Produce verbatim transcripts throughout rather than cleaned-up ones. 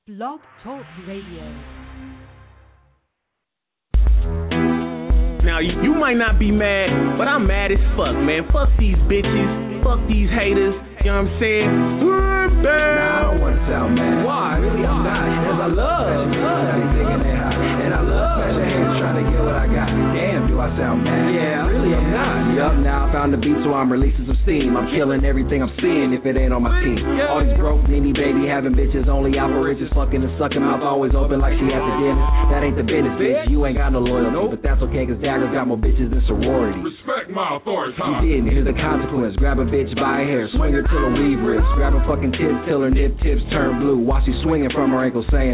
Blog Talk Radio. Now, you might not be mad, but I'm mad as fuck, man. Fuck these bitches. Fuck these haters. You know what I'm saying? Nah, I don't want to sound mad. Why? Really, I'm not. Because I love everything they hot. And I love special haters trying to get what I got. Damn, do I sound mad? Yeah. Really, I'm not. Yup, now I found the beat, so I'm releasing some steam. I'm killing everything I'm seeing if it ain't on my team. All these broke, needy baby having bitches only out for riches. Fucking and sucking mouth always open like she at the dentist. That ain't the business, bitch. You ain't got no loyalty. But that's okay, cause Dagger got more bitches than sorority. Respect my authority. You didn't. Here's the consequence. Grab a bitch by her hair, swing her till her weave rips. Grab her fucking tits till her nip tips turn blue. While she swinging from her ankle saying,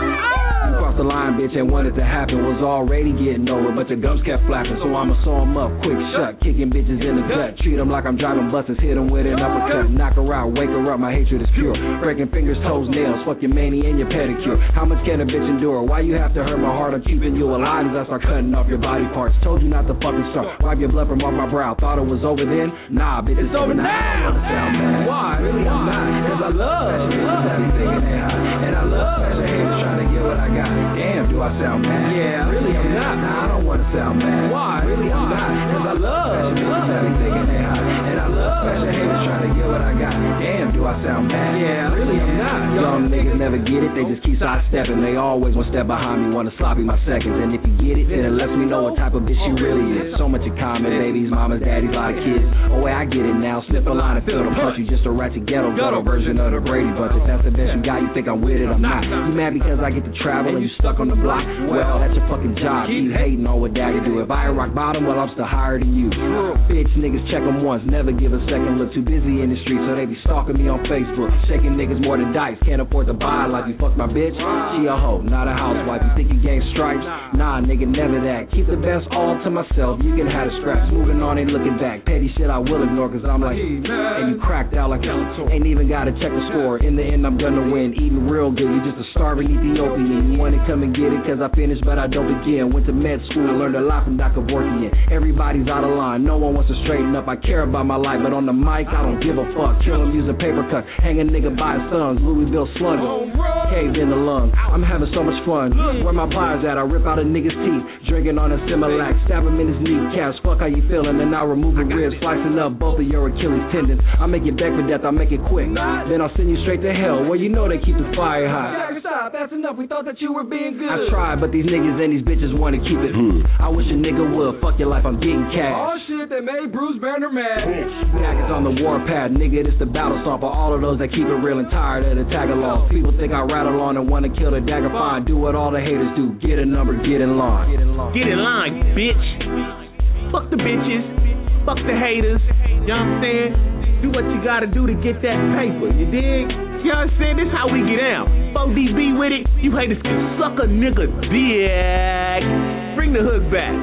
you crossed the line, bitch, and wanted to happen. Was already getting over, but your gums kept flapping. So I'ma sew 'em up, quick shut. Kicking bitches in the gut. Treat 'em like I'm driving buses. Hit 'em with an uppercut. Knock her out, wake her up. My hatred is pure. Breaking fingers, toes, nails. Fuck your mani and your pedicure. How much can a bitch endure? Why you have to hurt my heart? I'm keeping you alive as I start cutting off your body parts. Told you not to fucking start. Wipe your blood from off my brow. Thought it was over then? Nah, bitch, it's, it's over now. I don't wanna sound mad. Why? Really, I'm not. Cause I love everything and they hot. And I love special haters trying to get what I got. Damn, do I sound mad? Yeah. Really, I'm not. Nah, I don't wanna sound mad. Why? Really, I'm not. Cause I love everything and they hot. And I love special haters trying to get what I got. Damn, do I sound mad? Yeah. Really, I'm not. Young niggas never get it. They just keep sidestepping. They always one step behind me, wanna sloppy my seconds. And if you get it, then it lets me know what type of bitch she really is. So much in common, babies, mamas, daddies, a lot of kids. Oh, wait, I get it now. Sniff a line and feel the punch. You just a ratchet ghetto ghetto version of the Brady Bunch. If that's the best you got, you think I'm with it, I'm not. You mad because I get to travel and you stuck on the block? Well, that's your fucking job. Keep hating on what Dagger do. If I ain't rock bottom, well, I'm still higher than you. Bitch, niggas check them once, never give a second look. Too busy in the street, so they be stalking me on Facebook. Shaking niggas more than dice, can't afford to buy like you fuck my bitch. She a hoe, not a housewife. You think you gain stripes? Nah, nigga, never that. Keep the best all to myself. You can have the scraps. Moving on, ain't looking back. Petty shit I will ignore, cause I'm like, and you cracked out like ain't even gotta check the score. In the end, I'm gonna win. Eating real good, you just a starving Ethiopian. You wanna come and get it, cause I finished, but I don't begin. Went to med school, learned a lot from Doctor Vorkian. Everybody's out of line, no one wants to straighten up. I care about my life, but on the mic, I don't give a fuck. Kill him, use a paper cut. Hang a nigga by his sons, Louisville slugger. Caved in the lung, I'm having so much fun. Where my pliers at? I rip out a nigga's teeth. Drinking on a Similac, stab him in his kneecaps. Fuck how you feeling, and I'll remove the ribs, slicing up both of your Achilles tendons. I'll make you beg for death, I'll make it quick. Then I'll send you straight to hell, where you know they keep the fire hot. Stop, that's enough. We thought that you were being good. I tried, but these niggas and these bitches wanna keep it. I wish a nigga would. Fuck your life, I'm getting cash. Oh shit, they made Bruce Banner mad. Daggers on the warpath, nigga, this the battle song for all of those that keep it real and tired of the tag-along. People think I rattle on and wanna kill the Dagger fine. Do what all the haters do, get a number, get in line. Get in line, bitch. Fuck the bitches, fuck the haters. You know what I'm saying? Do what you gotta do to get that paper, you dig? You know what I'm saying? This how we get out. four D B with it, you haters can suck a nigga dick. Bring the hook back.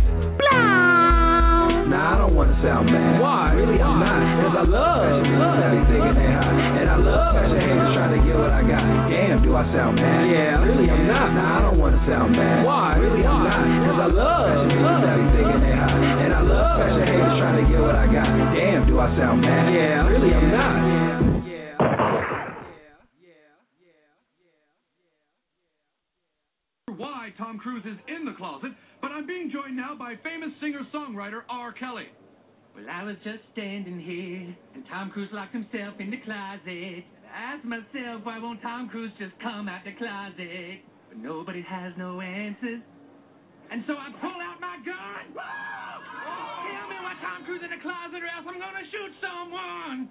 Blah. Nah, I don't wanna sound mad. Why? Really, I'm not. Cause I love everything and they hot. And I love special haters trying to get what I got. Damn, do I sound mad? Yeah. Really, I'm not. Nah, I don't wanna sound mad. Why? Really, I'm not. Cause I love everything and they hot. And I love special haters trying to get what I got. Damn, do I sound mad? Yeah. Really, I'm not. Why Tom Cruise is in the closet, but I'm being joined now by famous singer-songwriter R. Kelly. Well, I was just standing here, and Tom Cruise locked himself in the closet. I asked myself, why won't Tom Cruise just come out the closet? But nobody has no answers. And so I pull out my gun. Whoa! Tell me why Tom Cruise in the closet, or else I'm gonna shoot someone.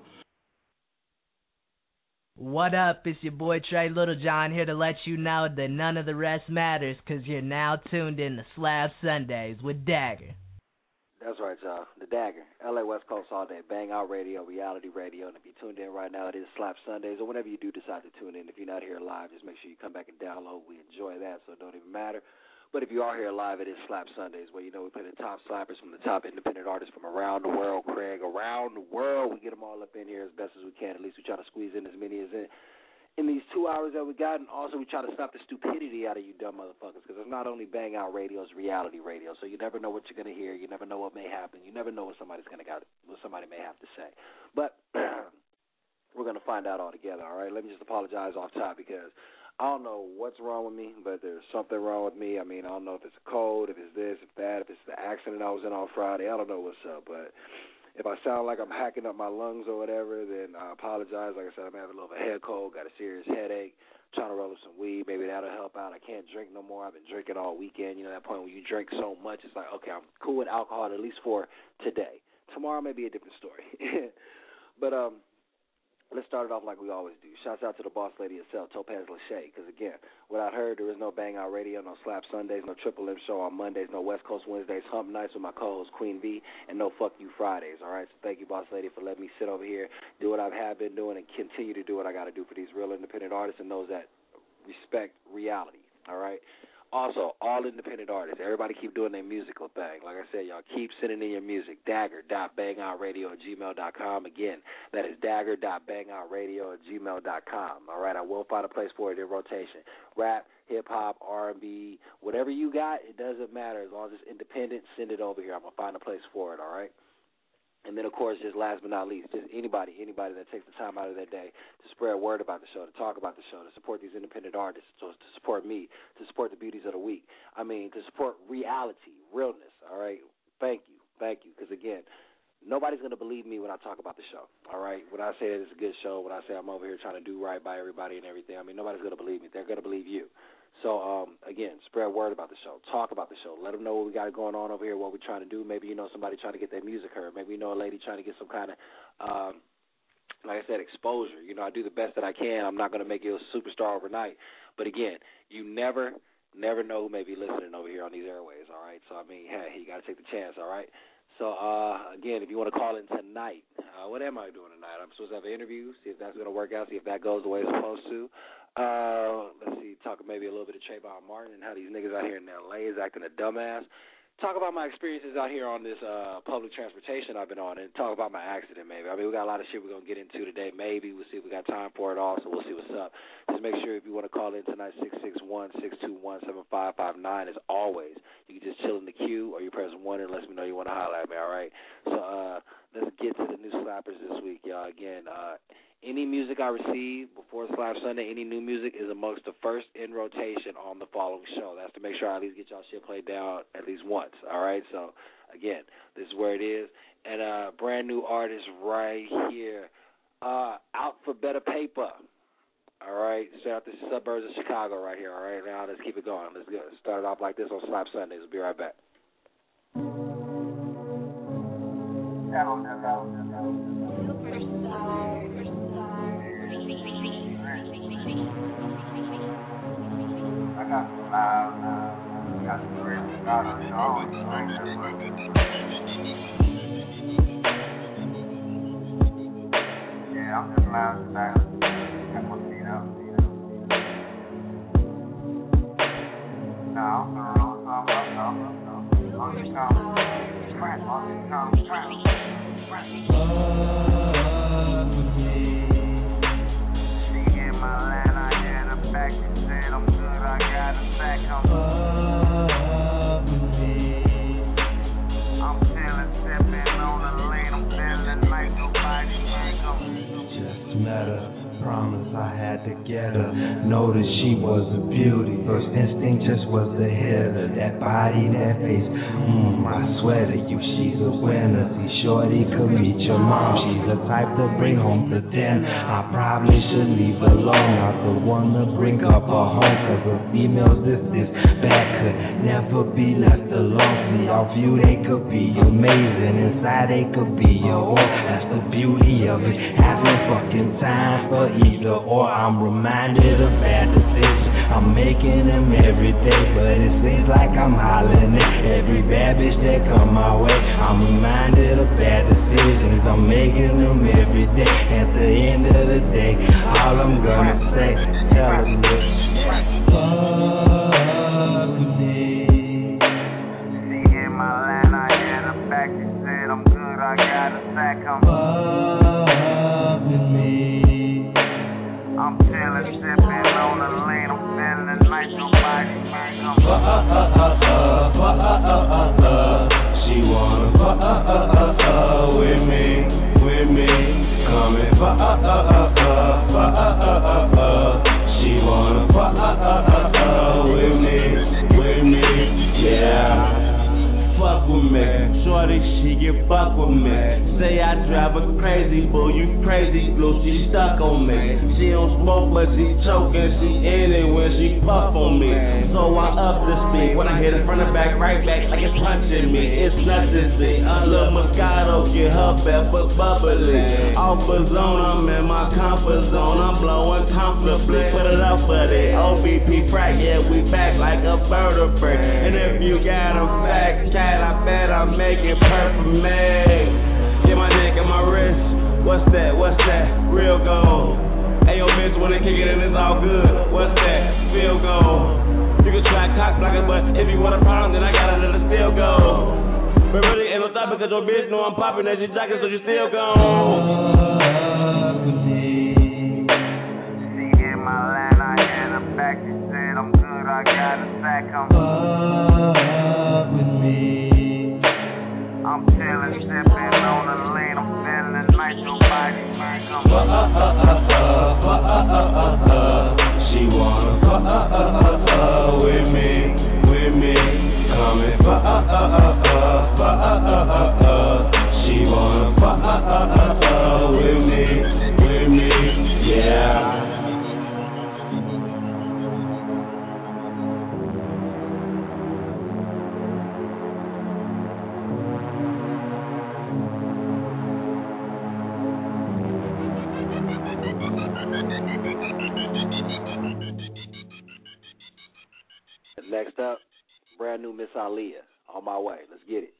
What up? It's your boy Trey Littlejohn here to let you know that none of the rest matters, because you're now tuned in to Slab Sundays with Dagger. That's right, y'all. The Dagger. L A West Coast all day. Bang Out Radio, reality radio. And if you're tuned in right now, it is Slap Sundays. Or whenever you do decide to tune in, if you're not here live, just make sure you come back and download. We enjoy that, so it don't even matter. But if you are here live, it is Slap Sundays, where, you know, we play the top slappers from the top independent artists from around the world, Craig, around the world. We get them all up in here as best as we can. At least we try to squeeze in as many as in, in these two hours that we got. And also we try to stop the stupidity out of you dumb motherfuckers, because it's not only Bang Out Radio, it's reality radio. So you never know what you're going to hear. You never know what may happen. You never know what somebody's going to got, what somebody may have to say. But we're going to find out all together, all right? Let me just apologize off top because I don't know what's wrong with me, but there's something wrong with me. I mean, I don't know if it's a cold, if it's this, if that, if it's the accident I was in on Friday. I don't know what's up, but if I sound like I'm hacking up my lungs or whatever, then I apologize. Like I said, I'm having a little bit of head cold, got a serious headache, trying to roll up some weed. Maybe that'll help out. I can't drink no more. I've been drinking all weekend. You know, that point when you drink so much, it's like, okay, I'm cool with alcohol at least for today. Tomorrow may be a different story. But um, let's start it off like we always do. Shouts out to the boss lady herself, Topaz Lachey, because, again, without her, there is no Bang Out Radio, no Slap Sundays, no Triple M Show on Mondays, no West Coast Wednesdays, Hump Nights with my co-host Queen V, and no Fuck You Fridays, all right? So thank you, boss lady, for letting me sit over here, do what I have been doing, and continue to do what I got to do for these real independent artists and those that respect reality, all right? Also, all independent artists, everybody keep doing their musical thing. Like I said, y'all keep sending in your music, dagger dot bang out radio at gmail dot com. Again, that is dagger dot bang out radio at gmail dot com. All right, I will find a place for it in rotation. Rap, hip-hop, R and B, whatever you got, it doesn't matter. As long as it's independent, send it over here. I'm going to find a place for it, all right? And then, of course, just last but not least, just anybody, anybody that takes the time out of their day to spread word about the show, to talk about the show, to support these independent artists, to, to support me, to support the beauties of the week. I mean, to support reality, realness, all right? Thank you, thank you, because, again, nobody's going to believe me when I talk about the show, all right? When I say that it's a good show, when I say I'm over here trying to do right by everybody and everything, I mean, nobody's going to believe me. They're going to believe you. So, um, again, spread word about the show. Talk about the show. Let them know what we got going on over here, what we're trying to do. Maybe you know somebody trying to get their music heard. Maybe you know a lady trying to get some kind of, um, like I said, exposure. You know, I do the best that I can. I'm not going to make you a superstar overnight. But, again, you never, never know who may be listening over here on these airways, all right? So, I mean, hey, you got to take the chance, all right? So, uh, again, if you want to call in tonight, uh, what am I doing tonight? I'm supposed to have an interview, see if that's going to work out, see if that goes the way it's supposed to. Uh, let's see, talk maybe a little bit of Trayvon Martin and how these niggas out here in L A is acting a dumbass. Talk about my experiences out here on this uh, public transportation I've been on, and talk about my accident maybe. I mean, we got a lot of shit we're going to get into today. Maybe we'll see if we got time for it all, so we'll see what's up. Just make sure if you want to call in tonight, six six one, six two one, seven five five nine. As always, you can just chill in the queue or you press one and let me know you want to holler at me, all right? So uh, let's get to the new slappers this week, y'all. Again, uh, any music I receive before Slap Sunday, any new music is amongst the first in rotation on the following show. That's to make sure I at least get y'all shit played down at least once, all right? So, again, this is where it is. And a uh, brand new artist right here, uh, Out for Better Paper, all right? Shout out to the suburbs of Chicago right here, all right? Now let's keep it going. Let's go. Start it off like this on Slap Sundays. We'll be right back. I got some loud, uh, got some real loud on the show. Yeah, I'm just loud tonight. Got my feet up. Nah, I'm gonna roll some up, though. On the come, scratch, on the come, scratch, scratch. She in my line, I had her back, she said I'm good. I got a sack, I'm up with me. I'm chillin', sippin' on the lane, I'm feelin' like nobody ain't gonna. Just met her, promise I had to get her. Noticed she was a beauty, first instinct just was to hit her. That body, that face, mmm, I swear to you, she's a winner. See, shorty could meet your mom, she's the type to bring home to dinner. I probably should leave her alone, not the one to bring up her home. Cause the females this, this bad could never be left alone. See, off you they could be amazing, inside they could be your own. That's the beauty of it, having fucking time for either or. I'm reminded of bad decisions, I'm making them every day, but it seems like I'm hollering at every bad bitch that come my way. I'm reminded of bad decisions, I'm making them every day. At the end of the day, all I'm gonna say is tell them this. Fuck me. She in my line, I had her back, she said I'm good, I got a sack, I'm fuck with me. I'm chillin', sippin' on the lane, I'm feelin' like nobody ain't gonna. Fuck, uh, uh, uh, fuck, uh, uh, uh, uh. She wanna fuck, uh, uh, uh, uh, with me, with me. Coming fuck, uh, uh, uh, say I drive her crazy, boy, you crazy, blue, she stuck on me. She don't smoke, but she choking, she in it when she puff on me. So I up the speed, when I hit it front and back, right back, like it's punching me. It's nothing to see, a little Moscato, get her back, but bubbly. Off a zone, I'm in my comfort zone, I'm blowing comfortably. Put it up for that, O B P frack, yeah, we back like a bird of prey. And if you got a fat cat, I bet I make it perfect, man. Get my neck and my wrist. What's that? What's that? Real gold. Hey, yo, bitch, when they kick it in, it's all good. What's that? Field goal. You can try cock blocking, but if you want a problem, then I gotta let it still go. But really ain't no stop because your bitch know I'm popping that she jocking, so you still gone. She hit my line, I hit her back. She said I'm good, I got a sack. I'm fuck with me. I'm chillin', sippin' on the lean. I'm feeling nice, nobody think I'm fuck, uh, uh, uh, uh, uh, uh, uh, uh. She wanna fuck, uh, uh, uh, uh, with me, with me. Come and fuck, uh, uh, uh, uh, fuck, uh, uh, uh, uh. She wanna fuck, uh, uh, uh, uh, with me, with me, yeah. Next up, brand new Miss Aaliyah. On my way. Let's get it.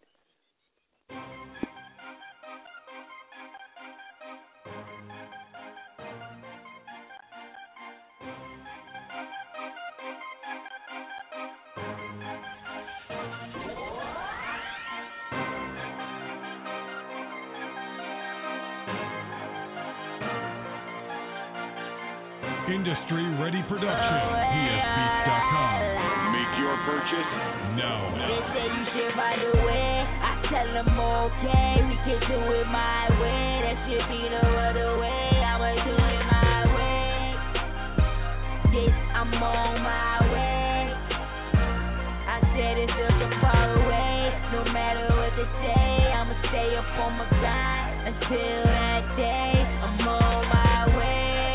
Industry Ready Production, P S Beats dot com. Make your purchase now. They say you shit by the way. I tell them okay, we can do it my way. That shit be no other way. I'ma do it my way. Yes, I'm on my way. I said it's just so far away. No matter what they say, I'ma stay up on my grind until that day. I'm on my way.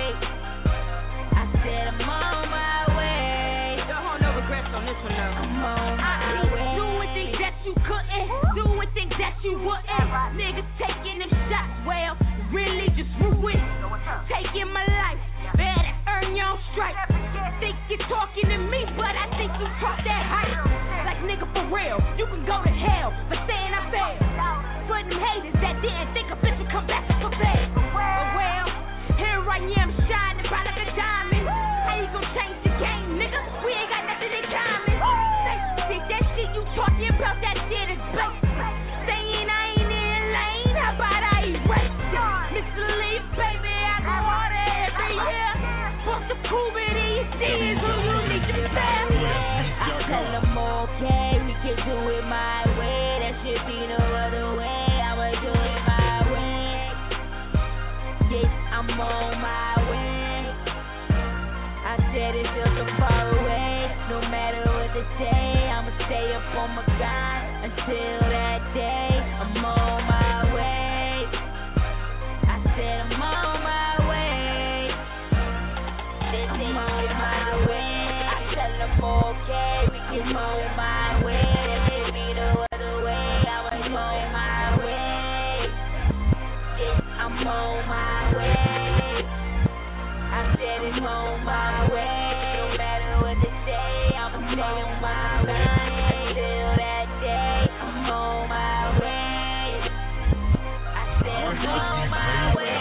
You wouldn't, niggas taking them shots, well, really just ruin taking my life, better earn your stripes. Think you're talking to me, but I think you talk that hype. Like nigga for real, you can go to hell, but saying I failed. For them haters that didn't think a bitch would come back to prevail. But well, here I am shining bright like a diamond. How you gon' change the game, nigga? We ain't got nothing in common. Say, think that shit you talking about, that shit is basic. Saying I ain't in lane, how about I erase it? Mister Leaf, baby, I go harder every year. Fuck the cool bit in your cities, who you need to tell me? I tell them okay, we can do it my way. That shit be no other way, I'ma do it my way. Yes, I'm on my way. I said it's just so far away. No matter what they say, I'ma stay up on my grind until that day. I'm on my way. I said I'm on my way. I'm on my way. I tell them okay, we can on my way. There should be no other way. I'm on my way. Yeah, I'm on my way. I said it's on my way. No matter what they say, I'm on my way. Until that day, I'm on my way. I said I'm on my way.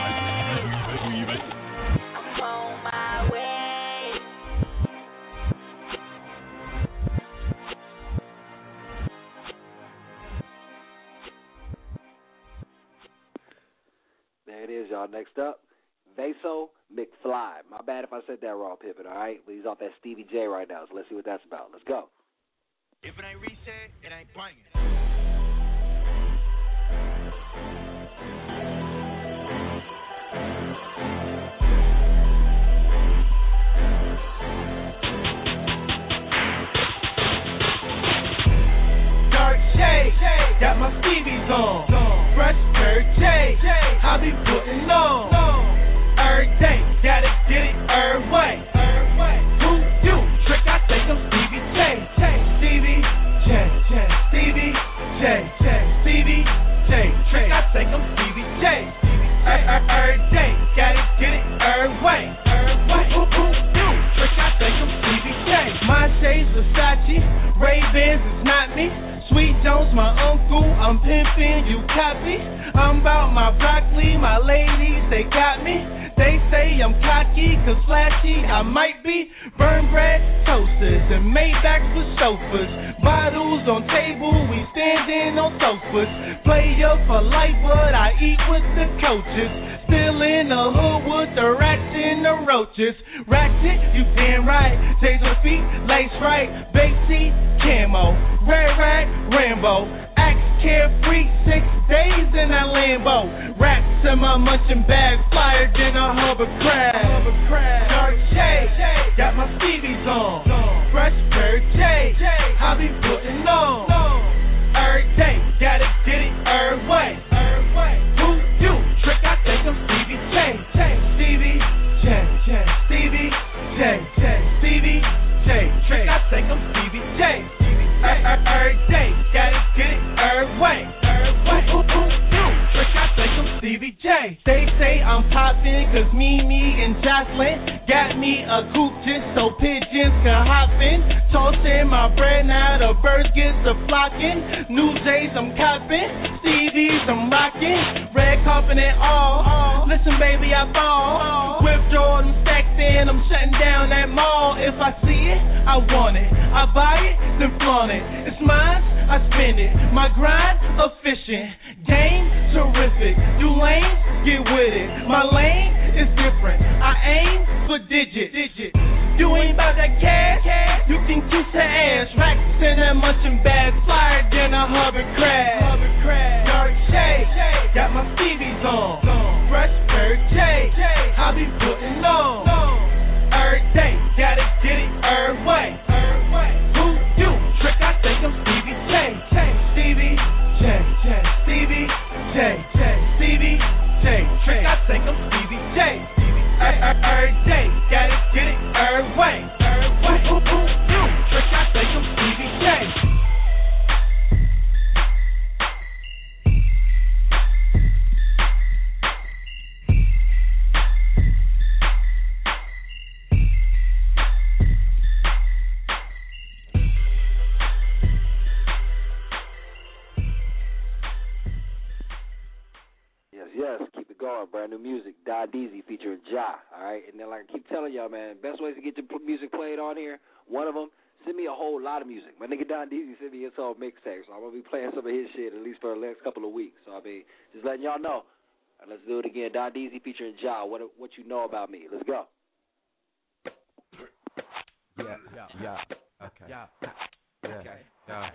I'm on my way. There it is, y'all. Next up, Vaso McFly. My bad if I said that wrong, Pippin, all right? But he's off that Stevie J right now, so let's see what that's about. Let's go. If it ain't reset, it ain't banging. Dark shade, got my Stevie's on. Fresh Dirt J, I'm cocky, cause flashy I might be. Burn bread, toasters, and Maybachs for chauffeurs. Bottles on table, we standing on sofas. Player for life, but I eat with the coaches. Still in the hood with the rats and the roaches. Ratchet, you damn right. Taser feet, lace right. Basie, camo. Red rag, Rambo. Axe carefree, six days in that Lambo. Rats in my munching bag, flyer than a hovercraft. Dark shade, got my Stevie's on. Fresh Bird J, I be putting on. Every day, gotta get it every way. Who you? Trick, I think I'm Stevie J. Stevie J, Stevie J, Stevie J. Trick, I think I'm Stevie J. Every day, gotta get it every way. Who you? Trick, I think I'm Stevie J. They say I'm poppin' cause Mimi and Jocelyn got me a coop just so pigeons can hop in. Toasting my bread, now the birds get to flocking. New J's I'm copping, Stevie's I'm rocking. Red carpet and all, listen baby I ball. Whip Jordan stacked in, I'm shutting down that mall. If I see it, I want it. I buy it, then flaunt it. It's mine, I spend it. My grind, efficient. Game, terrific. You lame, get with it. My lane is different. I aim for digit. digit. You ain't about that cash, you can kiss her ass. Racks in that munching bag, flyer than a hovercraft. Dark shade, got my Stevie's on. Fresh Bird J, I be putting on. Every day, gotta get it every way. Who you? Trick, I think I'm Stevie J. Stevie J, Stevie J, Stevie J. Trick, I think I'm Stevie J. Every day, gotta get it every way. Who you? Trick, I think I'm Stevie J. Yes, keep it going. Brand new music, Da Deezy featuring Ja. All right, and then like I keep telling y'all, man, best ways to get your music played on here. One of them, send me a whole lot of music. My nigga Da Deezy sent me his whole mixtape, so I'm gonna be playing some of his shit at least for the next couple of weeks. So I mean, just letting y'all know. Right, let's do it again. Da Deezy featuring Ja. What what you know about me? Let's go. Yeah, yeah, yeah. Okay. Yeah. Yeah. Okay. Yeah.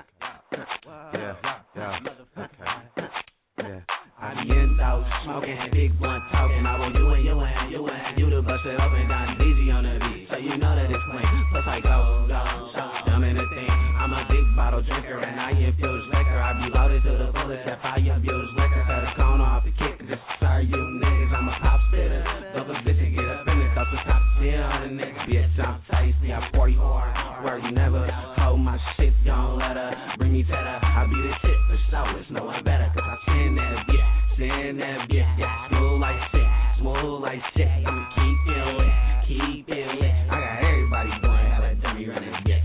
Yeah. Yeah. Okay. Yeah. I be in thoughts, smoking, big blunt talking. I want you and you and you and you to bust it up and down easy on the beat. So you know that it's clean. Plus I go, go, so dumb in the thing. I'm a big bottle drinker and I infuse liquor. I be loaded to the fullest if I abuse liquor. Cut a cone off the kick and just sorry you niggas. I'm a pop spitter. Love a bitch and get up in it. Up the top still on the nigga. Bitch, I'm tasty. I'm forty hard. Where you never hold my shit. Don't let her bring me to the. I be the shit for sure. It's no one better cause I send that bitch. Send that bitch, yeah, smooth like shit, smooth like shit. I'ma keep it lit, keep it lit. I got everybody going hella dummy running bitch.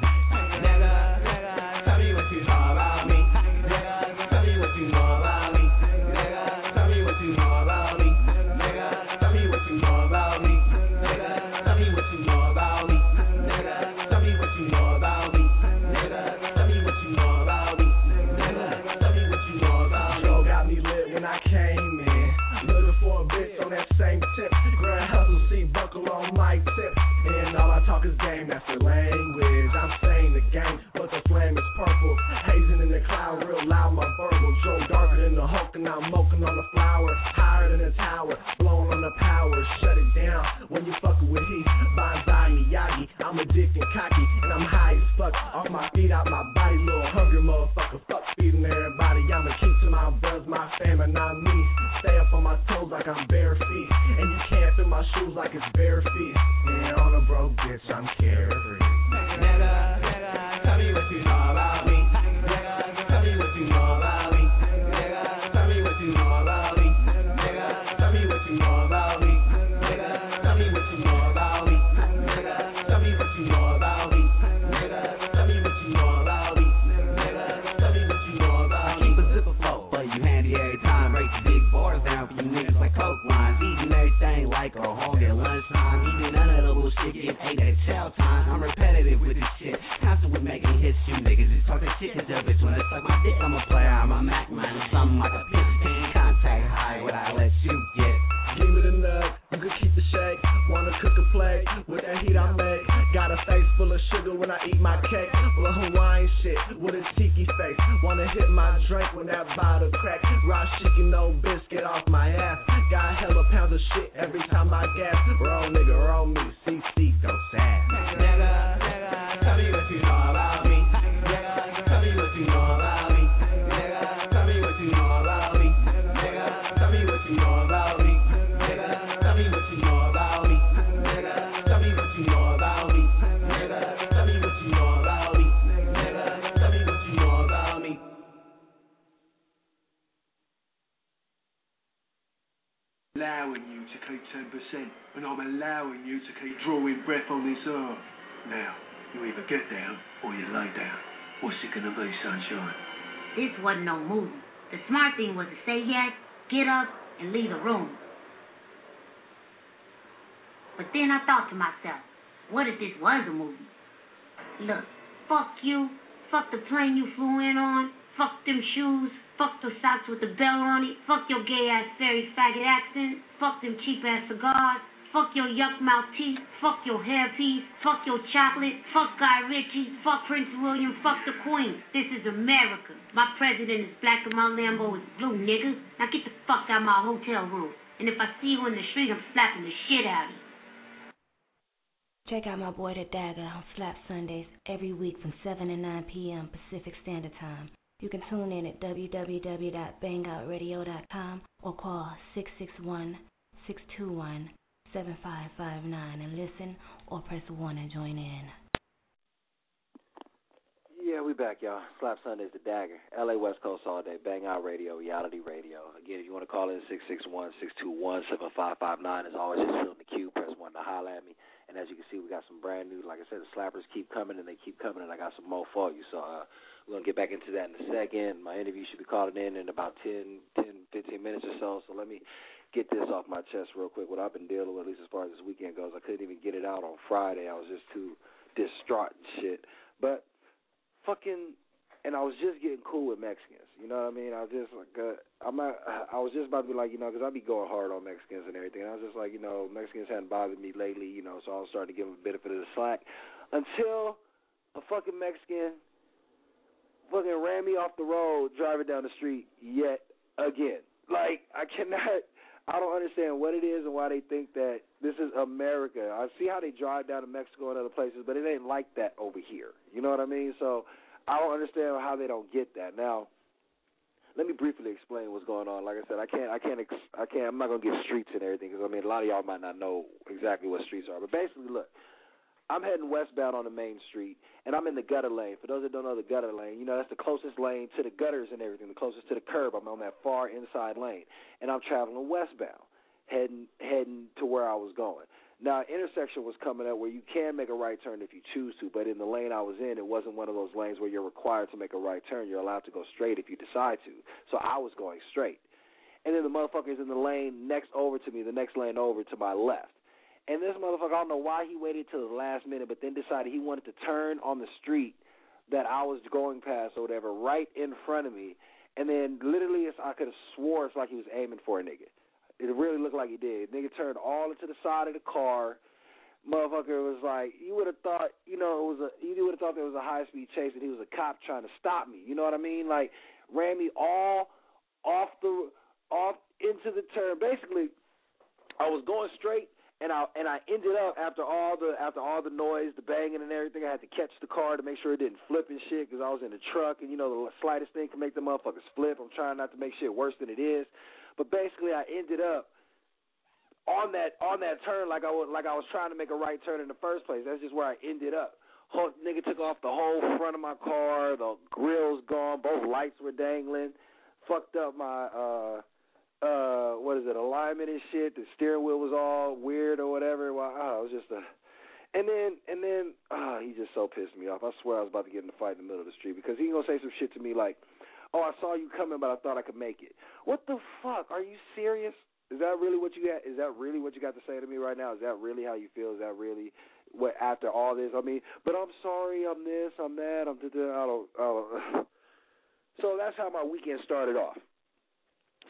Nigga, nigga, tell me what you know about me. Nigga, tell me what you know about me. Nigga, tell me what you know about me. Nigga, tell me what you know about me. Nigga, tell me what you know about me. Nigga, tell me what you know about me. Nigga, tell me what you know about me. Nigga, tell me what you know about me. Yo, got me lit when I came in, looking for a bitch on that same tip. Grand hustle, see buckle on my tip. And all I talk is game, that's the language. I'm saying the game, but the flame is purple. Hazing in the cloud, real loud, my verbal. Joe darker than the Hulk, and I'm moking on the flower. Higher than the tower, blowing on the power. Shut it down when you fucking with heat. Banzai Miyagi, I'm addicted, cocky, and I'm high as fuck. Off my feet, out my body, little hungry motherfucker. Fuck feeding everybody, I'ma keep to my buzz, my family, not me. Stay up on my toes like I'm bare feet, and you can't fit my shoes like it's bare feet. And on a broke bitch, I'm carefree. Nigga, nigga, tell me what you know about me. Nigga, tell me what you know about me. Nigga, tell me what you know about me. Nigga, tell me what you know about me. Nigga, tell me what you know about me. Nigga, tell me what you know about me. Nigga, tell me what you know about me. Nigga, tell me what you know about me. Keep a zipper float, but you handy every time. Break the big bars down for you niggas like coke lines. Eating everything like a Got a face full of sugar when I eat my cake. Full of Hawaiian shit with a tiki face. Wanna hit my drink when that bottle crack. Raw chicken, no biscuit off my ass. Got hella pounds of shit every time I gas. Roll nigga, roll me, C C, go sad. Nigga, nigga, tell me what you know about me. Nigga, tell me what you know about me. Nigga, tell me what you know about me. Nigga, tell me what you know about me. Nigga, tell me what you know about me. Nigga, tell me what you know about me. Nigga, tell me what you know about me. Nigga, tell me what you know about me. Allowing you to keep ten percent, and I'm allowing you to keep drawing breath on this earth. Now, you either get down or you lay down. What's it gonna be, sunshine? This wasn't no movie. The smart thing was to say yes, get up, and leave the room. But then I thought to myself, what if this was a movie? Look, fuck you, fuck the plane you flew in on, fuck them shoes, fuck the socks with the bell on it, fuck your gay-ass fairy faggot accent, fuck them cheap-ass cigars, fuck your yuck-mouth teeth, fuck your hairpiece, fuck your chocolate, fuck Guy Ritchie, fuck Prince William, fuck the Queen. This is America. My president is black and my Lambo is blue, nigga. Now get the fuck out of my hotel room. And if I see you in the street, I'm slapping the shit out of you. Check out my boy The Dagger on Slap Sundays every week from seven to nine p.m. Pacific Standard Time. You can tune in at w w w dot bang out radio dot com or call six six one, six two one, seven five five nine and listen or press one and join in. Yeah, we back, y'all. Slap Sundays, The Dagger. L A West Coast all day. Bang Out Radio, Reality Radio. Again, if you want to call in, six six one, six two one, seven five five nine. As always, just fill in the queue. Press one to holler at me. And as you can see, we got some brand new, like I said, the slappers keep coming and they keep coming, and I got some more for you. So uh, we're going to get back into that in a second. My interview should be calling in in about ten, ten, fifteen minutes or so. So let me get this off my chest real quick. What I've been dealing with, at least as far as this weekend goes, I couldn't even get it out on Friday. I was just too distraught and shit. But fucking, and I was just getting cool with Mexicans. You know what I mean? I was just like, uh, I'm not, I was just about to be like, you know, because I be going hard on Mexicans and everything. And I was just like, you know, Mexicans hadn't bothered me lately, you know, so I was starting to give them a benefit of the slack until a fucking Mexican fucking ran me off the road driving down the street yet again. Like, I cannot, I don't understand what it is and why they think that this is America. I see how they drive down to Mexico and other places, but it ain't like that over here. You know what I mean? So I don't understand how they don't get that. Now, let me briefly explain what's going on. Like I said, I can't, I can't, I can't. I'm not gonna give streets and everything because I mean a lot of y'all might not know exactly what streets are. But basically, look, I'm heading westbound on the main street, and I'm in the gutter lane. For those that don't know the gutter lane, you know that's the closest lane to the gutters and everything, the closest to the curb. I'm on that far inside lane, and I'm traveling westbound, heading heading to where I was going. Now, an intersection was coming up where you can make a right turn if you choose to, but in the lane I was in, it wasn't one of those lanes where you're required to make a right turn. You're allowed to go straight if you decide to. So I was going straight. And then the motherfucker's in the lane next over to me, the next lane over to my left. And this motherfucker, I don't know why he waited till the last minute, but then decided he wanted to turn on the street that I was going past or whatever, right in front of me. And then literally it's, I could have swore it's like he was aiming for a nigga. It really looked like he did. Nigga turned all into the side of the car. Motherfucker was like, you would have thought, you know, it was a, you would have thought there was a high-speed chase and he was a cop trying to stop me. You know what I mean? Like, ran me all off the, off into the turn. Basically, I was going straight, and I and I ended up after all the after all the noise, the banging and everything. I had to catch the car to make sure it didn't flip and shit because I was in the truck, and you know the slightest thing can make the motherfuckers flip. I'm trying not to make shit worse than it is. But basically, I ended up on that on that turn like I was like I was trying to make a right turn in the first place. That's just where I ended up. Whole, nigga took off the whole front of my car. The grill's gone. Both lights were dangling. Fucked up my uh uh what is it alignment and shit. The steering wheel was all weird or whatever. Well, oh, it was just a. And then and then oh, he just so pissed me off. I swear I was about to get in a fight in the middle of the street because he gonna say some shit to me like, oh, I saw you coming, but I thought I could make it. What the fuck? Are you serious? Is that really what you got? Is that really what you got to say to me right now? Is that really how you feel? Is that really what after all this? I mean, but I'm sorry, I'm this, I'm that, I'm da, da, I don't, I don't. So that's how my weekend started off.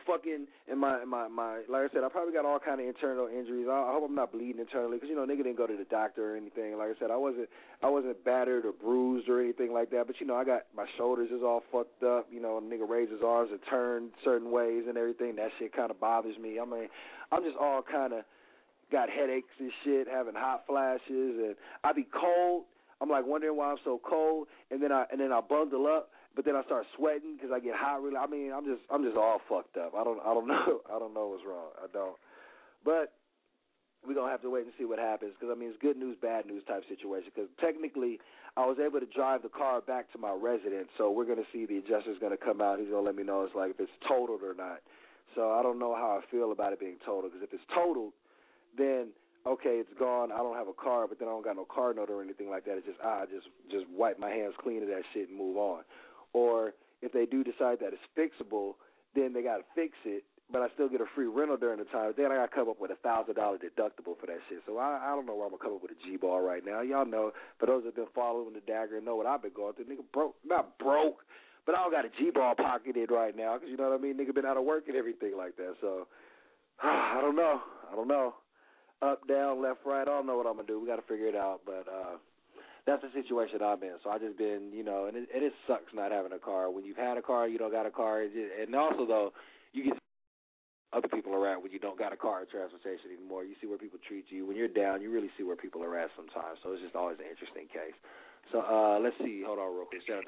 fucking and my my my like I said, I probably got all kind of internal injuries. I, I hope I'm not bleeding internally because you know nigga didn't go to the doctor or anything. Like I said, I wasn't I wasn't battered or bruised or anything like that. But you know, I got my shoulders is all fucked up. You know, a nigga raised his arms and turned certain ways and everything. That shit kind of bothers me. I mean, I'm just all kind of got headaches and shit, having hot flashes, and I be cold. I'm like wondering why I'm so cold, and then I and then I bundle up. But then I start sweating because I get hot. Really, I mean, I'm just, I'm just all fucked up. I don't, I don't know, I don't know what's wrong. I don't. But we're gonna have to wait and see what happens because I mean, it's good news, bad news type situation. Because technically, I was able to drive the car back to my residence, so we're gonna see the adjuster's gonna come out. He's gonna let me know it's like if it's totaled or not. So I don't know how I feel about it being totaled. Because if it's totaled, then okay, it's gone. I don't have a car, but then I don't got no car note or anything like that. It's just ah, just just wipe my hands clean of that shit and move on. Or if they do decide that it's fixable, then they got to fix it, but I still get a free rental during the time. Then I got to come up with a one thousand dollars deductible for that shit. So I, I don't know where I'm going to come up with a G-ball right now. Y'all know, for those that have been following the Dagger and know what I've been going through, nigga broke, not broke, but I don't got a G-ball pocketed right now because, you know what I mean, nigga been out of work and everything like that. So I don't know. I don't know. Up, down, left, right, I don't know what I'm going to do. We got to figure it out, but uh, that's the situation I'm in. So I just been, you know, and it, and it sucks not having a car. When you've had a car, you don't got a car. It just, and also, though, you get other people around when you don't got a car or transportation anymore. You see where people treat you. When you're down, you really see where people are at sometimes. So it's just always an interesting case. So uh, let's see. Hold on real quick. Shout out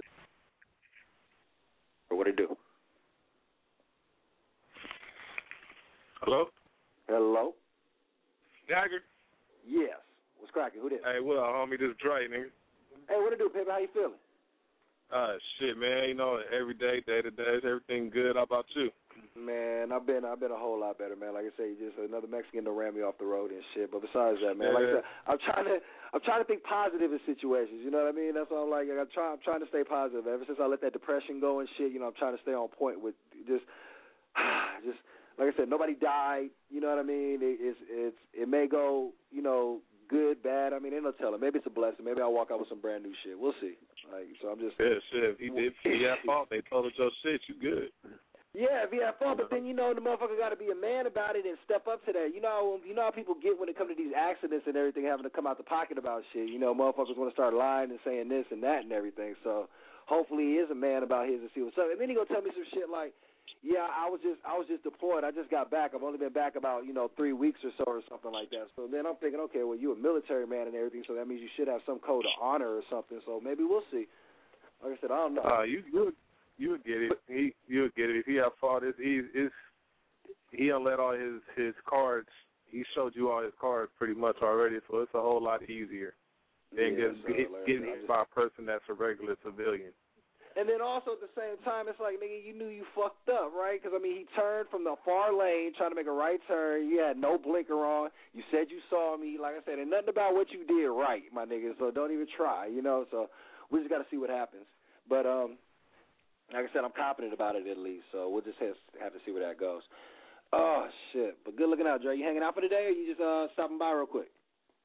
to what it do? Hello? Hello? Dagger? Yes. What's cracking? Who this? Hey, well, homie, this Dre, nigga. Hey, what it do, Pip? How you feeling? Uh, shit, man. You know, every day, day to day, is everything good? How about you? Man, I've been I've been a whole lot better, man. Like I say, just another Mexican to ram me off the road and shit. But besides that, man, like I said, I'm trying to I'm trying to think positive in situations. You know what I mean? That's what I'm like. I'm trying I'm trying to stay positive. Ever since I let that depression go and shit, you know, I'm trying to stay on point with just just like I said, nobody died. You know what I mean? It, it's it's it may go, you know, good, bad. I mean, ain't no telling. Maybe it's a blessing. Maybe I'll walk out with some brand new shit. We'll see. Like, so I'm just yeah, shit. If he did, if he had fault, they told us your shit. You good? Yeah, if he had fun, but then you know the motherfucker got to be a man about it and step up to that. You know, you know how people get when it comes to these accidents and everything, having to come out the pocket about shit. You know, motherfuckers want to start lying and saying this and that and everything. So hopefully he is a man about his and see what's up. And then he gonna tell me some shit like, yeah, I was just I was just deployed. I just got back. I've only been back about you know three weeks or so or something like that. So then I'm thinking, okay, well you're a military man and everything, so that means you should have some code of honor or something. So maybe we'll see. Like I said, I don't know. Uh, you you. You would get it. He, you would get it if he had fought. It's, he, it's, he done let all his, his cards. He showed you all his cards pretty much already, so it's a whole lot easier than yeah, just so, get, like, getting hit by a person that's a regular civilian. And then also at the same time, it's like, nigga, you knew you fucked up, right? Because, I mean, he turned from the far lane trying to make a right turn. You had no blinker on. You said you saw me. Like I said, and nothing about what you did right, my nigga, so don't even try, you know? So we just got to see what happens. But, um... like I said, I'm confident about it at least, so we'll just have, have to see where that goes. Oh, shit. But good looking out, Dre. You hanging out for today, or you just uh, stopping by real quick?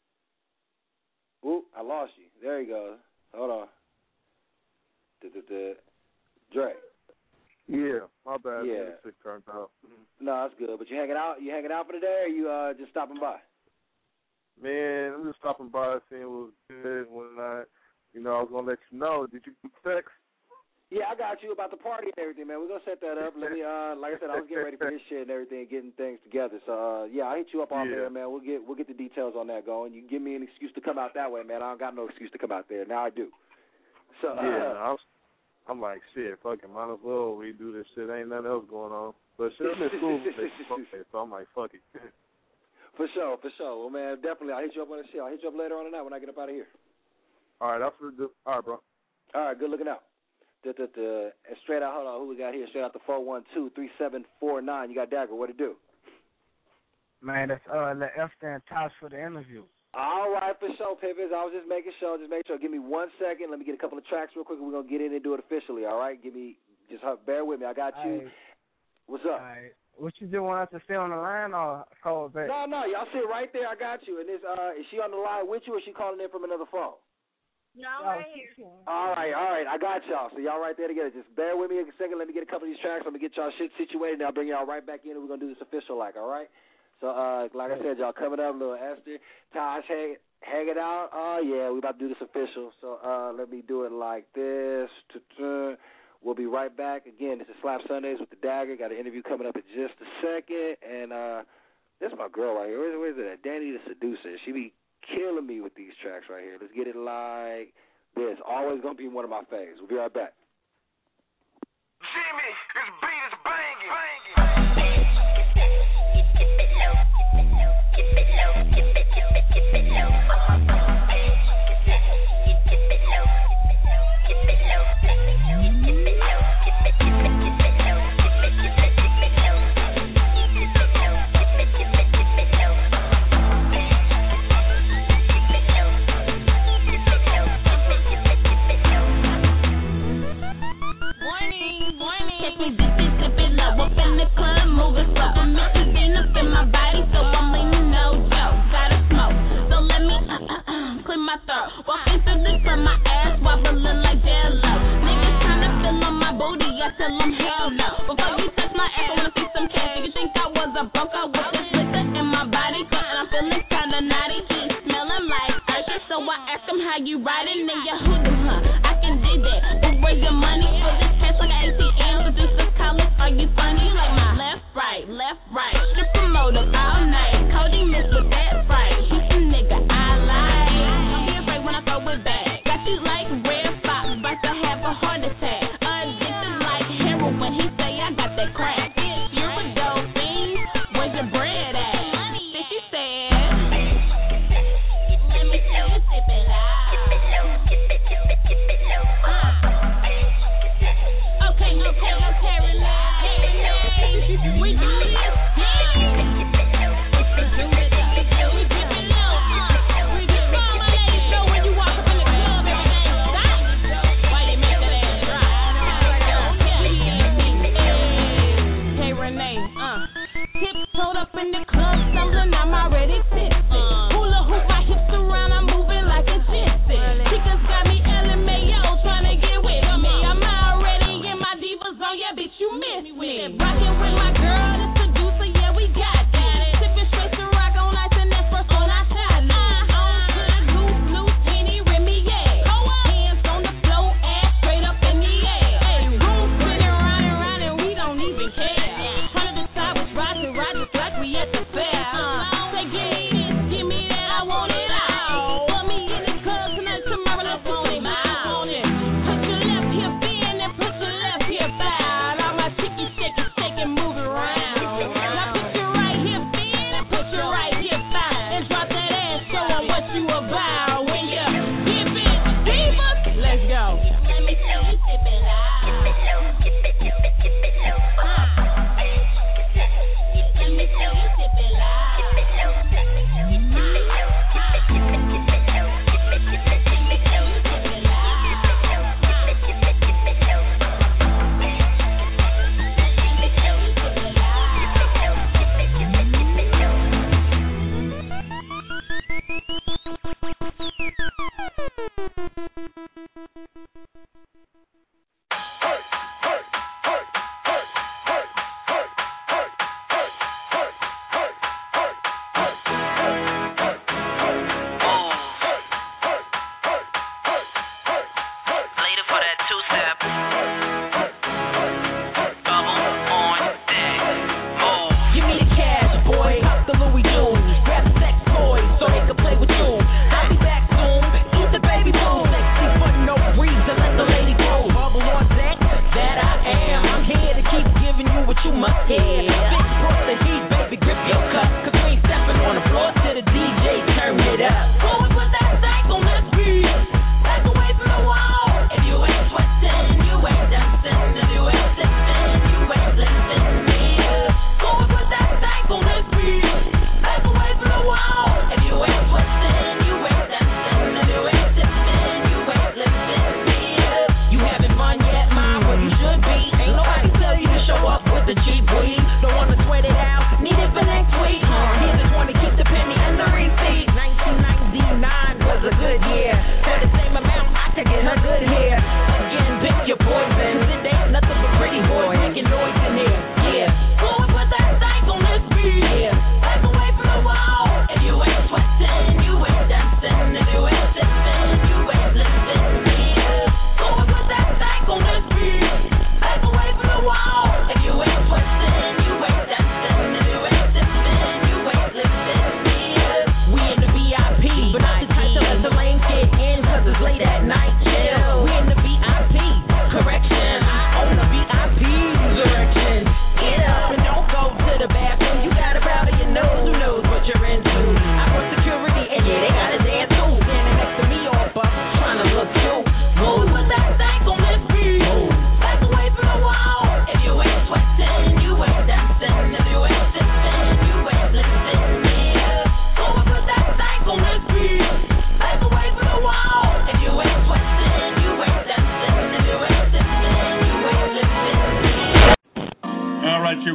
Oop, I lost you. There you go. Hold on. Da-da-da. Dre. Yeah, my bad. Yeah. Sick turned out. No, that's good. But you hanging out? You hanging out for today, or you uh, just stopping by? Man, I'm just stopping by, seeing what was good, what not. You know, I was gonna let you know. Did you get text? Yeah, I got you about the party and everything, man. We're going to set that up. Let me, uh, like I said, I was getting ready for this shit and everything, getting things together. So, uh, yeah, I'll hit you up on yeah. there, man. We'll get we'll get the details on that going. You give me an excuse to come out that way, man. I don't got no excuse to come out there. Now I do. So, uh, yeah, I was, I'm like, shit, fucking might as well redo this shit. Ain't nothing else going on. But shit, I'm in school today, so I'm like, fuck it. For sure, for sure. Well, man, definitely. I'll hit you up on the shit. I'll hit you up later on tonight when I get up out of here. All right, that's what it do. All right, bro. All right, good looking out. The, the, the, straight out, hold on, who we got here? Straight out the four one two, three seven four nine. You got Dagger. What it do? Man, that's uh, let Epstein toss for the interview. All right, for sure, Pippins. I was just making sure. Just make sure. Give me one second. Let me get a couple of tracks real quick, and we're going to get in and do it officially, all right? Give me, just bear with me. I got you. Right. What's up? All right. What you do, want us to stay on the line or call back? No, no, y'all sit right there. I got you. And this, uh, is she on the line with you, or is she calling in from another phone? No, I'm right here. All right, all right. I got y'all. So y'all right there together. Just bear with me a second. Let me get a couple of these tracks. I'm going to get y'all shit situated, and I'll bring y'all right back in, and we're going to do this official like, all right? So, uh, like I said, y'all coming up, little Esther, Tosh, hang, hang it out. Oh, yeah, we about to do this official. So uh, let me do it like this. We'll be right back. Again, this is Slap Sundays with the Dagger. Got an interview coming up in just a second. And uh, this is my girl right here. Where, where is it at? Danny the Seducer. She be killing me with these tracks right here. Let's get it like this. Always going to be one of my faves. We'll be right back. Jimmy, this beat is banging. Banging.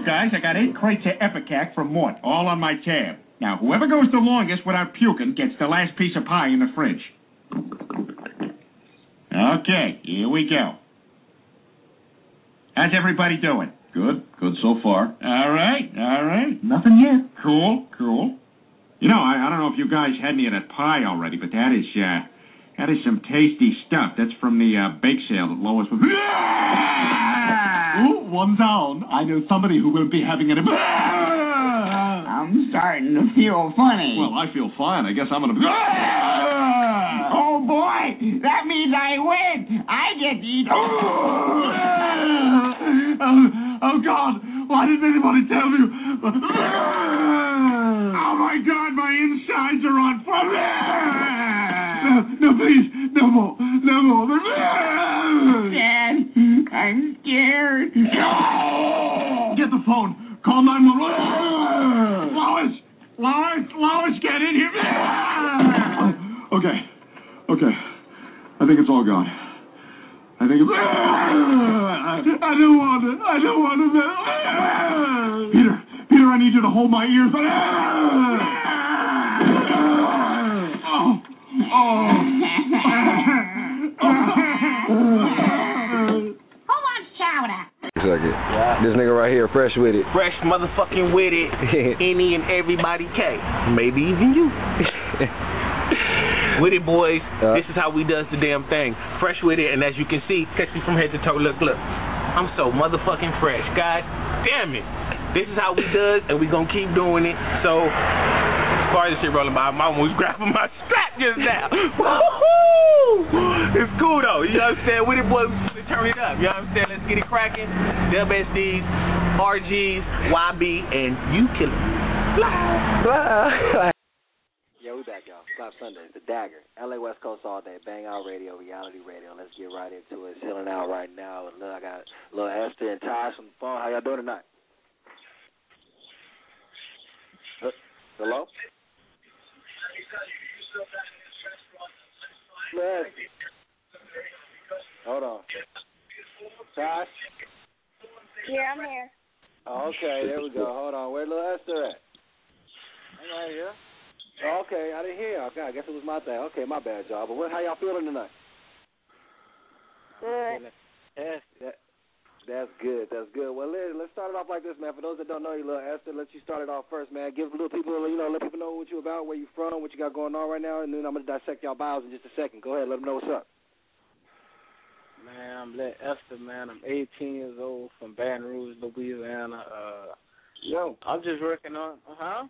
you guys. I got eight crates of Epicac from Mort, all on my tab. Now, whoever goes the longest without puking gets the last piece of pie in the fridge. Okay, here we go. How's everybody doing? Good, good so far. All right, all right. Nothing yet. Cool, cool. You know, I, I don't know if you guys had any of that pie already, but that is, uh, that is some tasty stuff. That's from the uh, bake sale that Lois was... Ooh, one down. I know somebody who will be having it. I'm starting to feel funny. Well, I feel fine. I guess I'm gonna... Oh, boy! That means I win! I get to eat... Oh, oh, God! Why didn't anybody tell me? Oh, my God! My insides are on fire! No, no, please! No more! No more! Dad, I'm scared. Get the phone! Call nine one one! Lois! Lois! Lois, get in here! Okay. Okay. I think it's all gone. I think it's... I don't want it. I don't want it. Peter, Peter, I need you to hold my ears. Oh. Oh. Who wants chowder? Second. Yeah. This nigga right here, fresh with it. Fresh motherfucking with it. Any and everybody K. Maybe even you. With it, boys. Uh, this is how we does the damn thing. Fresh with it, and as you can see, catch me from head to toe. Look, look. I'm so motherfucking fresh. God damn it. This is how we does, and we gonna keep doing it. So, as far as this shit rolling by, my mom was grabbing my strap just now. Woo-hoo! It's cool, though. You know what I'm saying? With it, boys, we turn it up. You know what I'm saying? Let's get it cracking. W S Ds, R Gs, Y B, and you killer. Blah. Blah. Yeah, we back, y'all. Slap Sundays, the Dagger, L A West Coast all day, Bang Out Radio, Reality Radio. Let's get right into it. It's Healing Out right now. And look, I got little Esther and Taj from the phone. How y'all doing tonight? Uh, hello? Yes. Hold on. Taj? Yeah, I'm here. Oh, okay, there we go. Hold on. Where's little Esther at? I'm right here. Oh, okay, I didn't hear. Okay, I guess it was my thing. Okay, my bad, y'all. But what, how y'all feeling tonight? Good. Yes, that, that's good. That's good. Well, let, let's start it off like this, man. For those that don't know you, little Esther, let you start it off first, man. Give little people, you know, let people know what you about, where you from, what you got going on right now, and then I'm gonna dissect y'all bios in just a second. Go ahead, let them know what's up. Man, I'm Let Esther, man. I'm eighteen years old from Baton Rouge, Louisiana. Uh, yo, I'm just working on, uh huh.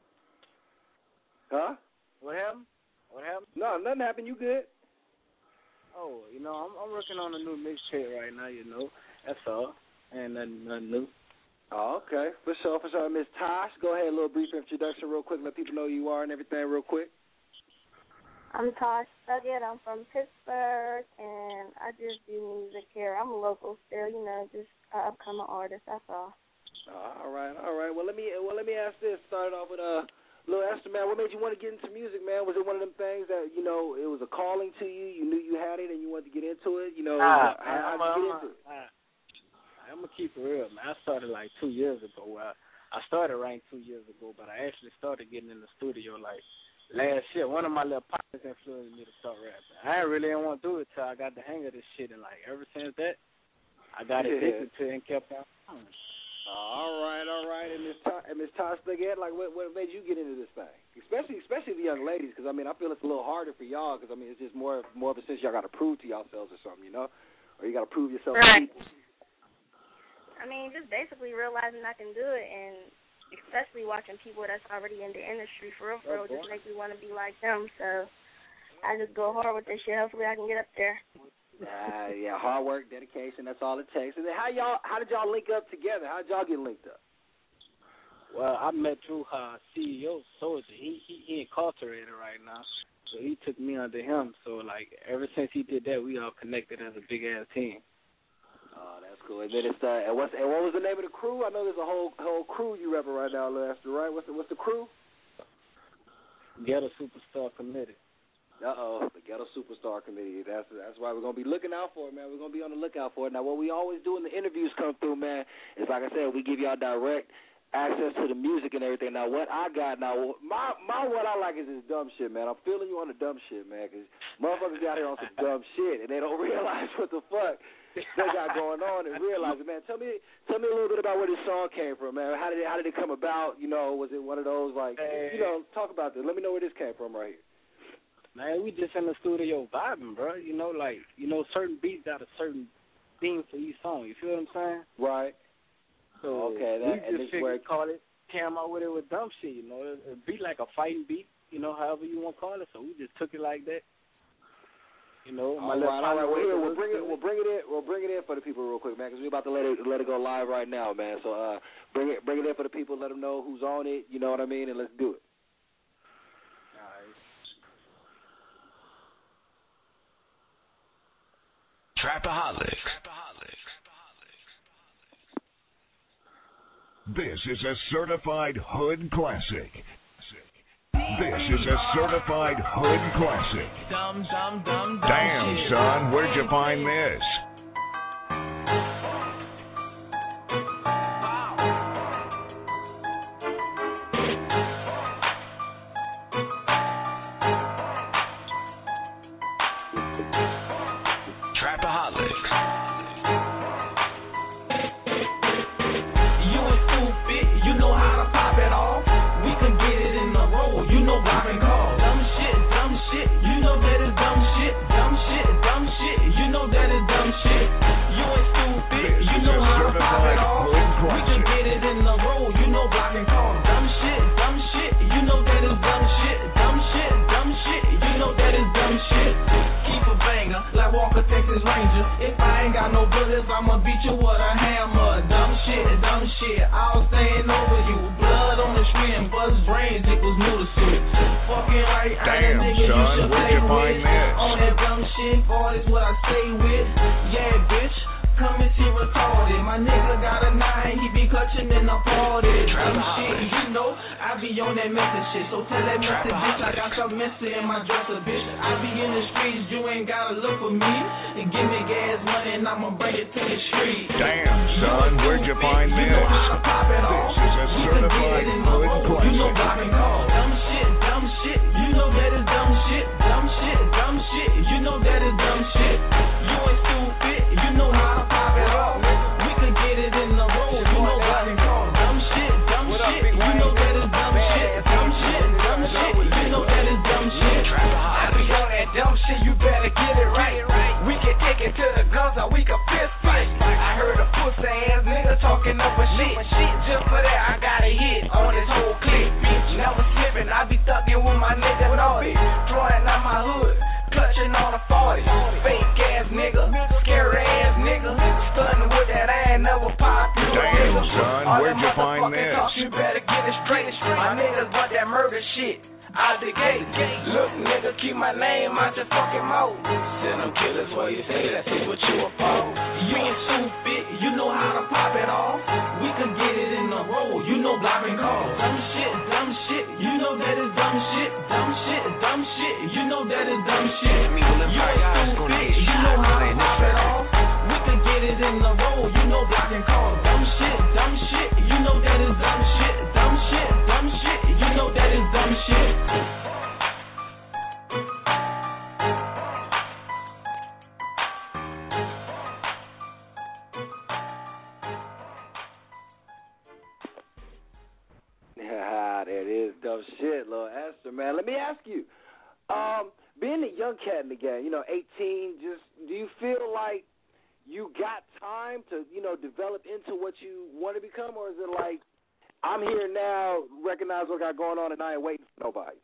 Huh? What happened? What happened? No, nothing happened. You good? Oh, you know, I'm I'm working on a new mixtape right now. You know, that's all, and nothing, nothing new. Oh, okay, for sure, for sure. Miss Tosh, go ahead, a little brief introduction, real quick. Let people know who you are and everything, real quick. I'm Tosh Stuggett. I'm from Pittsburgh, and I just do music here. I'm a local still, you know, just an upcoming artist. That's all. All right, all right. Well, let me well let me ask this. Start off with uh. Little Esther, man, what made you want to get into music, man? Was it one of them things that, you know, it was a calling to you, you knew you had it, and you wanted to get into it? You know, ah, how, how did you get into it? I, I'm going to keep it real, man. I started like two years ago. I, I started writing two years ago, but I actually started getting in the studio like last year. One of my little partners influenced me to start rapping. I really didn't want to do it till I got the hang of this shit, and like ever since that, I got yeah. addicted to it and kept on. All right, all right. And Miss Ta- and Miss Tosh Stuggett, like, what, what made you get into this thing? Especially, especially the young ladies, because I mean, I feel it's a little harder for y'all, because I mean, it's just more, more of a sense y'all got to prove to yourselves or something, you know, or you got to prove yourself right. to people. I mean, just basically realizing I can do it, and especially watching people that's already in the industry for real, for real, just make me want to be like them. So I just go hard with this shit. Hopefully, I can get up there. Uh, yeah, hard work, dedication, that's all it takes. And then how y'all, how did y'all link up together? How did y'all get linked up? Well, I met Drew, uh, C E O Soldier. He, he he incarcerated right now, so he took me under him. So like ever since he did that, we all connected as a big ass team. Oh, that's cool. And then it's uh, and what's and what was the name of the crew? I know there's a whole whole crew you repping right now, Lester. Right? What's the what's the crew? Ghetto Superstar Committee. Uh-oh, the Ghetto Superstar Committee. That's that's why we're going to be looking out for it, man. We're going to be on the lookout for it. Now, what we always do when the interviews come through, man, is like I said, we give y'all direct access to the music and everything. Now, what I got now, my my what I like is this dumb shit, man. I'm feeling you on the dumb shit, man, because motherfuckers got here on some dumb shit, and they don't realize what the fuck they got going on and realize it, man. Tell me tell me a little bit about where this song came from, man. How did it, how did it come about? You know, was it one of those, like, you know, talk about this. Let me know where this came from right here. Man, we just in the studio vibing, bro. You know, like, you know, certain beats got a certain theme for each song. You feel what I'm saying? Right. So okay, that, we and just this figured call it, came out with it with dumb shit, you know. It, it beat like a fighting beat, you know, however you want to call it. So we just took it like that. You know, my all little right, all right. Well, here, we'll was- bring it. We'll bring it in. We'll bring it in for the people real quick, man, because we're about to let it let it go live right now, man. So uh, bring it bring it in for the people. Let them know who's on it. You know what I mean? And let's do it. Trapaholic. This is a certified hood classic. This is a certified hood classic. Dumb, dumb, dumb, dumb Damn, shit. son, where'd you find this? Trapaholic. You ain't stupid, you know how to pop it off. We can get it in the roll, you know pop and call. Dumb shit, dumb shit, you know that is dumb shit. Dumb shit, dumb shit, you know that is dumb shit. You ain't stupid, you know how to pop it off. We can get it in the roll, you know pop and call. Dumb shit, dumb shit, you know that is dumb shit. Dumb shit, dumb shit, you know that is dumb shit. Keep a banger, like Walker Texas Ranger. If I ain't got no bullets, I'ma beat you with a hammer. Dumb shit, dumb shit, I'll stand over you. Blood on the string, buzz brains equals noodle soup. Fucking right, I'm Damn, a nigga you son, should where'd play you find with. this? On that dumb shit, boy, that's what I stay with. Yeah, bitch. Come and see retarded. My nigga got a nine, he be clutching in the party. Dumb shit, you know, I be on that message shit. So tell that message bitch I got some message in my dresser, bitch. I be in the streets, you ain't gotta look for me. And give me gas money and I'ma bring it to the street. Damn, son, where'd you find You this? know how to pop it off. This is a We can get certified it in the hood roll. You know classic. pop and call. Dumb shit, dumb shit, you know that is dumb shit. Dumb shit, dumb shit, you know that is dumb shit. You ain't stupid, you know how to pop it off. We can get it in the roll, you know pop and call. Dumb shit, dumb shit, you know that is dumb shit. Dumb shit, dumb shit, you know that is dumb shit. I be on that dumb shit, you better get it right. We can take it to the guns or we can fist fight. I heard a pussy ass nigga talking up a shit. Just for that, I got a hit on this whole clip. Never slipping, I be thugging with my nigga Naughty. Drawing out my hood, clutching on a forty. Fake ass nigga, scary ass nigga. Stunning with that I ain't never popped through. Damn, son, where'd you find this? Talk, you better get it straight. My niggas want that murder shit. Out the gate. Look, nigga, keep my name out your fucking mouth. Send them killers where you say, let's see what you about. You ain't stupid, you know how to pop it off. We can get it in the roll, you know block and call. Dumb shit, dumb shit, you know that is dumb shit. Dumb shit, dumb shit, you know that is dumb shit. You ain't stupid, you know how to pop it off. We can get it in the roll, you know block and call. Dumb shit, dumb shit, you know that is dumb shit. Dumb shit, dumb shit, you know that is dumb shit. Yeah, that is dumb shit, little Esther, man. Let me ask you, um, being a young cat in the game, you know, eighteen, just do you feel like you got time to, you know, develop into what you want to become, or is it like, I'm here now, recognize what I got going on, and I ain't waiting for nobody?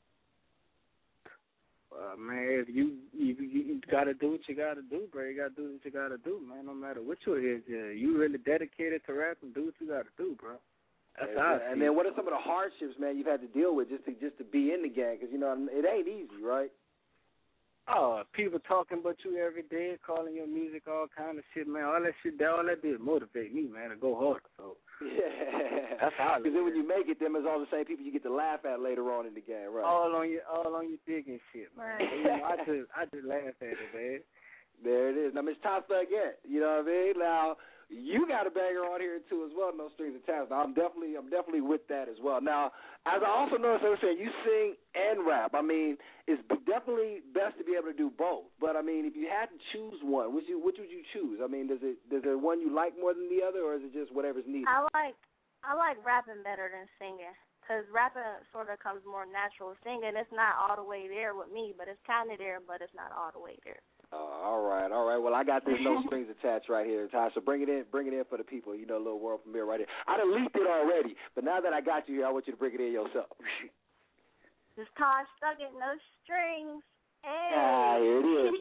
Uh, man, you, you you gotta do what you gotta do, bro. You gotta do what you gotta do, man. No matter what you is, yeah, you really dedicated to rapping, do what you gotta do, bro. That's and, how I and see then it. what are some of the hardships, man, you've had to deal with just to just to be in the game? Because, you know, it ain't easy, right? Oh, uh, people talking about you every day, calling your music all kind of shit, man. All that shit, that all that did motivate me, man, to go harder. So yeah, that's how. Because then when you make it, them is all the same people you get to laugh at later on in the game, right? All on your, all on your digging shit, man. Right. You know, I just, I just laugh at it, man. There it is. Now, Miss Tasta again. You know what I mean? Now, you got a banger on here too as well. No strings attached. Now, I'm definitely, I'm definitely with that as well. Now, as I also noticed, I was saying you sing and rap. I mean, it's definitely best to be able to do both. But I mean, if you had to choose one, which you, which would you choose? I mean, does it, does there one you like more than the other, or is it just whatever's needed? I like, I like rapping better than singing. Because rapping sort of comes more natural. Singing, it's not all the way there with me, but it's kind of there, but it's not all the way there. Uh, all right, all right. Well, I got this no strings attached right here, Ty. So bring it in, bring it in for the people. You know, a little world premiere right here. I done leaked it already, but now that I got you here, I want you to bring it in yourself. This Todd Stuckett, no strings. Hey. Ah, here it is.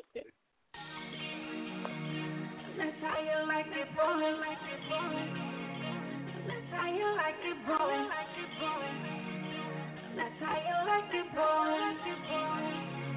That's how you like it, boy. That's how you like it, boy. That's how you like it, boy.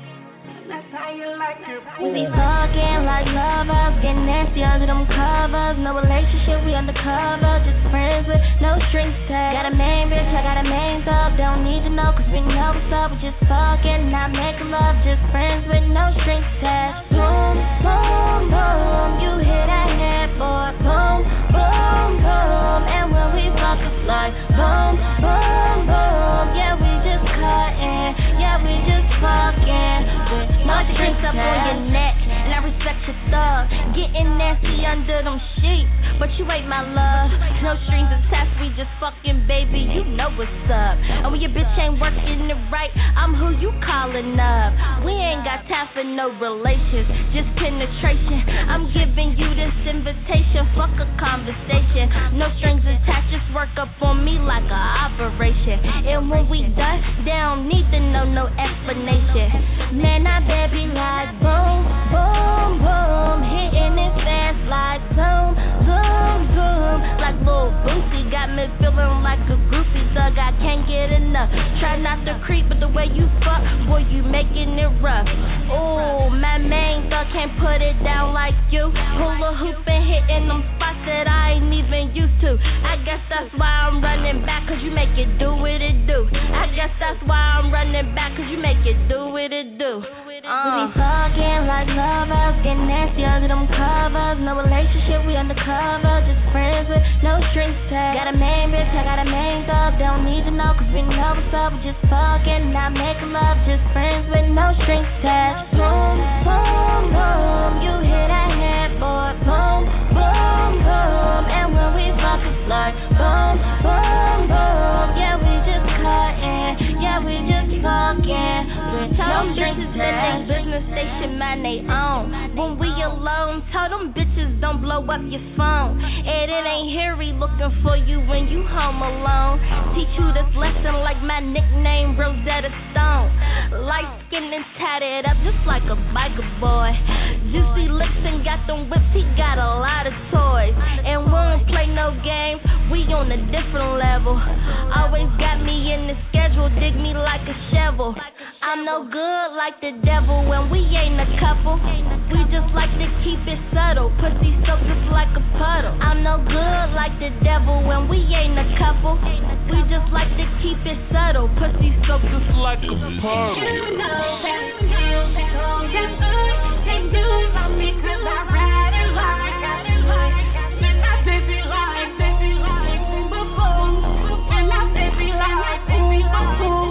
That's how you like it. We be talking like lovers, getting nasty under them covers. No relationship, we undercover, just friends with no strings attached. Got a main bitch, I got a main thug. Don't need to know, cause we know what's up. We just fucking, not making love, just friends with no strings attached. Boom, boom, boom, you hear that head, boy. Boom, boom, boom, and when we fuck, it's like boom, boom, boom. Yeah, we just cutting, yeah, we just fucking. No strings up on your neck, and I respect your thug. Getting nasty under them sheets, but you ain't my love. No strings attached, we just fucking, baby, you know what's up. And when your bitch ain't working it right, I'm who you calling up. We ain't got time for no relations, just penetration. I'm giving you this invitation, fuck a conversation. No strings attached, just work up on me like a operation. And when we done, they don't need to know no explanation. Man, I baby like boom, boom, boom, hitting it fast like boom, boom, boom, like Lil Boosie. Got me feeling like a groupie thug, I can't get enough. Try not to creep, but the way you fuck, boy, you making it rough. Ooh, my main thug can't put it down like you. Hula hooping, hitting them spots that I ain't even used to. I guess that's why I'm running back, cause you make it do what it do. I guess that's why I'm running back, cause you make it do what it do. Uh. We be fucking like lovers, getting nasty under them covers. No relationship, we undercover, just friends with no strings attached. Got a main bitch, I got a main thug. Don't need to know, cause we know what's up. We just fucking, not making love, just friends with no strings attached. Boom, boom, boom, you hear that head, boy. Boom, boom, boom, and when we fuck, it's like boom, boom, boom. Yeah, we just cutting, yeah, we just fucking with no strings attached. Business station, man, they own. When we alone, tell them bitches don't blow up your phone. And it ain't Harry looking for you when you home alone. Teach you this lesson like my nickname, Rosetta Stone. Light skin and tatted up just like a biker boy. Juicy lips and got them whips, he got a lot of toys. And we don't play no games, we on a different level. Always got me in the schedule, dig me like a shovel. I'm no good like the devil when we ain't a couple. We just like to keep it subtle. Pussy soaked just like a puddle. I'm no good like the devil when we ain't a couple. We just like to keep it subtle. Pussy soaked just like a puddle. You know that you so damn good. Can't do about me cause I ride it like, ride it like. And I baby like, baby like, boom, boom, boom. And I baby like, boom, boom, boom.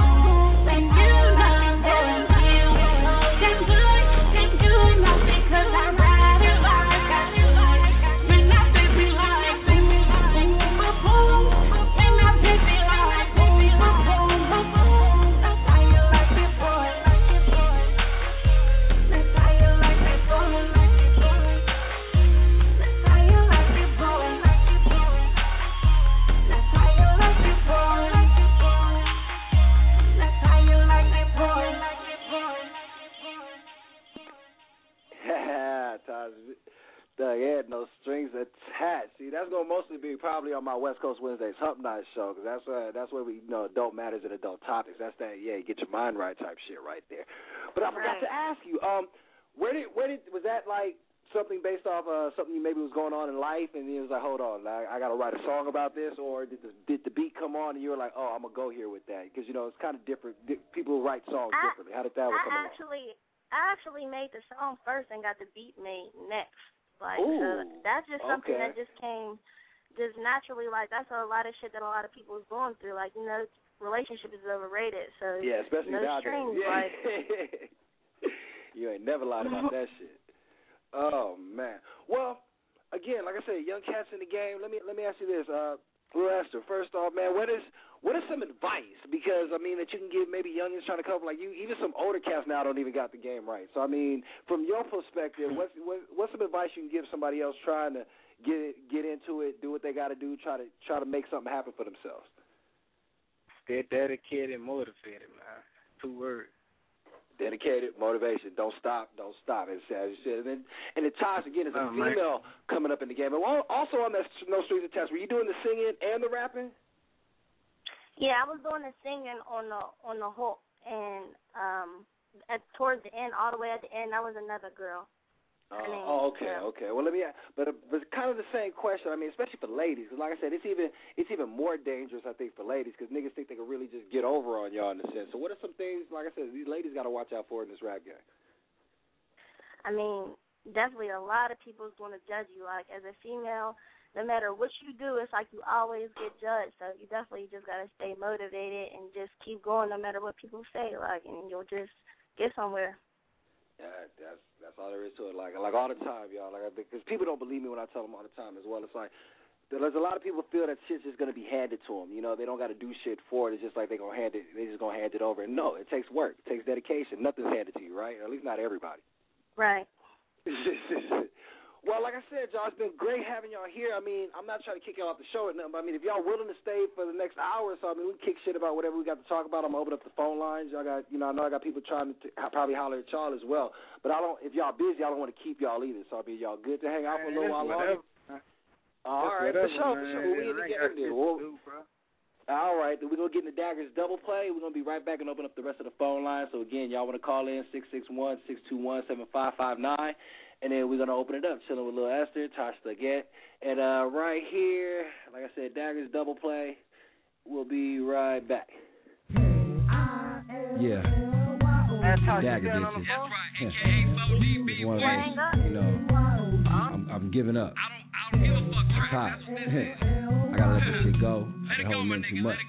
And you know that you so damn good. Can't do nothing cause I ride it like, ride it like. And I baby like, boom, boom, boom. And I baby like, boom, boom, boom, boom. That's how you like it, boy. That's how you like it, boy. That's how you like it, boy. That's how you like it, boy. That's how you like it, boy. Yeah, Taj, Uh, yeah, no strings attached. See, that's gonna mostly be probably on my West Coast Wednesdays Hump Night show, because that's uh, that's where we, you know, adult matters and adult topics. That's that, yeah, get your mind right type shit right there. But I forgot Right. to ask you, um, where did where did was that like something based off uh, something maybe was going on in life, and you was like, hold on, I, I got to write a song about this, or did the did the beat come on and you were like, oh, I'm gonna go here with that, because you know it's kind of different. Di- people write songs I, differently. How did that one come I along? actually, I actually made the song first and got the beat made next. Like, Ooh, so that's just something okay. that just came just naturally. Like, that's a lot of shit that a lot of people is going through. Like, you know, relationship is overrated. So Yeah, especially no nowadays. strings. Yeah. Like, You ain't never lied about that shit. Oh man. Well, again, like I said, young cats in the game. Let me let me ask you this, uh, Lil Esther. First off, man, what is what is some advice? Because I mean that you can give maybe youngins trying to come like you. Even some older cats now don't even got the game right. So I mean, from your perspective, what's what, what's some advice you can give somebody else trying to get get into it, do what they got to do, try to try to make something happen for themselves? Stay dedicated and motivated, man. Two words. Dedicated, motivation, don't stop, don't stop. As you said, and then and it ties again as a Oh, man. female coming up in the game. And while- also on that No Strings Attached, were you doing the singing and the rapping? yeah, I was doing the singing on the on the hook, and um, at towards the end, all the way at the end, that was another girl. Uh, I mean, oh, okay, yeah. okay. Well, let me. But uh, but kind of the same question. I mean, especially for ladies, 'cause like I said, it's even it's even more dangerous, I think, for ladies, because niggas think they can really just get over on y'all in a sense. So, what are some things, like I said, these ladies got to watch out for in this rap game? I mean, definitely a lot of people is going to judge you. Like, as a female, no matter what you do, it's like you always get judged. So you definitely just got to stay motivated and just keep going no matter what people say, like, and you'll just get somewhere. Yeah, that's that's all there is to it. Like like all the time, y'all. Like because people don't believe me when I tell them all the time as well. It's like there's a lot of people feel that shit's just gonna be handed to them. You know, they don't got to do shit for it. It's just like they gonna hand it. They just gonna hand it over. And no, it takes work. It takes dedication. Nothing's handed to you, right? Or at least not everybody. Right. Well, like I said, y'all, it's been great having y'all here. I mean, I'm not trying to kick y'all off the show or nothing, but I mean, if y'all willing to stay for the next hour or so, I mean, we can kick shit about whatever we got to talk about. I'm going to open up the phone lines. Y'all got, you know, I know I got people trying to t- probably holler at y'all as well. But I don't, if y'all busy, I don't want to keep y'all either. So I mean, y'all good to hang out for a little while longer? All right, for sure, for sure. We in the game there. We'll, all right, then we're going to get in the Daggers double play. We're going to be right back and open up the rest of the phone line. So, again, y'all want to call in six six one, six two one, seven five five nine. And then we're going to open it up, chilling with Lil Esther, Tosh Leggett. And uh, right here, like I said, Daggers double play. We'll be right back. Yeah. Dagger bitches. It's one of those, you know, I'm, I'm giving up. I'm tired. I gotta let this shit go. I've been holding in too much.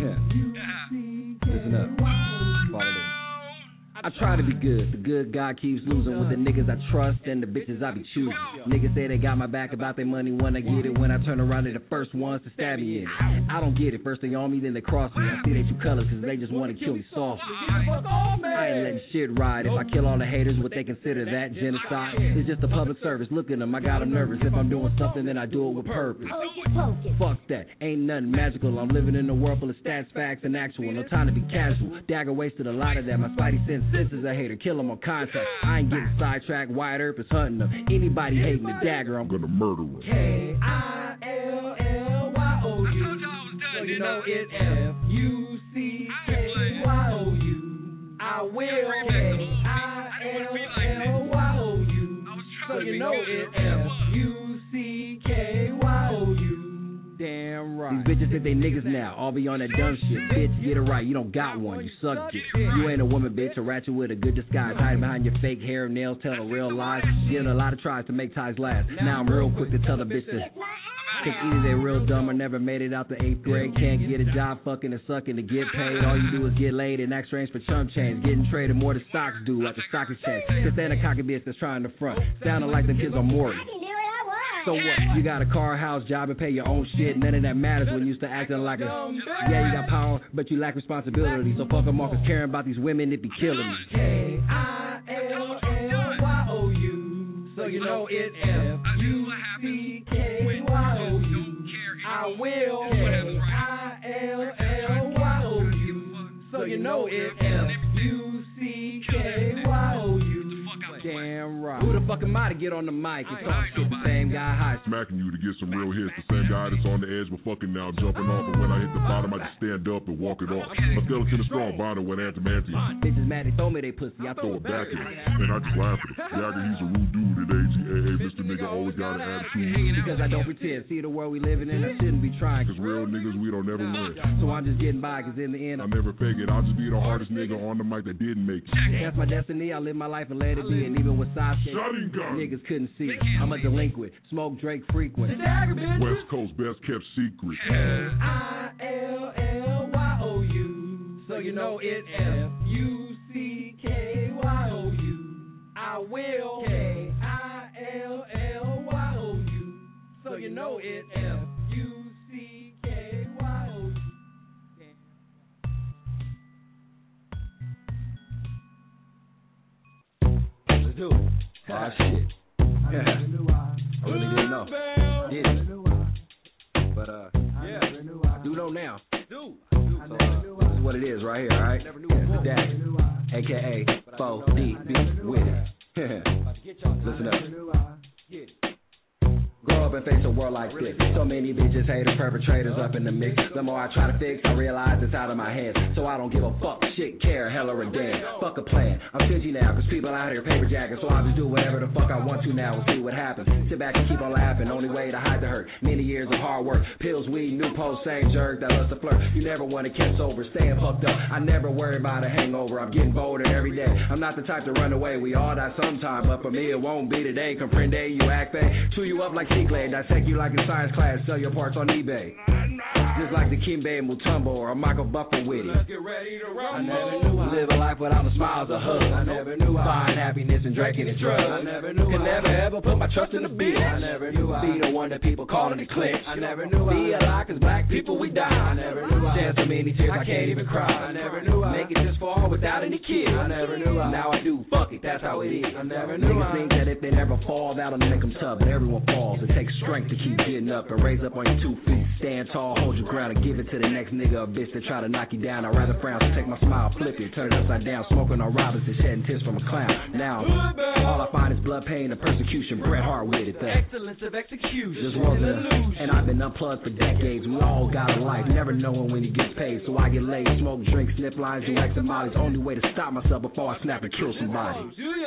Yeah. Listen up. Follow this. I try to be good, the good God keeps losing with the niggas I trust and the bitches I be choosing. Niggas say they got my back about their money when I get it. When I turn around, they're the first ones to stab me in it. I don't get it, first they on me, then they cross me. I see they true colors cause they just want to kill me softly. I ain't letting shit ride. If I kill all the haters, would they consider that genocide? It's just a public service, look at them, I got them nervous. If I'm doing something, then I do it with purpose. Fuck that, ain't nothing magical. I'm living in a world full of stats, facts, and actual. No time to be casual. Dagger wasted a lot of that. My spidey sense is a hater, kill him on contact. I ain't getting sidetracked, Wyatt Earp is hunting them. Anybody hating the Dagger, I'm gonna murder him. K I L L Y O U. So you know it F U C K Y O U. I will K I L L Y O U. So you know it F U C K Y O U. Damn right. These bitches think they niggas now, all be on that dumb shit. Bitch, get it right, you don't got one, you suck dick. You ain't a woman, bitch, a ratchet with a good disguise. Hiding behind your fake hair, nails, telling real lies. Getting a lot of tries to make ties last. Now I'm real quick to tell the bitch to... Cause either they real dumb or never made it out the eighth grade. Can't get a job, fucking and sucking to get paid. All you do is get laid and act strange for chump change. Getting traded more than stocks do at the stock exchange. Cause they ain't a cocky bitch that's trying to front. Sounding like them kids on Maury. So what? You got a car, house, job, and pay your own shit. None of that matters when you used to acting like a... Yeah, you got power, but you lack responsibility. So fuck them off, cause caring about these women, it be killing me. K I L L Y O U. So you know it F U C K Y O U. I will K I L L Y O U. So you know it F U C K Y O U. Damn right. Who the fuck am I to get on the mic and talk shit? The same guy high. Smacking you to get some real hits. The same guy that's on the edge but fucking now jumping off. And when I hit the bottom, I just stand up and walk it off. My skeleton is strong, bonded with antimantium. Bitches mad, they throw me they pussy, I Throw it back at him. And I just laugh at him. Jagger, he's a rude dude at A G A A. Mister Nigga always got an attitude. Because I don't pretend. See the world we living in, I shouldn't be trying. Cause real niggas, we don't never win. So I'm just getting by, cause in the end, I never fake it. I'll just be the hardest nigga on the mic that didn't make it. That's my destiny. I live my life and let it be. And even with side shit, niggas couldn't see it. I'm a delinquent. Smoke Drake frequent. West Coast best kept secret. I L L Y O U. So you know it. F U C K Y O U. I will. K I L L Y O U. So you know it. F U C K Y O U. Let's do it. Oh shit. Yeah. I really didn't know. Didn't. But uh, yeah, I do know now. So, uh, this is what it is right here, alright? The Dagger, aka four D B with it. Listen up. Grow up and face a world like this. So many bitches, haters, perpetrators up in the mix. The more I try to fix, I realize it's out of my hands. So I don't give a fuck, shit, care, hell or a damn. Fuck a plan. I'm stingy now, cause people out here paper jackets. So I'll just do whatever the fuck I want to now and see what happens. Sit back and keep on laughing. Only way to hide the hurt. Many years of hard work. Pills, weed, new post, same jerk that loves to flirt. You never want to catch sober, staying fucked up. I never worry about a hangover. I'm getting bolder every day. I'm not the type to run away. We all die sometime, but for me it won't be today. Comprende, you act fake. Chew you up like C-Clay. Dissect you like in science class. Sell your parts on eBay. Just like the Kimbe Mutombo or a Michael Buffer Witty. I never knew I live a life without a smile or a hug. I never knew I find happiness in drinking and drugs. I never knew Could I never ever put my trust in the bitch. I never knew I be the one that people calling the clinch. I never knew I be alive cause black people we die. I never knew I shed so many tears I can't even cry. I never knew I make it this far without any kids. I never knew I now I do. Fuck it, that's how it is. I never knew Niggas I think that if they never fall, that'll make them tough. But everyone falls. It takes strength to keep getting up and raise up on your two feet. Stand tall, hold your ground, and give it to the next nigga or bitch that try to knock you down. I'd rather frown, so take my smile, flip it, turn it upside down, smoking on Robinson, shedding tears from a clown. Now, all I find is blood, pain, and persecution. Bret Hart with it, the excellence of execution. Just wasn't a, and I've been unplugged for decades. We all got a life, never knowing when he gets paid. So I get laid, smoke, drink, snip lines, do X and mollies. Only way to stop myself before I snap and kill somebody.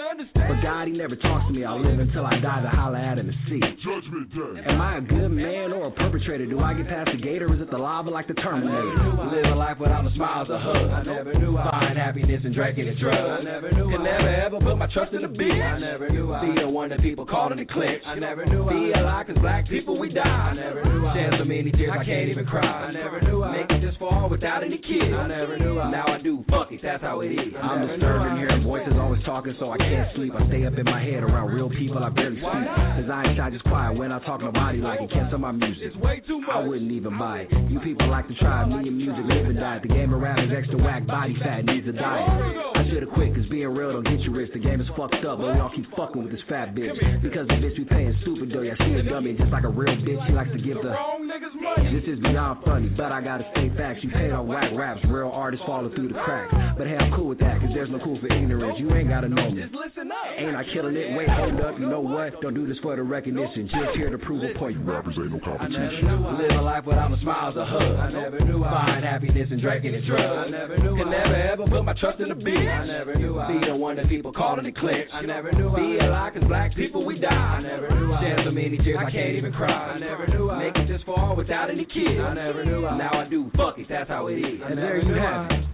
But God, he never talks to me. I'll live until I die to holler at him and see. Judgment Day. Am I a good man or a perpetrator? Do I get past the gate or is it the lava like the Terminator? Live a life without a smile or a hug. I never knew I find happiness in drinking and drugs. I never knew Could never ever put my trust in the bitch. I never knew I be the one that people calling the clinch. I never knew I be alive cause black people we die. I never knew I shed so many tears I can't even cry. I never knew I make it this far without any kids. I never knew I now I do. Fuck it, that's how it is. I'm disturbed in hearing voices always talking so I can't sleep. I stay up in my head around real people I barely speak. Cause I ain't shy, just quiet when I talk nobody like it. Cancel my music. I wouldn't even buy it. You people like to try me and music, live and die. The game of rap is extra whack, body fat needs a diet. I should've quit cause being real don't get you rich. The game is fucked up, but we all keep fucking with this fat bitch. Because the bitch we paying stupid though, yeah, she a dummy. Just like a real bitch, she likes to give the This is beyond funny, but I gotta stay facts. You paid on whack raps, real artists falling through the cracks. But hey, I'm cool with that, cause there's no cool for ignorance. You ain't gotta know me. Ain't I killing it? Wait, hold up, you know what? Don't do this for the recognition, just here to prove a point. You rappers ain't no competition. Live a life without a smile or a hug. I never knew I find happiness in drinking and drugs. I never knew Could I never ever put my trust in the bitch. I never knew I be the one that people calling the clinch. I never knew I be alive cause black people we die. I never knew I shed so many tears I can't even cry. I never knew I make it this far without any kids. I never knew I now I do. Fuck it, that's how it is. And there you have it.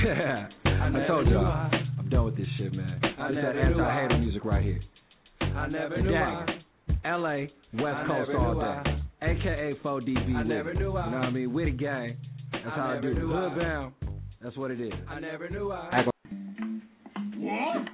I told y'all, I'm done with this shit, man. This that anti-hater music right here. I never knew I. L A, West Coast all day. A K A four D B. I never knew I. You know what I mean? With a gang. That's I how I do. never knew Hood I. bound. That's what it is. I never knew I. Act What?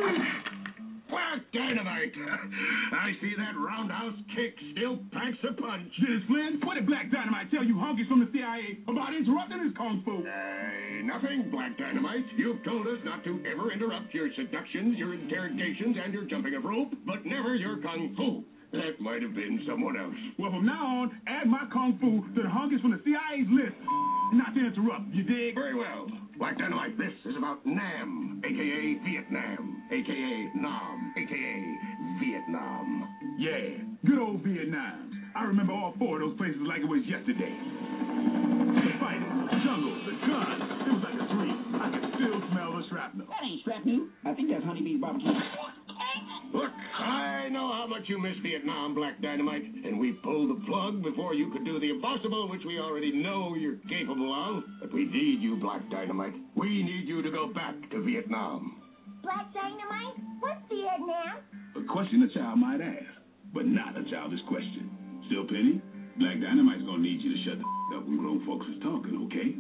Black Dynamite. I see that roundhouse kick still packs a punch. Dennis Flynn, what did Black Dynamite tell you honkies from the C I A about interrupting his kung fu? Hey, nothing, Black Dynamite. You've told us not to ever interrupt your seductions, your interrogations, and your jumping of rope, but never your kung fu. That might have been someone else. Well, from now on, add my kung fu to the honkies from the C I A's list. Not to interrupt, you dig? Very well. Black Dynamite, this is about Nam, a k a. Vietnam, a k a. Nam, a k a. Vietnam. Yeah, good old Vietnam. I remember all four of those places like it was yesterday. The fighting, the jungle, the guns. It was like a dream. I can still smell the shrapnel. That ain't shrapnel. I think that's honeybee's barbecue. Look, I know how much you miss Vietnam, Black Dynamite, and we pulled the plug before you could do the impossible, which we already know you're capable of. But we need you, Black Dynamite. We need you to go back to Vietnam. Black Dynamite? What's Vietnam? A question a child might ask, but not a childish question. Still, Penny, Black Dynamite's gonna need you to shut the f- up when grown folks is talking, okay?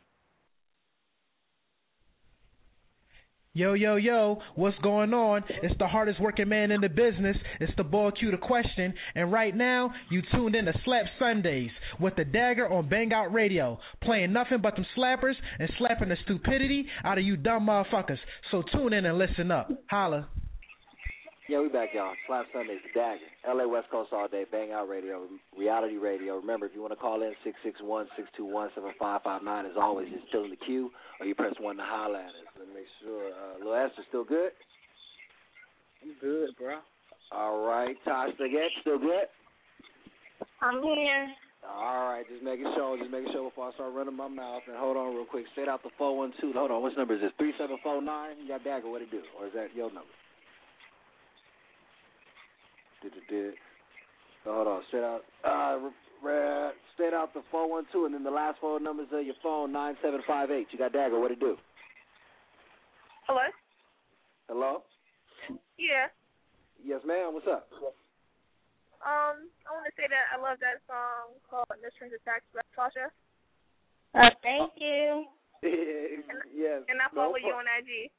Yo, yo, yo, what's going on? It's the hardest working man in the business. It's the boy Q the Question. And right now, you tuned in to Slap Sundays with the Dagger on Bang Out Radio, playing nothing but them slappers and slapping the stupidity out of you dumb motherfuckers. So tune in and listen up. Holla. Yeah, we back, y'all. Slap Sundays, the Dagger. L A West Coast all day, Bang Out Radio, Reality Radio. Remember, if you want to call in, six six one, six two one, seven five five nine. As always, just still in the queue, or you press one to holler at us. Let me make sure. Uh, Lil Esther, still good? I'm good, bro. All right. Tosh Baguette, still good? I'm here. All right, just making sure, just making sure before I start running my mouth. And hold on real quick. Straight out the four one two. Hold on, which number is this? three seven four nine? You got Dagger, what it do? Or is that your number? Did it did. So hold on, straight out, uh, red, straight out the four one two, and then the last four numbers of your phone, nine seven five eight. You got Dagger, what it do? Hello? Hello? Yeah. Yes, ma'am, what's up? Um, I want to say that I love that song called No Strings Attached by Tasha. Uh, thank you. Yes. And I follow no you on I G.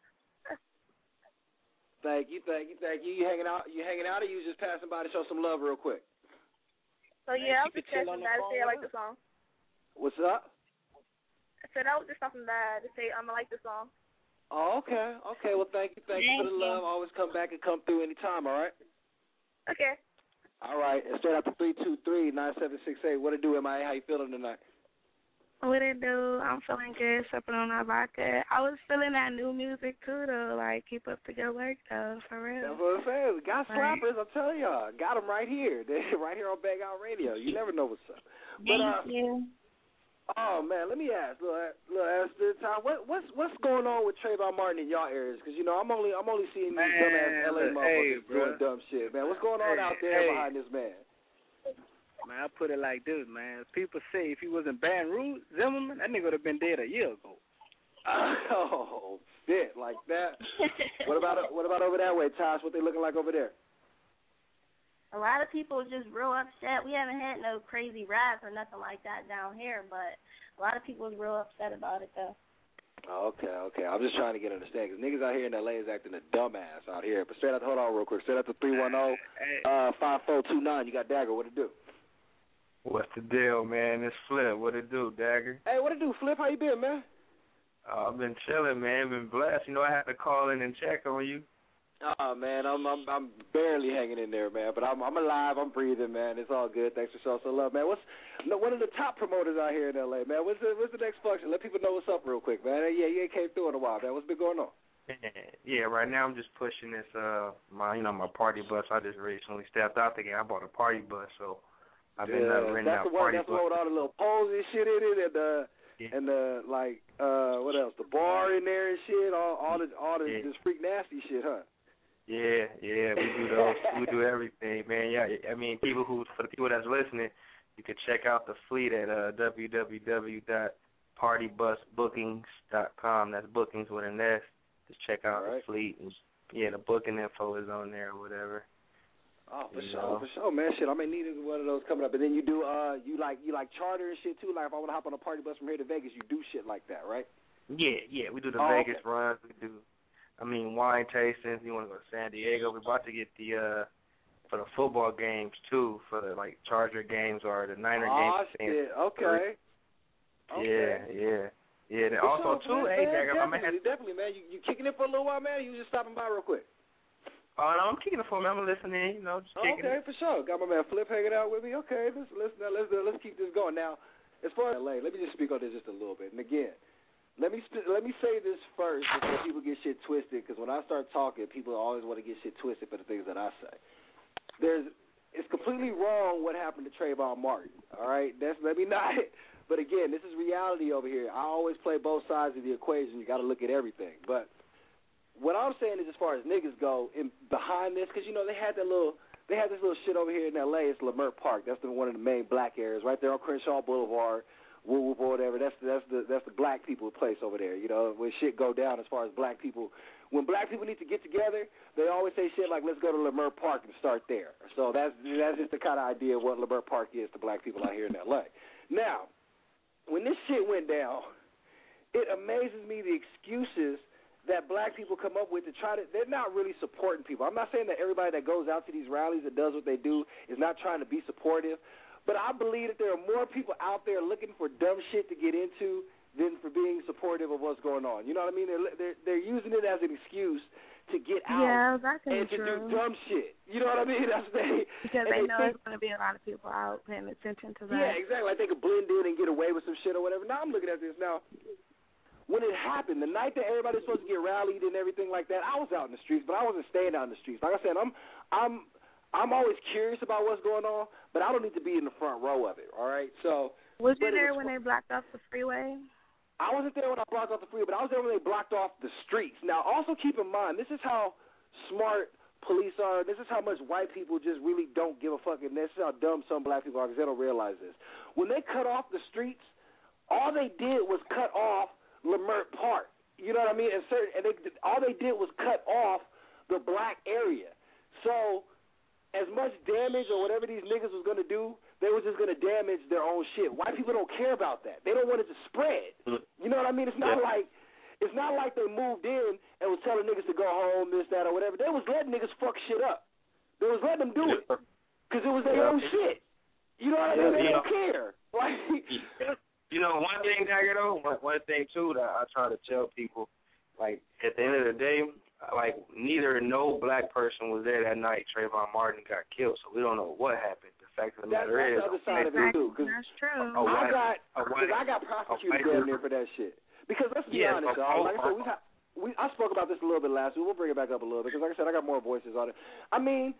Thank you, thank you, thank you. You hanging out? You hanging out, or you just passing by to show some love real quick? So yeah, I was just passing by to say I like the song. What's up? I said I was just stopping by to say I'm gonna like the song. Oh, okay, okay. Well, thank you, thank, thank you for the you. love. Always come back and come through anytime. All right. Okay. All right. And straight out to three two three nine seven six eight. What it do, M I A? How you feeling tonight? What it do? I'm feeling good, sipping on that vodka. I was feeling that new music too, though. Like, keep up the good work, though, for real. That's what I'm saying. We got slappers, I'm telling y'all. Got them right here. They're right here on Bang Out Radio. You never know what's up. But, Thank uh, you. Oh man, let me ask, little, little Esther, Tom, what what's what's going on with Trayvon Martin in y'all areas? Because you know I'm only I'm only seeing these dumbass L A motherfuckers hey, doing dumb shit, man. What's going on hey, out there hey. behind this man? Man, I put it like this, man. People say if he wasn't Baton Rouge Zimmerman, that nigga would have been dead a year ago. Oh shit, like that. What about what about over that way, Tosh? What they looking like over there? A lot of people are just real upset. We haven't had no crazy riots or nothing like that down here, but a lot of people is real upset about it, though. Okay, okay. I'm just trying to get understand because niggas out here in L A is acting a dumbass out here. But straight out, hold on real quick. Straight out to three one zero uh five four two nine. You got Dagger. What it do? What's the deal, man? It's Flip. What it do, Dagger? Hey, what it do, Flip? How you been, man? Uh, I've been chilling, man. Been blessed. You know, I had to call in and check on you. Oh man, I'm I'm I'm barely hanging in there, man. But I'm I'm alive. I'm breathing, man. It's all good. Thanks for showing some love, man. What's no, one of the top promoters out here in L A, man? What's the what's the next function? Let people know what's up real quick, man. Yeah, you ain't came through in a while, man. What's been going on? Yeah, right now I'm just pushing this uh my you know my party bus. I just recently stepped out the game. I bought a party bus, so I've been yeah, uh, renting that's out the one. party That's the one with all the little poles and shit in it, and the yeah. and the like uh what else? The bar in there and shit. All all the all the yeah. this freak nasty shit, huh? Yeah, yeah, we do those. We do everything, man. Yeah, I mean, people who, for the people that's listening, you can check out the fleet at uh, w w w dot party bus bookings dot com. That's bookings with an S. Just check out right. the fleet, and yeah, the booking info is on there or whatever. Oh, for you sure, know? for sure, man. Shit, I may need one of those coming up. And then you do, uh, you like, you like charter and shit too. Like if I want to hop on a party bus from here to Vegas, you do shit like that, right? Yeah, yeah, we do the oh, Vegas okay. runs. We do. I mean, wine tastings. You want to go to San Diego? We're about to get the uh for the football games too, for the like Charger games or the Niner oh, games. Shit. Okay. Yeah, okay. yeah, yeah. Then for also sure, too, man, hey, man, Dagger, I'm definitely, gonna have definitely, man. You you kicking it for a little while, man? Or you just stopping by real quick? Oh no, I'm kicking it for me. I'm listening. You know, just kicking okay, it. for sure. Got my man Flip hanging out with me. Okay, let's let's now let's let's keep this going. Now, as far as L A, let me just speak on this just a little bit. And again, let me sp- let me say this first before people get shit twisted, because when I start talking, people always want to get shit twisted for the things that I say. There's it's completely wrong what happened to Trayvon Martin. All right, that's let me not. But again, this is reality over here. I always play both sides of the equation. You got to look at everything. But what I'm saying is, as far as niggas go, in behind this, because you know they had that little. They had this little shit over here in L A. It's Leimert Park. That's the, one of the main black areas right there on Crenshaw Boulevard, whoop whoop or whatever. That's that's the that's the black people place over there. You know, when shit go down as far as black people. When black people need to get together, they always say shit like, "Let's go to Leimert Park and start there." So that's that's just the kind of idea of what Leimert Park is to black people out here in L A. Now, when this shit went down, it amazes me the excuses that black people come up with to try to, they're not really supporting people. I'm not saying that everybody that goes out to these rallies and does what they do is not trying to be supportive, but I believe that there are more people out there looking for dumb shit to get into than for being supportive of what's going on. You know what I mean? They're they're, they're using it as an excuse to get out yeah, that's and to true. do dumb shit. You know what I mean? That's they because they know they think, there's going to be a lot of people out paying attention to that. Yeah, exactly. Like they could blend in and get away with some shit or whatever. Now I'm looking at this now. When it happened, the night that everybody was supposed to get rallied and everything like that, I was out in the streets, but I wasn't staying out in the streets. Like I said, I'm I'm I'm always curious about what's going on, but I don't need to be in the front row of it. All right, so was you there was, when they blocked off the freeway? I wasn't there when I blocked off the freeway, but I was there when they blocked off the streets. Now, also keep in mind, this is how smart police are. This is how much white people just really don't give a fuck, and this is how dumb some black people are because they don't realize this. When they cut off the streets, all they did was cut off Leimert Park, you know what I mean? And, certain, and they, all they did was cut off the black area. So, as much damage or whatever these niggas was going to do, they were just going to damage their own shit. White people don't care about that. They don't want it to spread. You know what I mean? It's not yeah. like it's not like they moved in and was telling niggas to go home, this, that, or whatever. They was letting niggas fuck shit up. They was letting them do it because it was their yeah. own shit. You know what I mean? They don't care. Like. You know, one thing, Dagger, though, one, one thing, too, that I try to tell people, like, at the end of the day, like, neither no black person was there that night Trayvon Martin got killed, so we don't know what happened. The fact of the matter that's, is... That's the other side of it, too. That's true. A, a white, I got, white, I got prosecuted down there for that shit. Because let's be yeah, honest, so, y'all. Like I said, we, ha- we I spoke about this a little bit last week. We'll bring it back up a little bit because, like I said, I got more voices on it. I mean...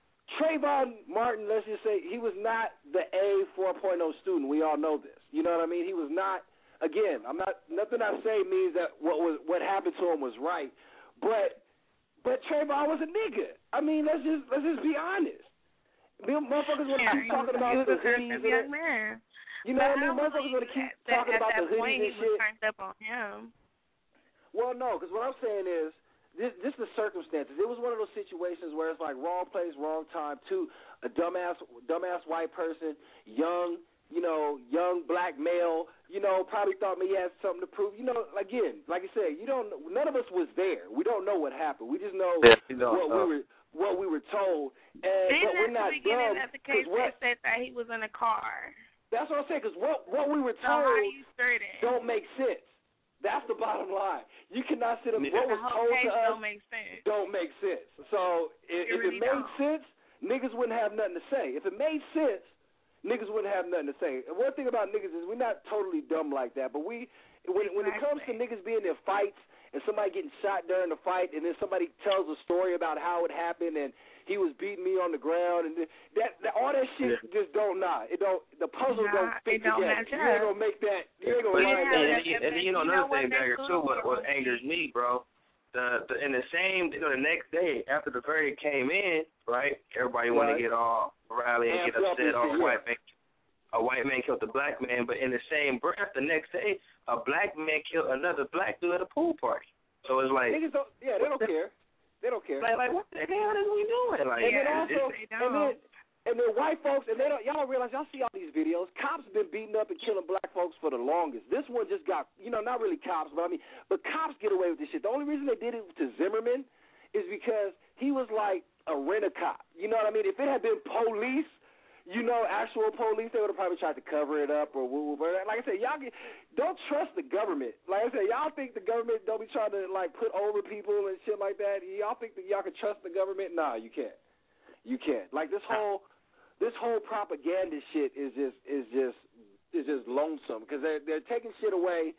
Trayvon Martin, let's just say, he was not the A four point oh student. We all know this. You know what I mean? He was not, again, I'm not, nothing I say means that what was what happened to him was right. But but Trayvon was a nigga. I mean, let's just let's just be honest. Motherfuckers want to keep talking about the hoodies. Young man. You know what I mean? Motherfuckers want to keep talking about the hoodies and shit. Turned up on him. Well, no, because what I'm saying is, This, this the circumstances. It was one of those situations where it's like wrong place, wrong time. Too, a dumbass, dumbass white person, young, you know, young black male, you know, probably thought maybe he had something to prove. You know, again, like I said, you don't. None of us was there. We don't know what happened. We just know yeah, you know, what uh, we were, what we were told. And then but we're not at the beginning dumb. of the case, what, they said that he was in a car. That's what I'm saying. Because what what we were so told how you certain? don't make sense. That's the bottom line. You cannot sit up. What was told to us don't make sense. Don't make sense. So if it, if really it made don't. sense, niggas wouldn't have nothing to say. If it made sense, niggas wouldn't have nothing to say. And one thing about niggas is we're not totally dumb like that, but we when exactly. when it comes to niggas being in fights and somebody getting shot during the fight, and then somebody tells a story about how it happened and he was beating me on the ground, and that, that all that shit yeah. just don't nah. It don't. The puzzle nah, don't fit don't together. Match you ain't gonna make that. You ain't gonna but, line and, that. And, and, and you know another thing, Dagger, too. What, what angers me, bro. The, the in the same, you know, the next day after the verdict came in, right? Everybody right. want to get all rally and yeah, get upset. Oh, a white man, a white man killed a black man, but in the same breath, the next day, a black man killed another black dude at a pool party. So it's like niggas don't. Yeah, they don't care. They don't care. Like, like what the hell is we doing? Like, and then yeah, also, it's, and then, and then white folks, and they don't. Y'all don't realize. Y'all see all these videos. Cops been beating up and killing black folks for the longest. This one just got, you know, not really cops, but I mean, but cops get away with this shit. The only reason they did it to Zimmerman is because he was like a rent-a-cop. You know what I mean? If it had been police, you know, actual police, they would have probably tried to cover it up or woo woo. Like I said, y'all get, don't trust the government. Like I said, y'all think the government don't be trying to like put over people and shit like that. Y'all think that y'all can trust the government? Nah, you can't. You can't. Like this whole this whole propaganda shit is just is just is just lonesome because they're they're taking shit away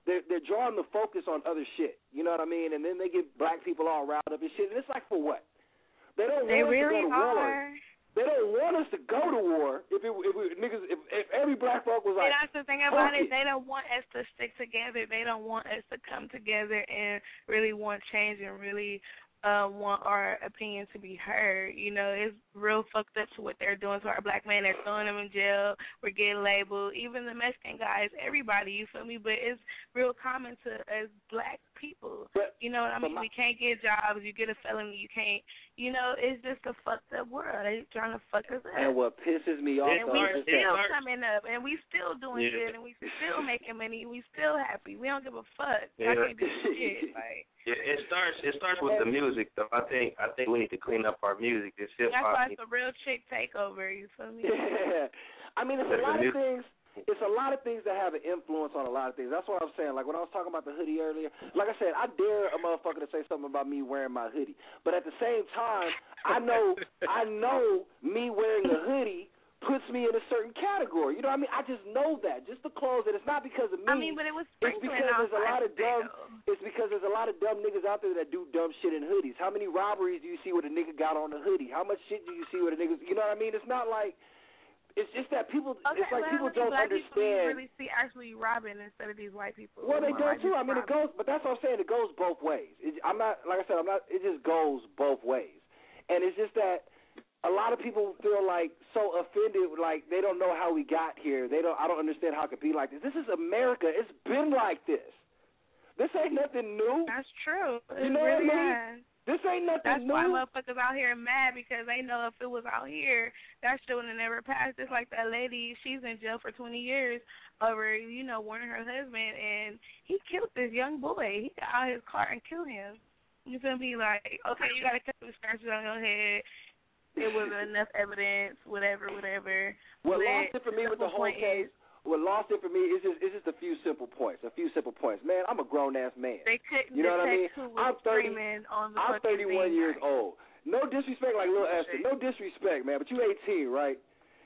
they're, they're drawing the focus on other shit. You know what I mean? And then they get black people all riled up and shit. And it's like, for what? They don't They want really us to go to are. war. They don't want us to go to war. If it, if it, niggas, if, if every black folk was like, and that's the thing about fuck it. They don't want us to stick together. They don't want us to come together and really want change and really uh, want our opinion to be heard. You know, it's real fucked up to what they're doing to our black men. They're throwing them in jail. We're getting labeled. Even the Mexican guys, everybody, you feel me? But it's real common to us black people. But, you know what I mean? We can't get jobs. You get a felony. You can't. You know, it's just a fucked up world. They trying to fuck us up. and what pisses me off And though we is still that coming up, and we still doing Yeah. good, and we still making money. We still happy. We don't give a fuck. Yeah. I can't do shit. Like Yeah, it starts. It starts with the music, though. I think. I think we need to clean up our music. This hip that's hop. why it's a real chick takeover. You feel me? Yeah. I mean, it's a There's lot a of new- things. It's a lot of things that have an influence on a lot of things. That's what I'm saying. Like when I was talking about the hoodie earlier, like I said, I dare a motherfucker to say something about me wearing my hoodie. But at the same time, I know, I know me wearing a hoodie puts me in a certain category. You know what I mean? I just know that. Just the clothes, and it's not because of me. I mean, but it was It's sprinkling because there's a lot of outside dumb. It's because there's a lot of dumb niggas out there that do dumb shit in hoodies. How many robberies do you see where the nigga got on the hoodie? How much shit do you see where the niggas? You know what I mean? It's not like. It's just that people. Okay, it's like well, people how many don't black people you understand. really see actually robbing instead of these white people? Well, they who do are too. just I mean, it robbing? goes, but that's what I'm saying. It goes both ways. It, I'm not, like I said, I'm not. It just goes both ways, and it's just that a lot of people feel like so offended, like they don't know how we got here. They don't. I don't understand how it could be like this. This is America. It's been like this. This ain't nothing new. That's true. You know it really what I mean? has. This ain't nothing That's new. why motherfuckers out here mad because they know if it was out here, that shit would have never passed. It's like that lady, she's in jail for twenty years over, you know, warning her husband, and he killed this young boy. He got out of his car and killed him. You feel me? Like, okay, you got a couple of scratches on your head. It wasn't enough evidence, whatever, whatever. What But lost it for me with the whole point case, is, what lost it for me is just, it's just a few simple points. A few simple points. Man, I'm a grown ass man. They couldn't You know what I mean? detect who was I'm thirty. screaming on the I'm fucking thirty-one thing, years right? old. No disrespect, like Lil Esther. No disrespect, man. But you eighteen, right?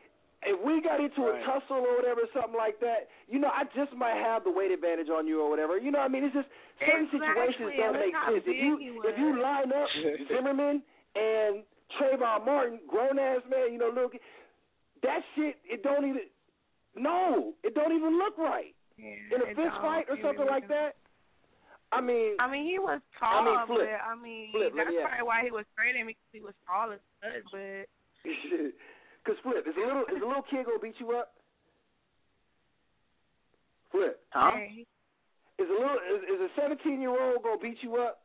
If we got into Right. a tussle or whatever, something like that, you know, I just might have the weight advantage on you or whatever. You know what I mean? It's just certain Exactly. situations don't Look make how sense. If big you he if you was. line up Zimmerman and Trayvon Martin, grown ass man, you know, little kid, that shit, it don't even. No, it don't even look right. Yeah, In a it fist don't. fight or It something really like that. I mean, I mean, he was I tall, mean, Flip. but I mean, Flip, let that's me ask. probably why he was threatening me because he was tall as fuck. But Cause Flip, is a little is a little kid gonna beat you up? Flip, Huh? hey, is a little is, is a seventeen year old gonna beat you up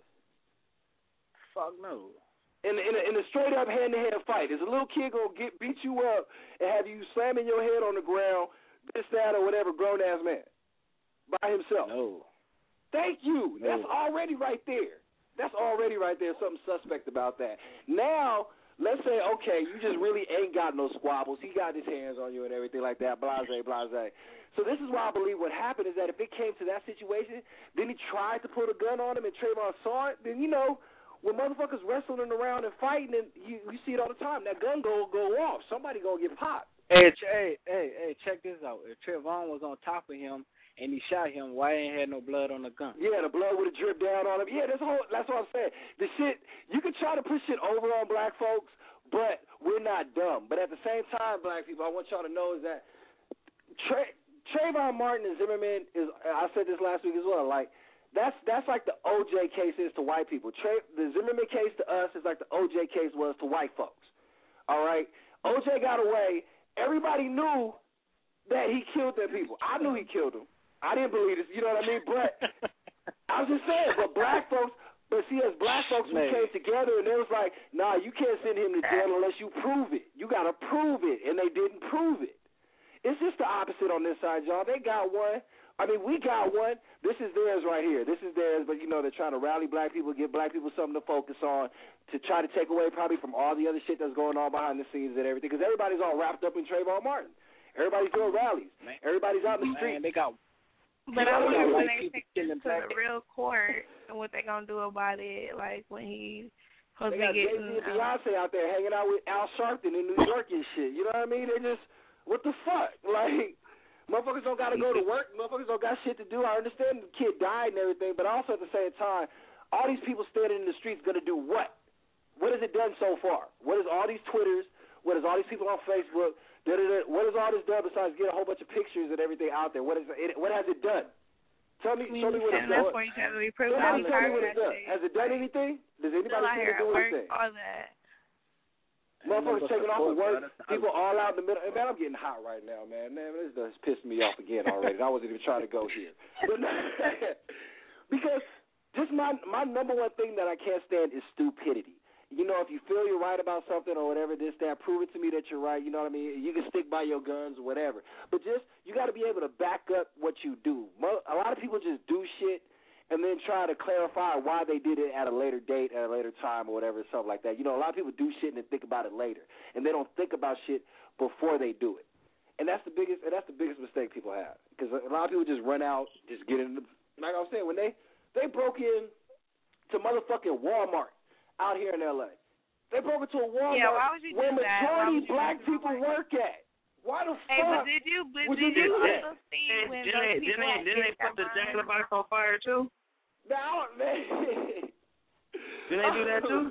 Fuck no. in in a, in a straight up hand to hand fight? Is a little kid gonna get beat you up and have you slamming your head on the ground, this that or whatever, grown ass man by himself? No. Thank you. No. That's already right there. That's already right there. Something suspect about that. Now, let's say, okay, you just really ain't got no squabbles. He got his hands on you and everything like that, blase, blase. So this is why I believe what happened is that if it came to that situation, then he tried to put a gun on him and Trayvon saw it, then, you know, when motherfuckers wrestling around and fighting, and you, you see it all the time, that gun go go off. Somebody gonna get popped. Hey, ch- hey, hey, hey, check this out. If Trayvon was on top of him and he shot him, why ain't had no blood on the gun? Yeah, the blood would have dripped down on him. Yeah, that's whole. That's what I'm saying. The shit, you can try to put shit over on black folks, but we're not dumb. But at the same time, black people, I want y'all to know is that Tra- Trayvon Martin and Zimmerman is. I said this last week as well. Like that's that's like the O J case is to white people. Tra- the Zimmerman case to us is like the O J case was to white folks. All right, O J got away. Everybody knew that he killed them people. I knew he killed them. I didn't believe this, you know what I mean? But I was just saying, but black folks, but see, as black folks, we Man. came together and it was like, nah, you can't send him to jail unless you prove it. You got to prove it, and they didn't prove it. It's just the opposite on this side, y'all. They got one. I mean, we got one. This is theirs right here. This is theirs, but, you know, they're trying to rally black people, give black people something to focus on, to try to take away probably from all the other shit that's going on behind the scenes and everything, because everybody's all wrapped up in Trayvon Martin. Everybody's doing rallies. Man. Everybody's out in the street. Man, they got. but You I know, wonder like when they people take killing him to black- the real court and what they gonna do about it. Like when he supposed They to got be Jay-Z getting. and Uh, Beyonce out there hanging out with Al Sharpton in New York and shit. You know what I mean? They just, what the fuck? Like, Motherfuckers don't got to go to work. Motherfuckers don't got shit to do. I understand the kid died and everything, but also at the same time, all these people standing in the streets going to do what? What has it done so far? What is all these Twitters? What is all these people on Facebook? Da, da, da, what has all this done besides get a whole bunch of pictures and everything out there? What is it? What has it done? Tell me, show me what it's done. Somebody tell me what it's done. Has it done anything? Does anybody see it do anything? All that. Motherfuckers taking off of work, people all out in the middle. Man, I'm getting hot right now, man. Man, this is pissing me off again already. I wasn't even trying to go here. Because just my my number one thing that I can't stand is stupidity. You know, if you feel you're right about something or whatever, this, that, prove it to me that you're right. You know what I mean? You can stick by your guns or whatever. But just, you got to be able to back up what you do. A lot of people just do shit and then try to clarify why they did it at a later date, at a later time, or whatever, something like that. You know, a lot of people do shit and then think about it later, and they don't think about shit before they do it. And that's the biggest, and that's the biggest mistake people have, because a lot of people just run out, just get in. The, like I was saying, when they they broke in to motherfucking Walmart out here in L A, they broke into a Walmart yeah, why would you where do majority that? black people work at. Why the hey, fuck? But did you, but would did you do you that? also see Didn't when they, those didn't people they, didn't they put the Jack in the Box on fire too? No, man. Didn't they do that too?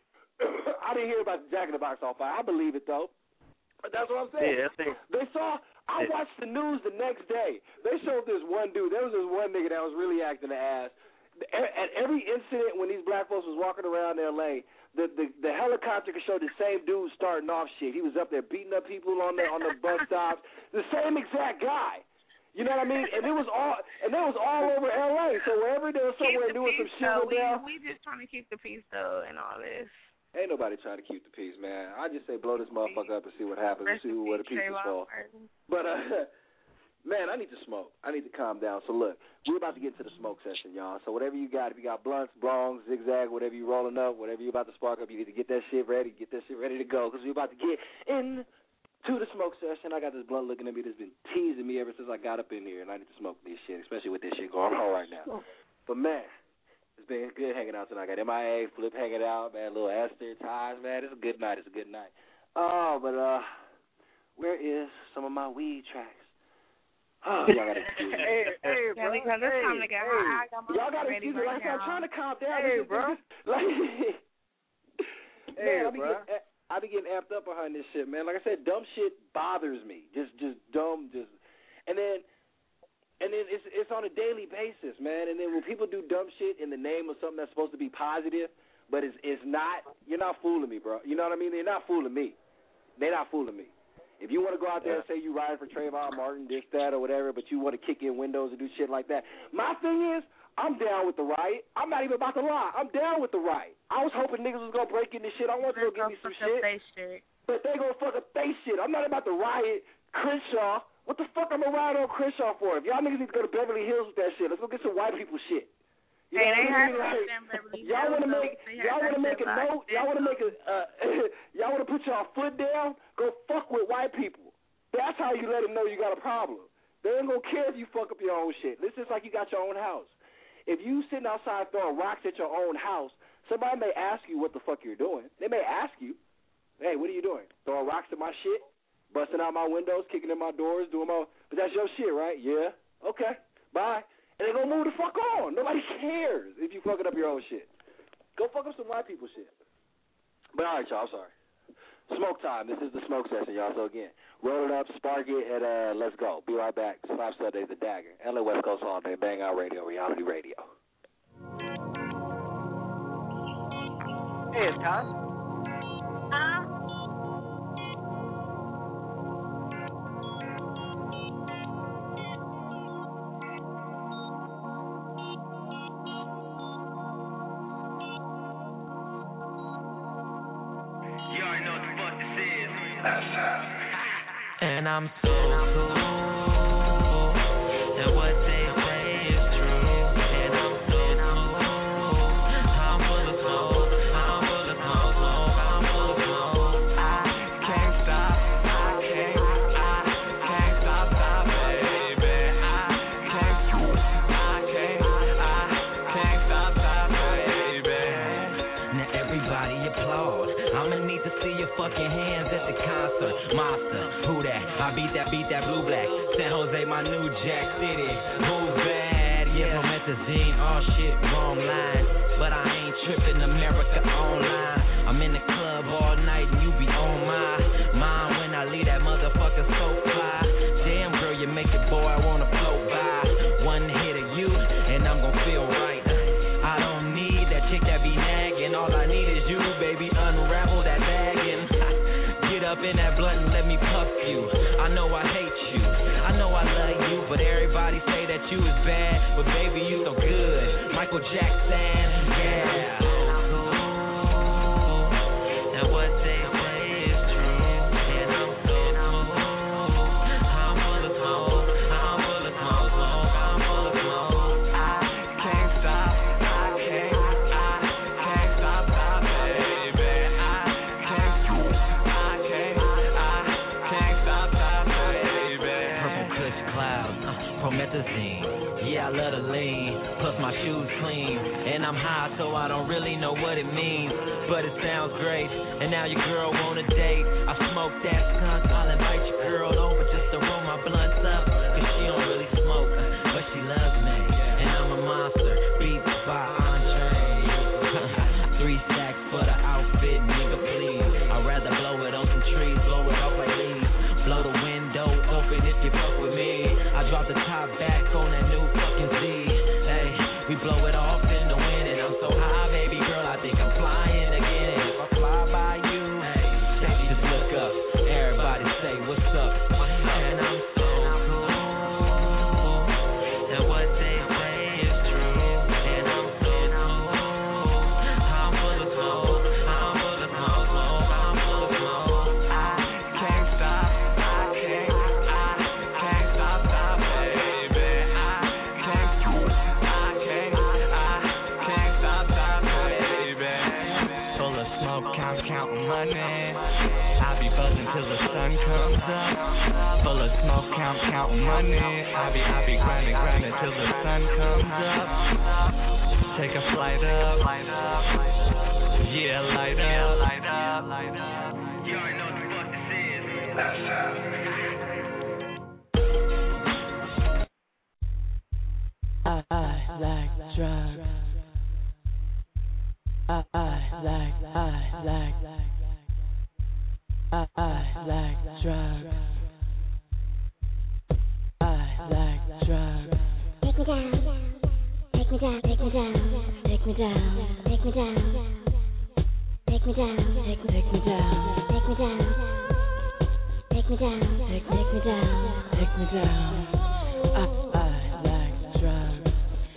I didn't hear about the Jack in the Box on fire. I believe it though. But that's what I'm saying. Yeah, I think. They saw. I yeah. watched the news the next day. They showed this one dude. There was this one nigga that was really acting the ass. At every incident when these black folks was walking around L A, the, the the helicopter could show the same dude starting off shit. He was up there beating up people on the on the bus stops. The same exact guy. You know what I mean? And it was all and it was all over L A. So wherever there was somewhere the doing some shit with them, we, we just trying to keep the peace though and all this. Ain't nobody trying to keep the peace, man. I just say blow this motherfucker up and see what happens and see where the pieces fall. But uh man, I need to smoke. I need to calm down. So, look, we're about to get into the smoke session, y'all. So, whatever you got, if you got blunts, blongs, zigzag, whatever you rolling up, whatever you about to spark up, you need to get that shit ready, get that shit ready to go, because we're about to get into the smoke session. I got this blunt looking at me that's been teasing me ever since I got up in here, and I need to smoke this shit, especially with this shit going on right now. But, man, it's been good hanging out tonight. I got M I A, Flip hanging out, man, little Esther, Ties, man. It's a good night. It's a good night. Oh, but, uh, where is some of my weed tracks? Oh, y'all gotta excuse me. Hey, hey, bro. Yeah, because it's hey, time to get hey. high. I got my y'all gotta ready excuse me. right Like, now. I'm trying to calm down. Hey, this, bro. This, like, hey, man, I be, bro. getting, I be getting amped up behind this shit, man. Like I said, dumb shit bothers me. Just, just dumb, just, and then, and then it's it's on a daily basis, man. And then when people do dumb shit in the name of something that's supposed to be positive, but it's it's not, you're not fooling me, bro. You know what I mean? They're not fooling me. They're not fooling me. If you want to go out there and say you ride for Trayvon Martin, this, that, or whatever, but you want to kick in windows and do shit like that, my thing is, I'm down with the riot. I'm not even about to lie. I'm down with the riot. I was hoping niggas was going to break in this shit. I want them to go give me some shit. shit. But they going to fuck up they shit. I'm not about to riot Crenshaw. What the fuck I'm going to ride on Crenshaw for? If y'all niggas need to go to Beverly Hills with that shit, let's go get some white people shit. You hey, know they what I heard mean? Like, them Beverly y'all want to make y'all want to make a like note. Y'all want to make a uh, y'all want to put y'all foot down. Go fuck with white people. That's how you let them know you got a problem. They ain't gonna care if you fuck up your own shit. This is like you got your own house. If you sitting outside throwing rocks at your own house, somebody may ask you what the fuck you're doing. They may ask you, "Hey, what are you doing? Throwing rocks at my shit? Busting out my windows, kicking in my doors, doing my..." But that's your shit, right? Yeah. Okay. Bye. And they gonna move the fuck on. Nobody cares if you fucking up your own shit. Go fuck up some white people shit. But all right, y'all. I'm sorry. Smoke time. This is the smoke session, y'all. So again, roll it up, spark it, and uh, let's go. Be right back. Slap Sundays, the Dagger. L A West Coast all day. Bang Out Radio, Reality Radio. Hey, it's Todd. Huh? And I'm so cool, and what they say is true. And I'm so cool, I'm full of smoke, I'm full of smoke, I'm full of smoke. I can't stop, I can't, I can't stop, stop, baby. I can't, I can't, I can't stop, stop, baby. Now everybody applaud. I'ma need to see you fuck shaking hands at the concert. Monster, who that? I beat that, beat that blue black. San Jose, my new Jack City. Move bad, yeah, promethazine. Oh shit, wrong line. But I ain't tripping, America online. I'm in the club all night and you be on my mind when I leave that motherfucker so fly. Damn girl, you make it, boy, I wanna float by. One hit of you and I'm gon' feel right. I don't need that chick that be nagging. All I need is you, baby, unravel that bag and get up in that blunt and let me puff you. I know I hate you, I know I love you, but everybody say that you is bad, but baby, you so good. Michael Jackson, yeah. Yeah, I love the lean, plus my shoes clean, and I'm high so I don't really know what it means, but it sounds great, and now your girl want a date. I smoke that skunk, I'll invite your girl over just to roll my blunts up, cause she don't really smoke, but she loves me, and I'm a monster, beats by Andre. Three stacks for the outfit, nigga, please. I'd rather blow it on some trees, blow it off like leaves, blow the window open if you fuck with me. I drop the top back on that new fucking Z. Hey, we blow it off in the wind and I'm so high, baby girl, I think I'm flying again. And if I fly by you, hey, just look up. Everybody say what's up. And I'm so cool. And what they say is true. And I'm so cool. I'm full of smoke. I'm full of smoke. I'm full of smoke. I can't stop. I can't. I can't stop. Stop, baby. I can't. I can't. I can't stop. Stop, baby. Full of smoke. Count, counting money. I be buzzing till the sun comes up. Full of smoke, count, counting money. I be, I be grinding, grinding till the sun comes up. Take a flight up. Yeah, light up. Light up, light up. You already know what the fuck this is. That's how. I, I like drugs. I, I like, I like, I, I like drugs. I like drugs. Take me down, take me down, take me down, take me down, take me down, take me down, take me down, take me down, take me down, Take, take me down, take me down. I, I like drugs.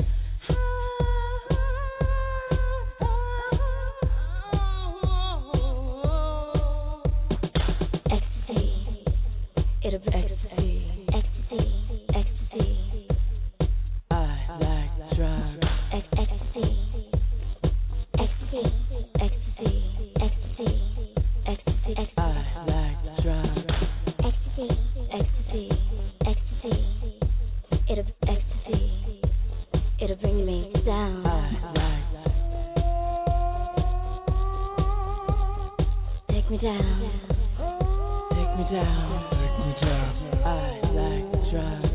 ecstasy, it'll be ecstasy, ecstasy, ecstasy. I like drugs. Ec- ecstasy, ecstasy, ecstasy, ecstasy, ecstasy, ecstasy. I like drugs. Ecstasy, ecstasy, ecstasy. It'll be ecstasy. It'll bring me down. I like. Take me down. Take me down. Take me down. I like drugs.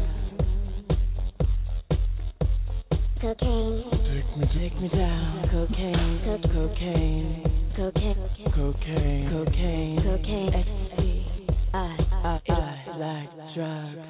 Cocaine, Take me, take me down. Cocaine. Co- Cocaine. cocaine, Cocaine. Cocaine. cocaine, ecstasy. I, I, I like drugs.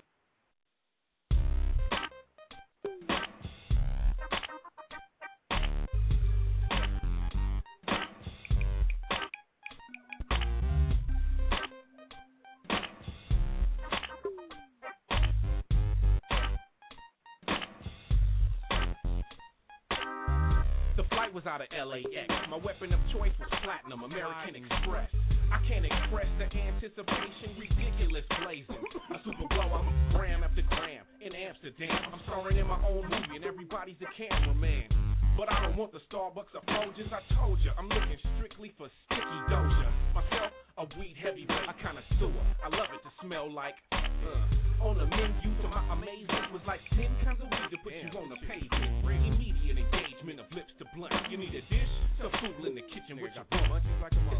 The flight was out of L A X. My weapon of choice was platinum, American Express. I can't express the anticipation, ridiculous blazing. A super blow, I'm gram after gram in Amsterdam. I'm starring in my own movie and everybody's a cameraman. But I don't want the Starbucks or Folgers. I told you, I'm looking strictly for sticky doja. Myself, a weed heavyweight, I kinda sewer. I love it to smell like uh, on the menu to my amazement was like ten kinds of weed to put you on the pavement. Immediate engagement of lips to blunt. You need a dish? The fool in the kitchen with your blunt. It's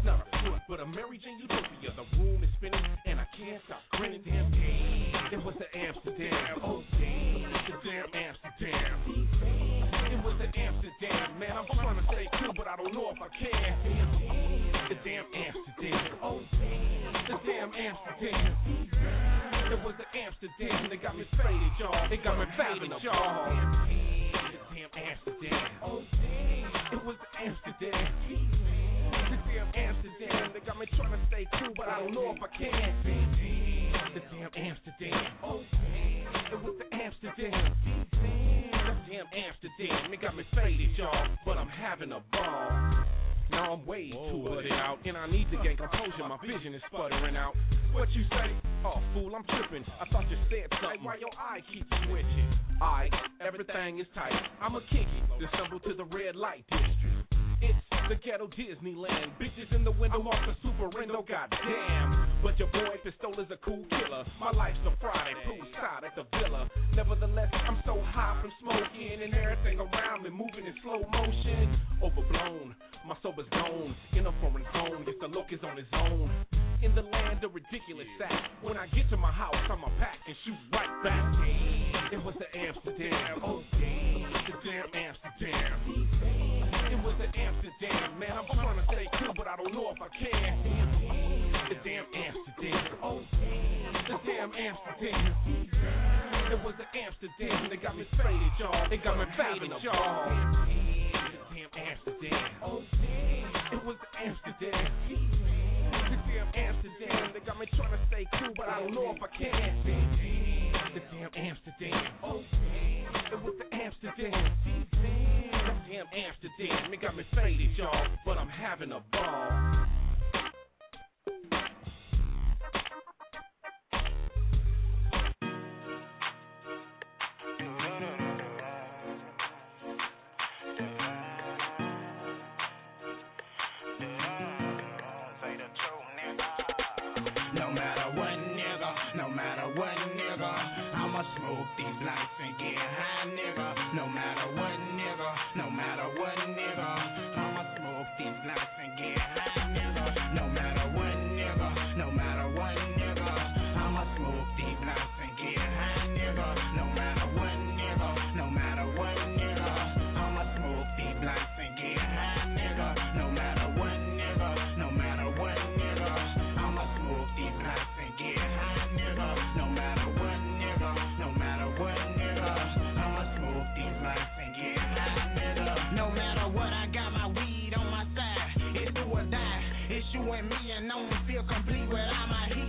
not a slut, but a Mary Jane utopia. The room is spinning, and I can't stop grinning. Damn, damn, it was the Amsterdam. Oh, damn, the damn Amsterdam. It was the Amsterdam, man. I'm trying to stay cool, but I don't know if I can. The damn Amsterdam. Oh, damn, the damn Amsterdam. It was the Amsterdam. They got me faded, y'all. They got me faded, y'all. The damn Amsterdam. Oh, damn, it was the Amsterdam. The damn Amsterdam. They got me trying to stay cool, but I don't know if I can. The damn Amsterdam. Oh, damn, it was the Amsterdam. The damn Amsterdam. They got me faded, y'all, but I'm having a ball. Now I'm way Whoa, too butted out, and I need to gain composure. My vision is sputtering out. What you say? Oh, fool, I'm tripping. I thought you said something. Why your eye keeps switching? Alright, everything is tight. I'ma kick it, then stumble to the red light district. It's the ghetto Disneyland. Bitches in the window off the Superendo, goddamn. But your boy Pistol is a cool killer. My life's a Friday, poolside at the villa. Nevertheless, I'm so high from smoking, and everything around me moving in slow motion. Overblown, my sober's gone. In a foreign zone, yes, the look is on his own. In the land of ridiculous act. When I get to my house, I'ma pack and shoot right back. It was the Amsterdam. Oh, damn, the damn Amsterdam. It was the Amsterdam, man. I'm trying to stay cool, but I don't know if I can. The damn Amsterdam. Oh, the damn Amsterdam. It was the Amsterdam. They got me faded, y'all. They got me faded, y'all. The damn Amsterdam. Oh, it was the Amsterdam. The damn Amsterdam. They got me trying to stay cool, but I don't know if I can. The damn Amsterdam. Oh, it was the Amsterdam. The damn Amsterdam. They got me faded, y'all, but I'm having a ball. I'ma smoke these blunts and get high, nigga. No matter what, nigga. No matter what, nigga. I'ma smoke these blunts and get high, nigga. No matter what, nigga. No matter what, nigga. I'ma smoke these blunts and get high, nigga. No matter what, nigga. No matter what, nigga. I'ma smoke these blunts and get high, nigga. No matter what, nigga. No matter what, nigga. I'ma smoke these blunts and get high, nigga. No matter what. No matter what, nigga, I'ma smoke these blunts and get high, nigga. No matter what, I got my weed on my side. It's do or die. It's you and me, and no one feel complete without my heat,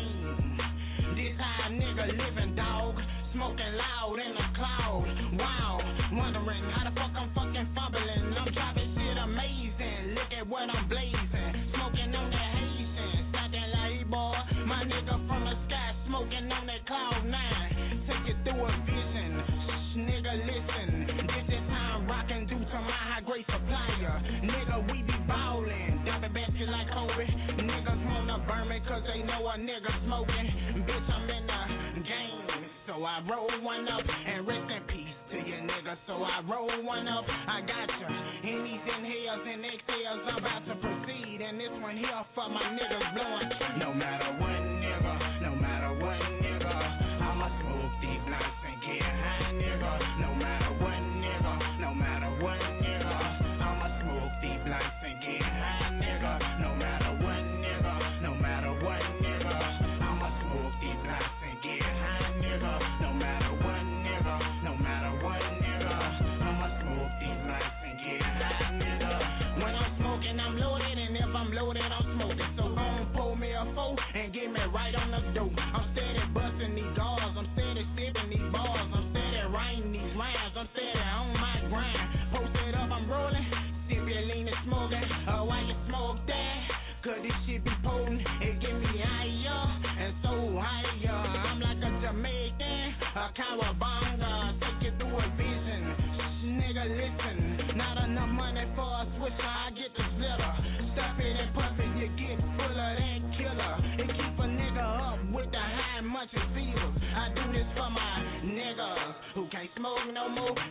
man. This how a nigga living, dog. Smoking loud in the cloud. Wow, wondering how the fuck I'm fucking fumbling. I'm dropping shit amazing. Look at what I'm blazing. Smoking on that Haitian. Something like, boy, my nigga from the sky. Smoking on that cloud nine. Take it through a vision. Shh, nigga, listen. This is how I'm rocking due to my high grade supplier. Nigga, we be ballin'. Dumping bitches like Kobe. Niggas wanna burn me cause they know a nigga smoking. Bitch, I'm in the game. So I roll one up and rest in peace to you, nigga. So I roll one up. I got you. In these inhales and exhales, I'm about to proceed. And this one here for my niggas blowing. No matter what, nigga. No matter what, nigga. I'ma smoke these blunts and get high, nigga. No matter what, nigga. No matter what, nigga. I'ma smoke these blunts and get high, nigga. No matter what, nigga. No matter what, nigga. I'ma smoke these blunts and get high, nigga. No matter what, nigga. No matter what, nigga. I'ma smoke these blunts and get high, nigga. When I'm smoking, I'm loaded, and if I'm loaded, I'm smoking. So gon' pull me a four and get me right on the dope. I'm steady busting these doors, I'm steady sipping these bars, I'm steady writing these rhymes, I'm steady on my grind. Posted up, I'm rolling, sip your lean and smoking. Uh, why you smoke that? Cause this shit be potent, it get me higher and so higher. I'm like a Jamaican, a cowabunga, take it through a vision. Shh, nigga, listen, not enough money for a swisher, I get the slitter. Stuff it and puff it, you get full of that killer. It keep a nigga up with the high munching feels. I do this for my niggas who can't smoke no more, and I'ma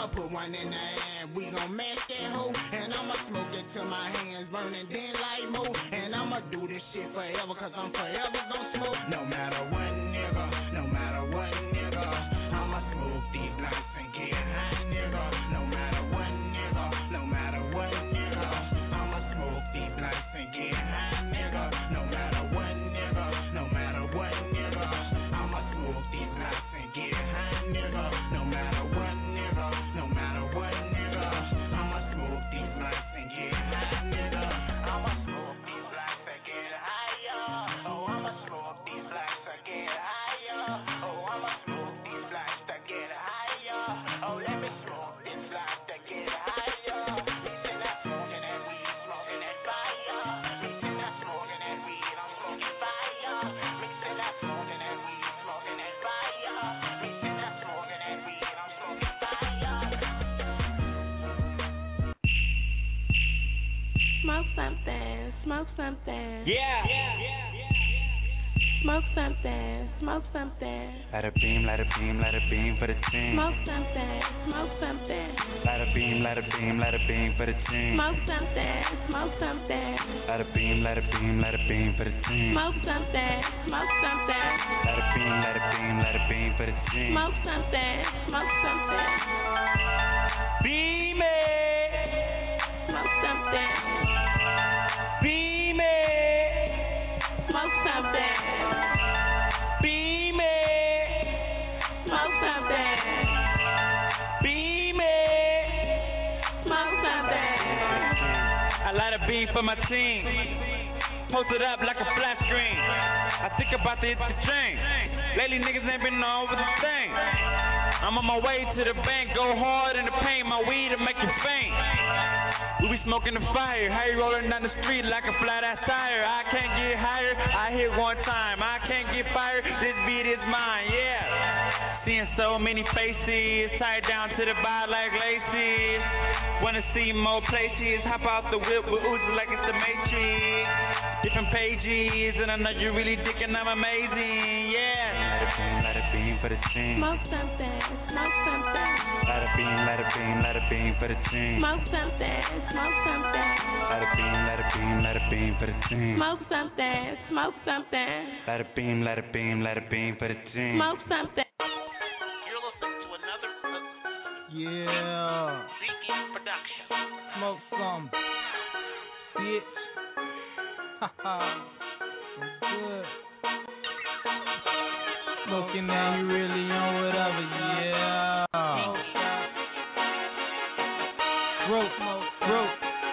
I'ma put one in the air, we gon' mash that hoe. And I'ma smoke it till my hands burning, then like mo. And I'ma do this shit forever, cause I'm forever gon' smoke. No matter what, nigga, no matter what, nigga, I'ma smoke these blunts and get high, nigga. No matter what, nigga, no matter what, nigga, I'ma smoke these blunts and get high, nigga. No matter what, nigga, no matter what, nigga, I'ma smoke these blunts and get high, nigga. No matter what, nigga, no matter what, nigga, I'ma smoke these blunts and get high, nigga. I'ma smoke these blunts and get higher. Oh, I'ma smoke these blunts and get higher. Oh, I'ma smoke these blunts to get higher. Oh, let me smoke these blunts to get higher. Me say not smoking that weed, smoking that fire. Me say not smoking that weed, I'm smoking fire. Me say not smoking that weed, smoking that fire. Me say not smoking that weed, I'm smoking fire. Smoke something, smoke something. Yeah. Smoke something, smoke something. Let it beam, let it beam, let it beam for the team. Smoke something, smoke something. Let it beam, let it beam, let it beam for the team. Smoke something, smoke something. Let it beam, let it beam, let it beam for the team. Smoke something, smoke something. Let it beam, let it beam, let it beam for the team. Smoke something, smoke something. Beam it. Smoke something. Beam it. Smoke something. Beam it. Smoke something. Beam it. Smoke something. I light a beam for my team. Post it up like a flat screen. I think about to hit the chain. Lately niggas ain't been on with the thing. I'm on my way to the bank, go hard in the paint. My weed to make you faint. We be smoking the fire, how you rolling down the street like a flat ass tire. I can't get higher, I hit one time. I can't get fired, this beat is mine, yeah. Seeing so many faces, tied down to the bar like laces. Wanna see more places, hop out the whip with Uzi like it's the Matrix. Different pages, and I know you really thinking I'm amazing, yeah. Let it beam, let it beam for the team. Smoke something, smoke something. Let it beam, let it beam, let it beam for the team. Smoke something, smoke something. Let it beam, let it beam, let it beam for the team. Smoke something, smoke something. Let it beam, let it beam, let it beam for the team. Smoke something. You're listening to another Yeah. Zeke production. Smoke some, bitch. Haha. Good. Smoking and you really on whatever, yeah. Rope, rope.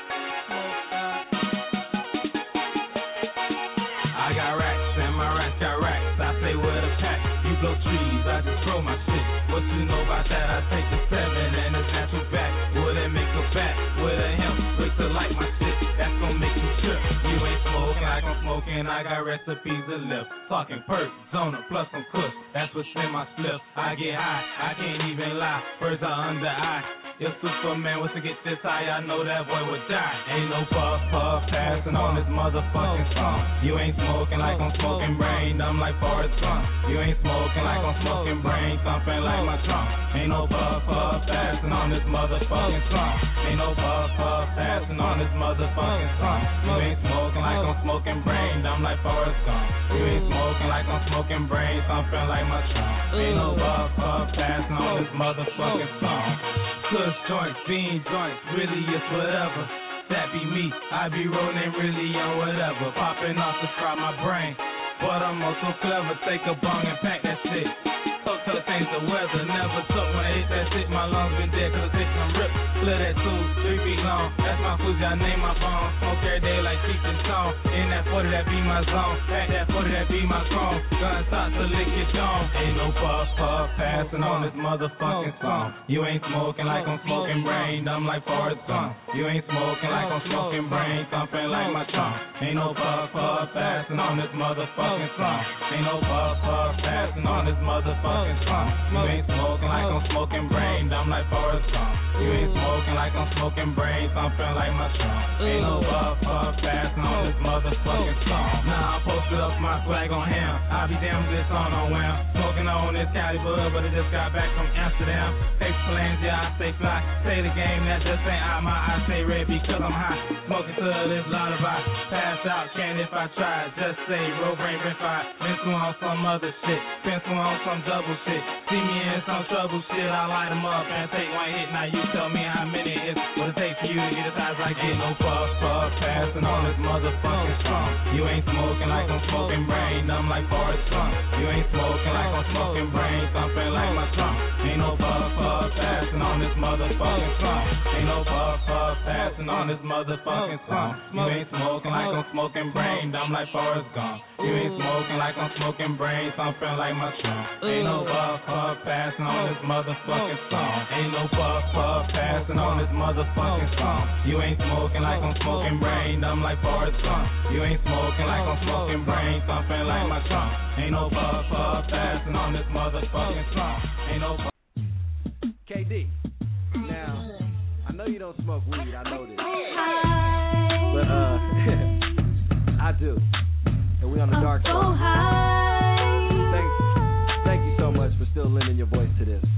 I got racks and my racks got racks. I say where the pack, you blow trees, I just throw my shit. What you know about that? I take the seven and it's natural back. Would it make a bat with a hemp? Quick to like my shit, that's gon' make you trip. You ain't smoking like I'm smoking, I got recipes to lift. Talking perk, zona, plus some kush, that's what's in my slip. I get high, I can't even lie, birds are under eye. If Superman was to get this high, I know that boy would die. Ain't no puff, puff, passing on this motherfucking song. You ain't smoking like I'm smoking brain, dumb like Forrest Gump. You ain't smoking like I'm smoking brain, thumping like my trunk. Ain't no puff, puff, passing on this motherfucking song. Ain't no puff, puff, passing on this motherfucking song. You ain't smoking like I'm smoking brain, dumb like Forrest Gump. You ain't smoking like I'm smoking brain, thumping like my trunk. Ain't no puff, puff, passing on this motherfucking song. Kush joints, bean joints, really it's whatever. That be me, I be rolling really on whatever. Popping off to fry my brain, but I'm also clever. Take a bong and pack that shit. Talk to the change the weather. Never took when I hit that shit. My lungs been dead cause I take some rips. Split that two, three feet long. That's my food, I name my bone. Smoke every day like cheap and song. In that forty, that be my zone. Pack that forty, that be my chrome. Gun start to lick your dome. Ain't no puff, puff, passing on this motherfucking song. You ain't smoking like I'm smoking brain, dumb like Forrest Gump. You ain't smoking like I'm smoking brain, thumping like my trunk. Ain't no puff, puff, passing on this motherfucking motherfucking song. Ain't no puff puff passing on this motherfucking song. You ain't smoking like I'm smoking brain, dumb like Forrest Gump. You ain't smoking like I'm smoking brain, thumping like my trunk. Ain't no puff puff passing on this motherfucking song. Nah, I'm posted up my swag on him. I'll be damn good song on wham. Smoking on this Cali bud, but it just got back from Amsterdam. Take plans, yeah, I stay fly. Say the game that just ain't out my eyes. Stay red because I'm high. Smoking to this lullaby. Pass out, can if I try. Just say, road brain been fired. Pencil on some other shit. Pencil on some double shit. See me in some trouble shit. I light them up and take one hit. Now you tell me how many it's what it takes for you to get as high as I get. No puff, puff, passing on this motherfucking song. You ain't smoking like I'm smoking brain. Dumb like Forrest Gump. You ain't smoking like I'm smoking brain. Thumping like my trunk. Ain't no puff, puff, passing on this motherfucking song. Ain't no puff, puff, passing on this motherfucking song. You ain't smoking like I'm smoking brain. Dumb like Forrest Gump. You ain't smoking like I'm smoking brain. Thumping like my trunk. Ain't no puff, puff, passing on this motherfucking song. Ain't no puff, puff, passing on this motherfucking song. You ain't smoking like I'm smoking brain. Dumb like Forrest Gump. You ain't smoking like I'm smoking brain. Thumping like my trunk. Ain't no puff, puff, passing on this motherfucking song. Ain't no puff. K D, now, I know you don't smoke weed, I know this. But, uh, I do. And we on the dark side. Thank, thank you so much for still lending your voice to this.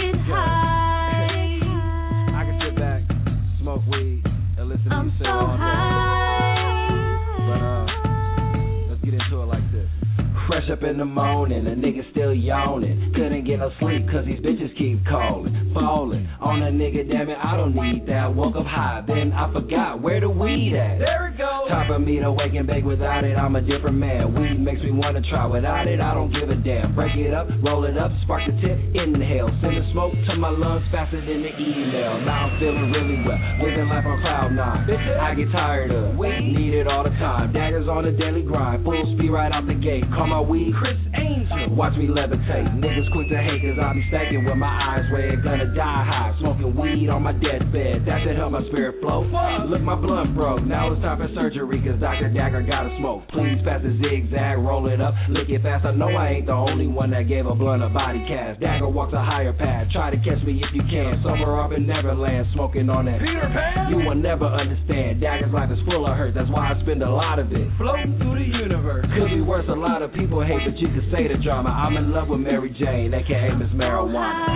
I can sit back, smoke weed, and listen to you sing all day. But, uh, let's get into it like this. Fresh up in the morning, a nigga still yawning. Couldn't get no sleep cause these bitches keep calling. Falling on a nigga, damn it, I don't need that. Woke up high, then I forgot where the weed at. There it goes. Time for me to wake and bake without it, I'm a different man. Weed makes me wanna try, without it, I don't give a damn. Break it up, roll it up, spark the tip, inhale. Send the smoke to my lungs faster than the email. Now I'm feeling really well, living life on cloud nine. I get tired of weed, need it all the time. Daggers on the daily grind, full speed right out the gate. Call my weed Chris Angel. Watch me levitate. Niggas quick to hate cause I be stacking with my eyes red. Gonna die high. Smoking weed on my deathbed. That should help my spirit flow. Look, my blunt broke. Now it's time for surgery cause Doctor Dagger gotta smoke. Please pass the zigzag. Roll it up. Lick it fast. I know I ain't the only one that gave a blunt a body cast. Dagger walks a higher path. Try to catch me if you can. Somewhere up in Neverland. Smoking on that Peter Pan. You will never understand. Dagger's life is full of hurt. That's why I spend a lot of it floating through the universe. Could be worse. A lot of people hate, but you could say the drama. I'm in love with Mary Jane, aka Miss Marijuana.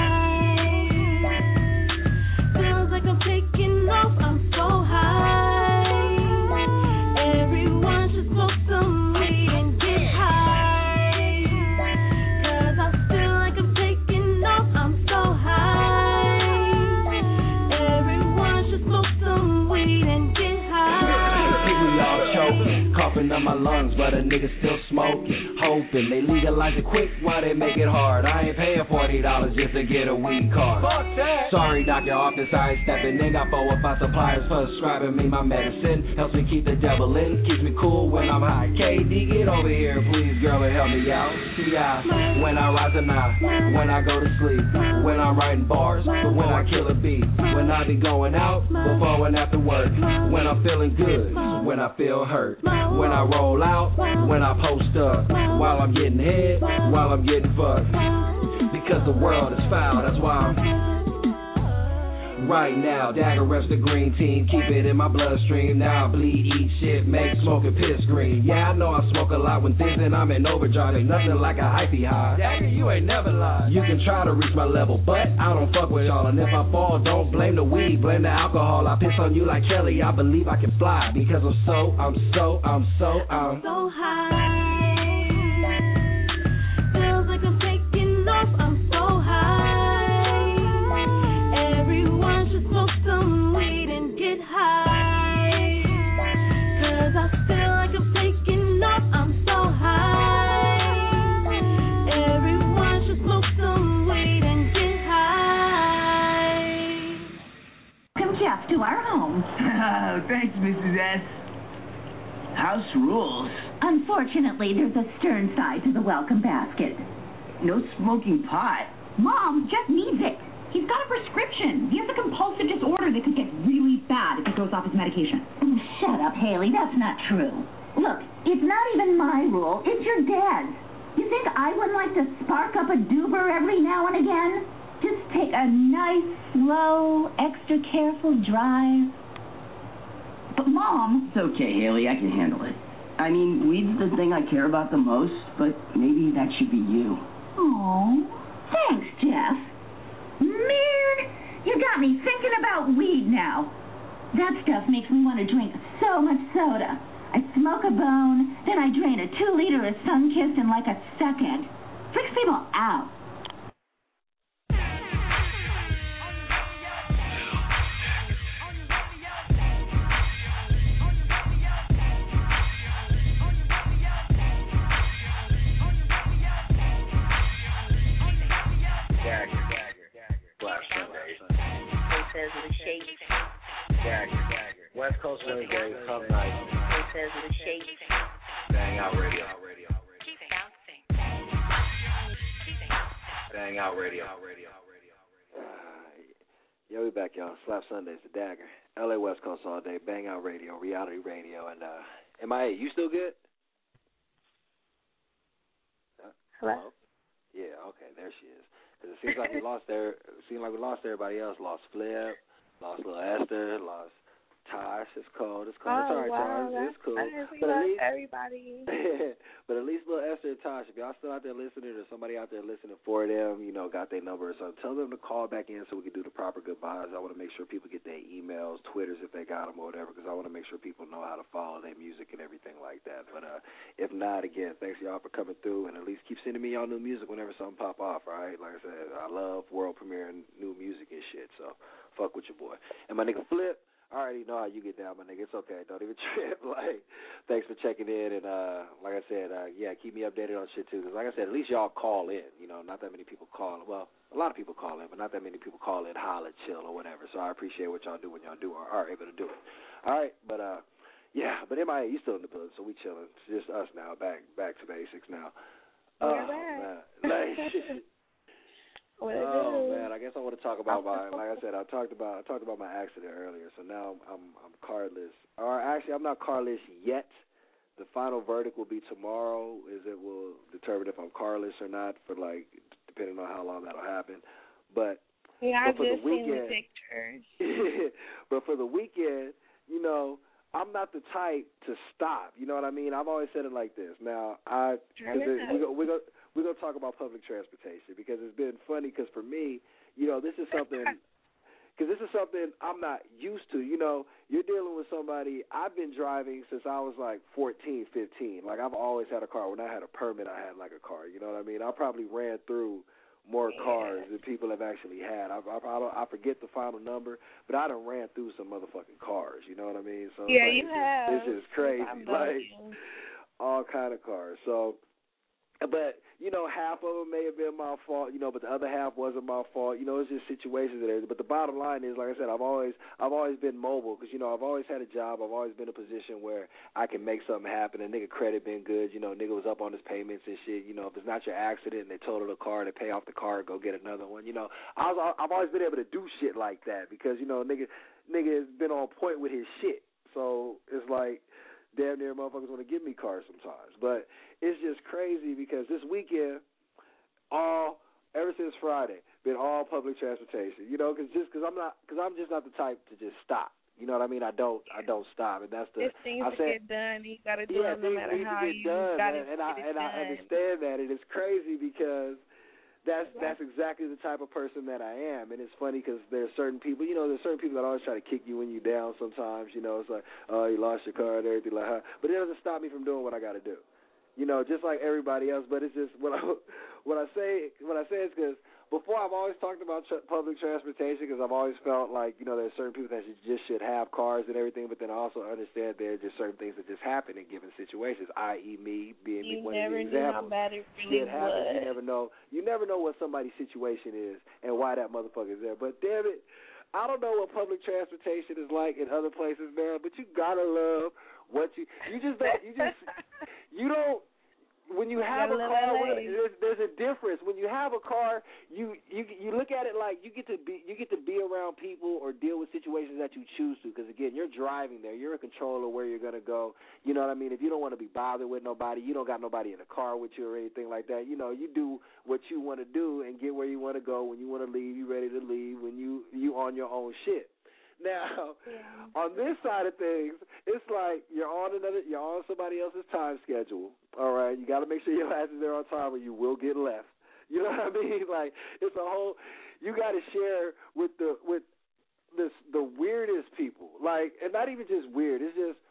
Feels like I'm taking off. I'm so high. Everyone should smoke some weed and get high. Cause I feel like I'm taking off. I'm so high. Everyone should smoke some weed and get high. People y'all choking, coughing up my lungs, but a nigga still smoking. Hoping they legalize it quick while they make it hard. I ain't paying forty dollars just to get a weed card. Fuck that. Sorry, doctor, office, I ain't stepping in. Got four or five suppliers prescribing me my medicine. Helps me keep the devil in, keeps me cool when I'm high. K D, get over here, please, girl, and help me out. See, I, when I rise and I, when I go to sleep, when I'm writing bars, but when I kill a beat, when I be going out, before and after work, when I'm feeling good, when I feel hurt, when I roll out, when I post up, while I'm getting head, while I'm getting fucked. Because the world is foul, that's why I'm right now. Dagger reps the green team, keep it in my bloodstream. Now I bleed, eat shit, make smoking piss green. Yeah, I know I smoke a lot when things and I'm in overdrive. Ain't nothing like a hypey high. Dagger, you ain't never lied. You can try to reach my level, but I don't fuck with y'all. And if I fall, don't blame the weed, blame the alcohol. I piss on you like Kelly, I believe I can fly. Because I'm so, I'm so, I'm so, I'm so high. Feels like I'm taking off. I'm so high. Everyone should smoke some weed and get high. Cause I feel like I'm taking off. I'm so high. Everyone should smoke some weed and get high. Welcome, Jeff, to our home. Oh, thanks, Missus S. House rules. Unfortunately, there's a stern side to the welcome basket. No smoking pot. Mom, Jeff needs it. He's got a prescription. He has a compulsive disorder that could get really bad if he goes off his medication. Oh, shut up, Haley. That's not true. Look, it's not even my rule. It's your dad's. You think I wouldn't like to spark up a doober every now and again? Just take a nice, slow, extra careful drive. But, Mom... It's okay, Haley. I can handle it. I mean, weed's the thing I care about the most, but maybe that should be you. Oh, thanks, Jeff. Man, you got me thinking about weed now. That stuff makes me want to drink so much soda. I smoke a bone, then I drain a two-liter of Sunkist in like a second. Freaks people out. Dagger, dagger, dagger. Black Sundays. Says with a shake. Dagger, dagger. West Coast Wednesdays, come night. Says with a shake. Bang Out Radio. Bang Out Radio. Uh, yeah, we back, y'all. Slap Sundays, the Dagger. L A West Coast all day. Bang Out Radio, reality radio, and uh, M I A. You still good? Uh, Hello? hello? Yeah. Okay. There she is. Because it seems like we lost there. It seems like we lost everybody else. Lost Flip. Lost Lil Esther. Lost Tosh. It's cold. It's cold. Oh, it's all right, wow, Tosh. It's cool. Nice. We But at love least, everybody. but at least Lil Esther and Tosh, if y'all still out there listening, or somebody out there listening for them, you know, got their number or something, tell them to call back in so we can do the proper goodbyes. I want to make sure people get their emails, Twitters if they got them or whatever, because I want to make sure people know how to follow their music and everything like that. But uh, if not, again, thanks y'all for coming through, and at least keep sending me y'all new music whenever something pop off, all right? Like I said, I love world premiering new music and shit, so fuck with your boy. And my nigga Flip, I already know how you get down, my nigga. It's okay. Don't even trip. Like, thanks for checking in. And, uh, like I said, uh, yeah, keep me updated on shit, too. Because, like I said, at least y'all call in. You know, not that many people call. Well, a lot of people call in, but not that many people call in, holler, chill, or whatever. So I appreciate what y'all do when y'all do or are able to do it. All right, but, uh, yeah, but M I A, you still in the building, so we chilling. It's just us now, back back to basics now. We're oh, back. Man. Like, What oh do? man, I guess I want to talk about my. Like I said, I talked about I talked about my accident earlier. So now I'm I'm, I'm carless. Or actually, I'm not carless yet. The final verdict will be tomorrow. Is it will determine if I'm carless or not for like depending on how long that'll happen. But Yeah, I but for just the seen the weekend, pictures. but for the weekend, you know, I'm not the type to stop. You know what I mean? I've always said it like this. Now, I cause it, we go we go. We're going to talk about public transportation because it's been funny because for me, you know, this is something, because this is something I'm not used to. You know, you're dealing with somebody, I've been driving since I was like fourteen, fifteen. Like I've always had a car. When I had a permit, I had like a car. You know what I mean? I probably ran through more cars than people have actually had. I, I, I, don't, I forget the final number, but I done ran through some motherfucking cars. You know what I mean? So Yeah, like, you it's have. Just, it's just crazy. Like all kind of cars. So. But, you know, half of them may have been my fault, you know, but the other half wasn't my fault. You know, it's just situations and everything. But the bottom line is, like I said, I've always I've always been mobile because, you know, I've always had a job. I've always been in a position where I can make something happen. And nigga credit been good. You know, nigga was up on his payments and shit. You know, if it's not your accident and they total the car, they pay off the car and go get another one. You know, I was, I've always been able to do shit like that because, you know, nigga, nigga has been on point with his shit. So it's like damn near motherfuckers want to give me cars sometimes. But it's just crazy because this weekend, all ever since Friday, been all public transportation. You know, because just because I'm not, because I'm just not the type to just stop. You know what I mean? I don't, I don't stop, and that's the. If things I to said, get done, you got to do yeah, it no matter how you got it. And I get it and done. I understand that, and it's crazy because that's that's exactly the type of person that I am. And it's funny because there's certain people, you know, there's certain people that always try to kick you when you're down. Sometimes, you know, it's like, oh, you lost your car and everything like that. But it doesn't stop me from doing what I got to do. You know, just like everybody else. But it's just what I what I say what I say is because before I've always talked about tr- public transportation because I've always felt like, you know, there's certain people that should, just should have cars and everything. But then I also understand there are just certain things that just happen in given situations, that is, me being you one never of the knew examples. how bad it really Shit happens. was. You never know. You never know what somebody's situation is and why that motherfucker is there. But damn it, I don't know what public transportation is like in other places, man. But you gotta love what you you just don't you just you don't. When when you have a car, there's, there's a difference. When you have a car, you, you you look at it like you get to be you get to be around people or deal with situations that you choose to. Because again, you're driving there, you're in control of where you're gonna go. You know what I mean? If you don't want to be bothered with nobody, you don't got nobody in the car with you or anything like that. You know, you do what you want to do and get where you want to go. When you want to leave, you ready to leave. When you you on your own shit. Now, yeah. on this side of things, it's like you're on another, you're on somebody else's time schedule. All right, you got to make sure your ass is there on time, or you will get left. You know what I mean? Like it's a whole. You got to share with the with this the weirdest people. Like, and not even just weird. It's just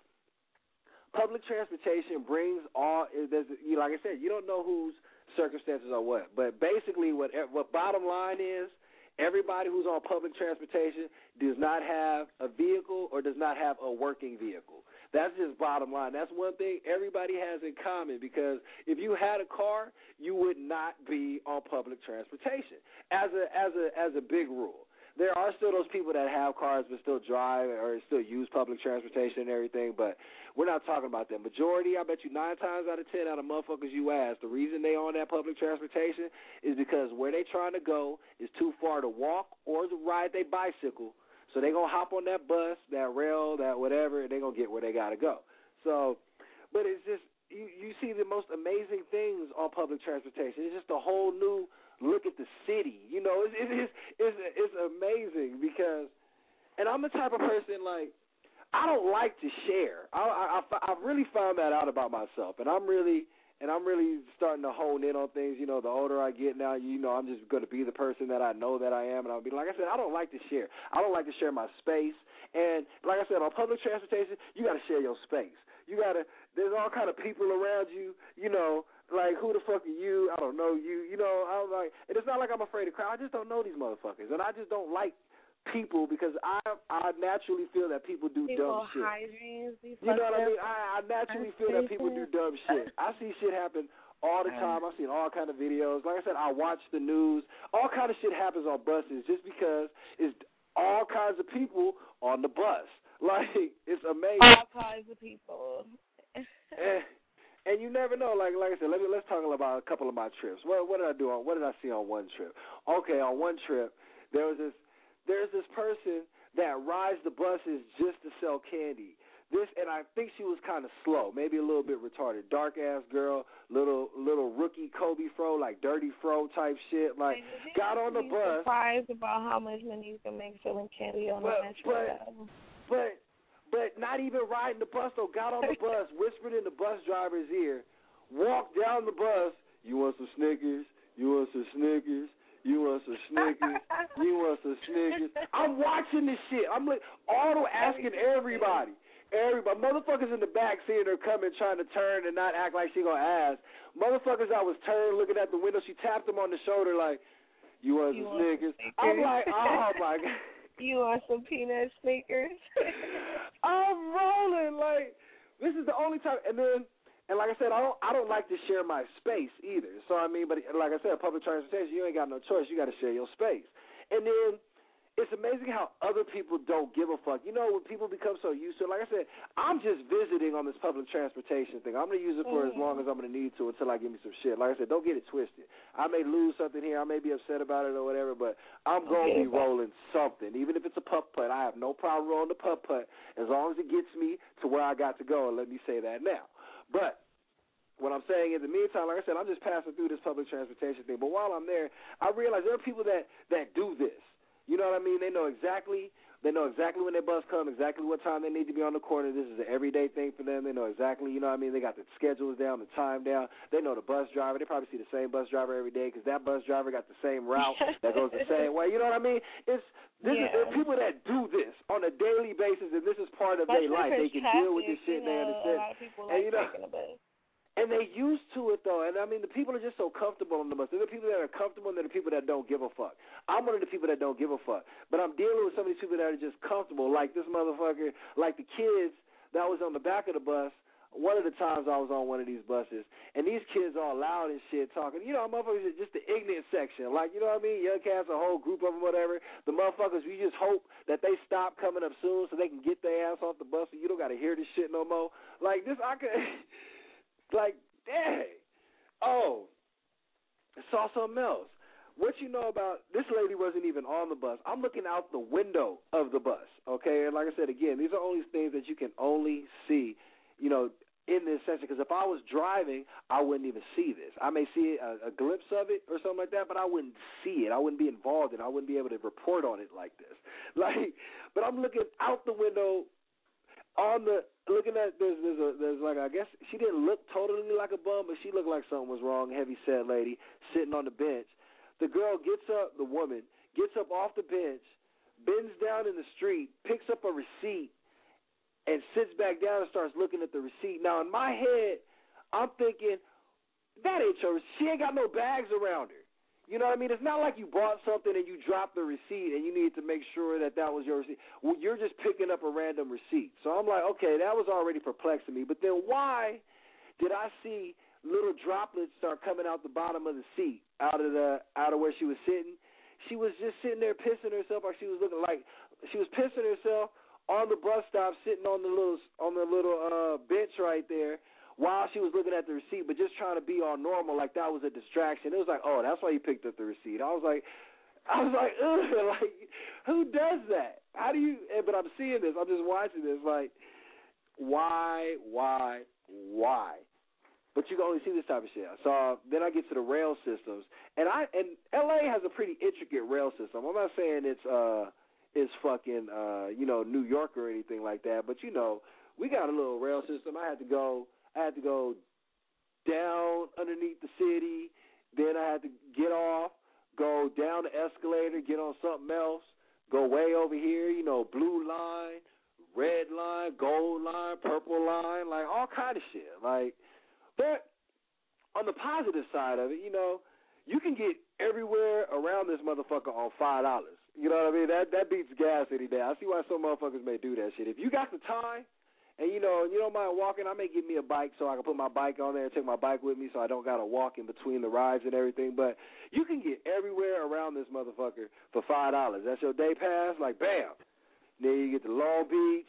public transportation brings all. There's, you know, like I said, you don't know whose circumstances are what, but basically, what what bottom line is. Everybody who's on public transportation does not have a vehicle or does not have a working vehicle. That's just bottom line. That's one thing everybody has in common, because if you had a car, you would not be on public transportation as a as a as a big rule. There are still those people that have cars but still drive or still use public transportation and everything, but we're not talking about them. Majority, I bet you nine times out of ten out of motherfuckers you ask, the reason they on that public transportation is because where they trying to go is too far to walk or to ride their bicycle. So they going to hop on that bus, that rail, that whatever, and they going to get where they got to go. So, but it's just, you, you see the most amazing things on public transportation. It's just a whole new look at the city. You know, it's it's it's, it's amazing because, and I'm the type of person, like, I don't like to share. I, I, I've really found that out about myself, and I'm really and I'm really starting to hone in on things. You know, the older I get now, you know, I'm just going to be the person that I know that I am, and I'll be like I said, I don't like to share. I don't like to share my space, and like I said, on public transportation, you got to share your space. You got to. There's all kind of people around you. You know, like who the fuck are you? I don't know you. You know, I'm like, and it's not like I'm afraid of crowd. I just don't know these motherfuckers, and I just don't like people because I I naturally feel that people do people dumb shit. Hydrants, you know what I mean? I, I naturally feel that people do dumb shit. I see shit happen all the time. I've seen all kind of videos. Like I said, I watch the news. All kind of shit happens on buses just because it's all kinds of people on the bus. Like, it's amazing. All kinds of people. and, and you never know. Like like I said, let me let's talk about a couple of my trips. What what did I do on? What did I see on one trip? Okay, on one trip there was this. There's this person that rides the buses just to sell candy. This, and I think she was kind of slow, maybe a little bit retarded. Dark ass girl, little little rookie Kobe fro, like dirty fro type shit. Like got on the bus. Surprised about how much money you can make selling candy on but, the metro. But but but not even riding the bus though. Got on the bus, whispered in the bus driver's ear, walked down the bus. You want some Snickers? You want some Snickers? You want some Snickers? You want some Snickers? I'm watching this shit. I'm like auto asking everybody. Everybody. Motherfuckers in the back seeing her coming, trying to turn and not act like she gonna ask. Motherfuckers I was turned looking at the window, she tapped them on the shoulder like, you want you some want Snickers? Snickers? I'm like, oh my God. You want some peanut Snickers? I'm rolling like this is the only time. And then And like I said, I don't I don't like to share my space either. So I mean, but like I said, public transportation, you ain't got no choice. You got to share your space. And then it's amazing how other people don't give a fuck. You know, when people become so used to it, like I said, I'm just visiting on this public transportation thing. I'm going to use it for mm-hmm. as long as I'm going to need to until I give me some shit. Like I said, don't get it twisted. I may lose something here. I may be upset about it or whatever, but I'm going to be rolling something. Even if it's a putt-putt, I have no problem rolling the putt-putt as long as it gets me to where I got to go, and let me say that now. But what I'm saying in the meantime, like I said, I'm just passing through this public transportation thing. But while I'm there, I realize there are people that, that do this. You know what I mean? They know exactly they know exactly when their bus comes, exactly what time they need to be on the corner. This is an everyday thing for them. They know exactly, you know what I mean? They got the schedules down, the time down. They know the bus driver. They probably see the same bus driver every day because that bus driver got the same route that goes the same way. You know what I mean? It's this yeah. is there are people that do this on a daily basis, and this is part of their life. They can deal with this shit, and they understand. A lot of people and like you know, taking a bus. And they used to it, though. And, I mean, the people are just so comfortable on the bus. There are people that are comfortable, and there are people that don't give a fuck. I'm one of the people that don't give a fuck. But I'm dealing with some of these people that are just comfortable, like this motherfucker, like the kids that was on the back of the bus. One of the times I was on one of these buses, and these kids all loud and shit talking. You know, motherfuckers are just the ignorant section. Like, you know what I mean? Young cats, a whole group of them, whatever. The motherfuckers, we just hope that they stop coming up soon so they can get their ass off the bus so you don't got to hear this shit no more. Like, this, I could, like, dang. Oh, I saw something else. What you know about this lady wasn't even on the bus. I'm looking out the window of the bus, okay? And like I said, again, these are only things that you can only see, you know, in this section. Because if I was driving, I wouldn't even see this. I may see a, a glimpse of it or something like that, but I wouldn't see it. I wouldn't be involved in it. I wouldn't be able to report on it like this. Like, but I'm looking out the window on the looking at there's there's a there's like I guess she didn't look totally like a bum, but she looked like something was wrong. Heavy set lady sitting on the bench. The girl gets up, the woman gets up off the bench, bends down in the street, picks up a receipt, and sits back down and starts looking at the receipt. Now, in my head, I'm thinking, that ain't your receipt. She ain't got no bags around her. You know what I mean? It's not like you bought something and you dropped the receipt and you need to make sure that that was your receipt. Well, you're just picking up a random receipt. So I'm like, okay, that was already perplexing me. But then why did I see little droplets start coming out the bottom of the seat, out of the out of where she was sitting? She was just sitting there pissing herself, like she was looking like she was pissing herself on the bus stop, sitting on the little on the little uh, bench right there, while she was looking at the receipt, but just trying to be all normal, like that was a distraction. It was like, oh, that's why you picked up the receipt. I was like, I was like, ugh, like who does that? How do you? But I'm seeing this. I'm just watching this. Like, why, why, why? But you can only see this type of shit. So then I get to the rail systems, and I and L A has a pretty intricate rail system. I'm not saying it's uh it's fucking uh you know New York or anything like that, but you know we got a little rail system. I had to go I had to go down underneath the city, then I had to get off, go down the escalator, get on something else, go way over here. You know, blue line, red line, gold line, purple line, like all kind of shit, like. But on the positive side of it, you know, you can get everywhere around this motherfucker on five dollars. You know what I mean? That that beats gas any day. I see why some motherfuckers may do that shit. If you got the time and, you know, you don't mind walking, I may get me a bike so I can put my bike on there and take my bike with me so I don't got to walk in between the rides and everything. But you can get everywhere around this motherfucker for five dollars. That's your day pass, like, bam. Then you get to Long Beach,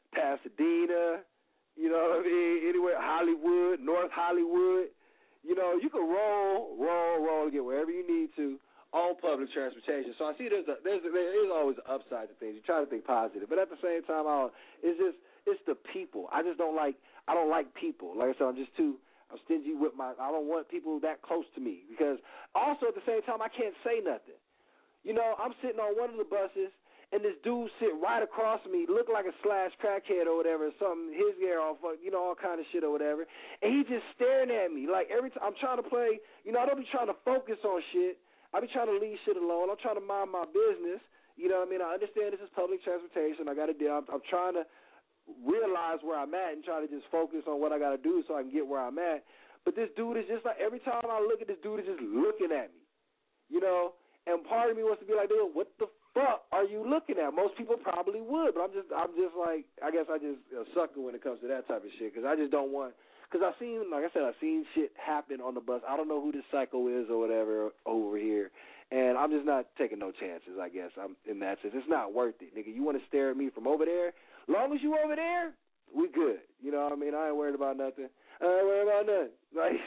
Pasadena, you know what I mean, anywhere, Hollywood, North Hollywood. You know, you can roll, roll, roll to get wherever you need to on public transportation. So I see there's a, there's a, there is always an upside to things. You try to think positive, but at the same time, I don't, it's just it's the people. I just don't like I don't like people. Like I said, I'm just too I'm stingy with my. I don't want people that close to me because also at the same time I can't say nothing. You know, I'm sitting on one of the buses. And this dude sit right across from me, look like a slash crackhead or whatever, something, his hair off, you know, all kind of shit or whatever. And he just staring at me. Like, every time I'm trying to play, you know, I don't be trying to focus on shit. I be trying to leave shit alone. I'm trying to mind my business. You know what I mean? I understand this is public transportation. I got to deal. I'm, I'm trying to realize where I'm at and try to just focus on what I got to do so I can get where I'm at. But this dude is just like, every time I look at this dude, is just looking at me. You know? And part of me wants to be like, dude, what the fuck are you looking at? Most people probably would, but I'm just, I'm just like, I guess I just a sucker when it comes to that type of shit, because I just don't want, because I've seen, like I said, I've seen shit happen on the bus. I don't know who this psycho is or whatever over here, and I'm just not taking no chances, I guess, I'm in that sense. It's not worth it, nigga. You want to stare at me from over there? Long as you over there, we good. You know what I mean? I ain't worried about nothing. I ain't worried about nothing. Like,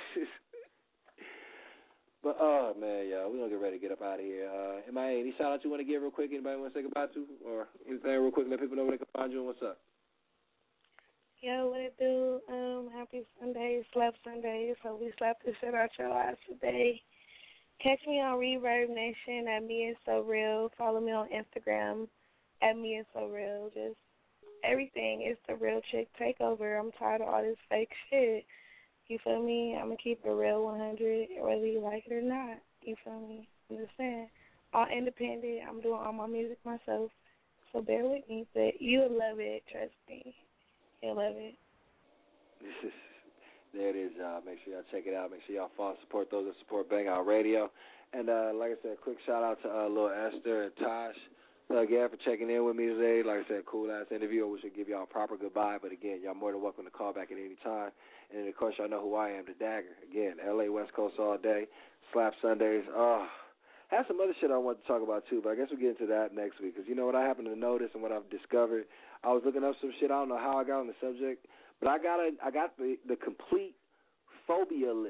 But, oh, man, y'all, we're going to get ready to get up out of here. Uh, am I any shout-out you want to give real quick? Anybody want to say goodbye to? Or anything real quick, let people know where they can find you and what's up? Yo, what it do? Um, happy Sunday, Slap Sunday. So we slapped the shit out your ass today. Catch me on Reverb Nation at Me and So Real. Follow me on Instagram at Me and So Real. Just everything is the real chick takeover. I'm tired of all this fake shit. You feel me? I'm going to keep it real one hundred, whether you like it or not. You feel me? I'm just saying. All independent. I'm doing all my music myself. So bear with me. But you'll love it. Trust me. You'll love it. There it is, y'all. Make sure y'all check it out. Make sure y'all follow, support those that support Bang Out Radio. And uh, like I said, quick shout-out to uh, Lil Esther and Tosh. So again, for checking in with me today. Like I said, cool-ass interview. I wish I'd give y'all a proper goodbye. But, again, y'all more than welcome to call back at any time. And, then, of course, y'all know who I am, the Dagger. Again, L A West Coast all day. Slap Sundays. Oh, have some other shit I want to talk about, too. But I guess we'll get into that next week. Because you know what I happen to notice and what I've discovered? I was looking up some shit. I don't know how I got on the subject. But I got a, I got the, the complete phobia list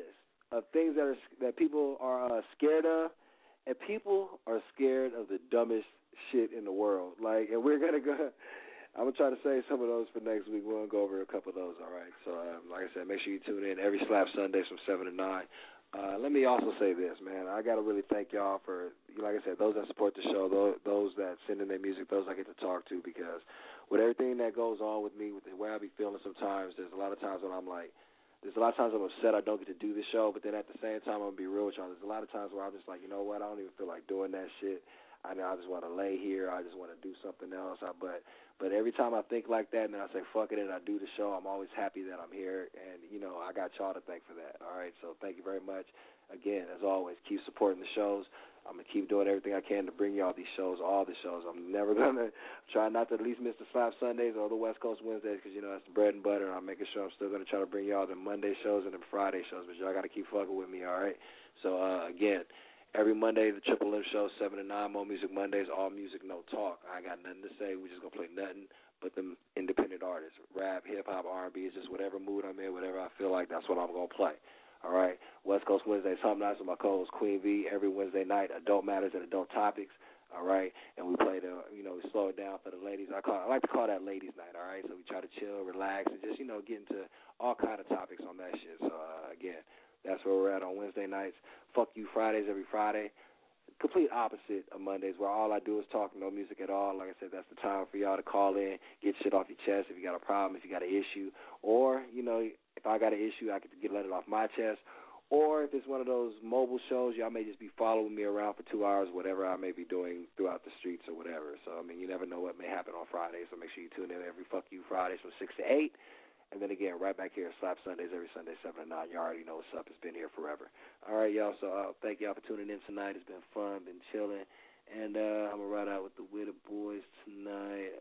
of things that are that people are uh, scared of, and people are scared of the dumbest shit in the world. Like, and we're gonna go. I'm gonna try to say some of those for next week. We're gonna go over a couple of those. All right. So, um, like I said, make sure you tune in every Slap Sundays from seven to nine. Uh, let me also say this, man. I gotta really thank y'all for, like I said, those that support the show, those, those that send in their music, those I get to talk to, because with everything that goes on with me, with the way I be feeling sometimes, there's a lot of times when I'm like, there's a lot of times I'm upset I don't get to do the show, but then at the same time, I'm gonna be real with y'all. There's a lot of times where I'm just like, you know what? I don't even feel like doing that shit. I mean, I just want to lay here. I just want to do something else. I, but but every time I think like that and then I say fuck it and I do the show, I'm always happy that I'm here. And, you know, I got y'all to thank for that. All right, so thank you very much. Again, as always, keep supporting the shows. I'm going to keep doing everything I can to bring y'all these shows, all the shows. I'm never going to try not to at least miss the Slap Sundays or the West Coast Wednesdays because, you know, that's the bread and butter. And I'm making sure I'm still going to try to bring y'all the Monday shows and the Friday shows. But y'all got to keep fucking with me, all right? So, uh, again, every Monday, the Triple M Show, seven to nine, More Music Mondays, all music, no talk. I ain't got nothing to say. We just going to play nothing but them independent artists. Rap, hip-hop, R and B, it's just whatever mood I'm in, whatever I feel like, that's what I'm going to play. All right, West Coast Wednesdays, Hump Nights with my co-host Queen V every Wednesday night, Adult Matters and Adult Topics. All right, and we play the, you know, we slow it down for the ladies. I call, I like to call that ladies' night. All right, so we try to chill, relax, and just, you know, get into all kind of topics on that shit. So uh, again, that's where we're at on Wednesday nights. Fuck you Fridays every Friday. Complete opposite of Mondays, where all I do is talk, no music at all. Like I said, that's the time for y'all to call in, get shit off your chest if you got a problem, if you got an issue, or, you know, if I got an issue, I can get let it off my chest. Or if it's one of those mobile shows, y'all may just be following me around for two hours, whatever I may be doing throughout the streets or whatever. So, I mean, you never know what may happen on Fridays, so make sure you tune in every Fuck You Fridays from six to eight. And then again, right back here at Slap Sundays every Sunday, seven to nine. You already know what's up. It's been here forever. All right, y'all. So uh, thank y'all for tuning in tonight. It's been fun, been chilling. And uh, I'm going to ride out with the Witter Boys tonight.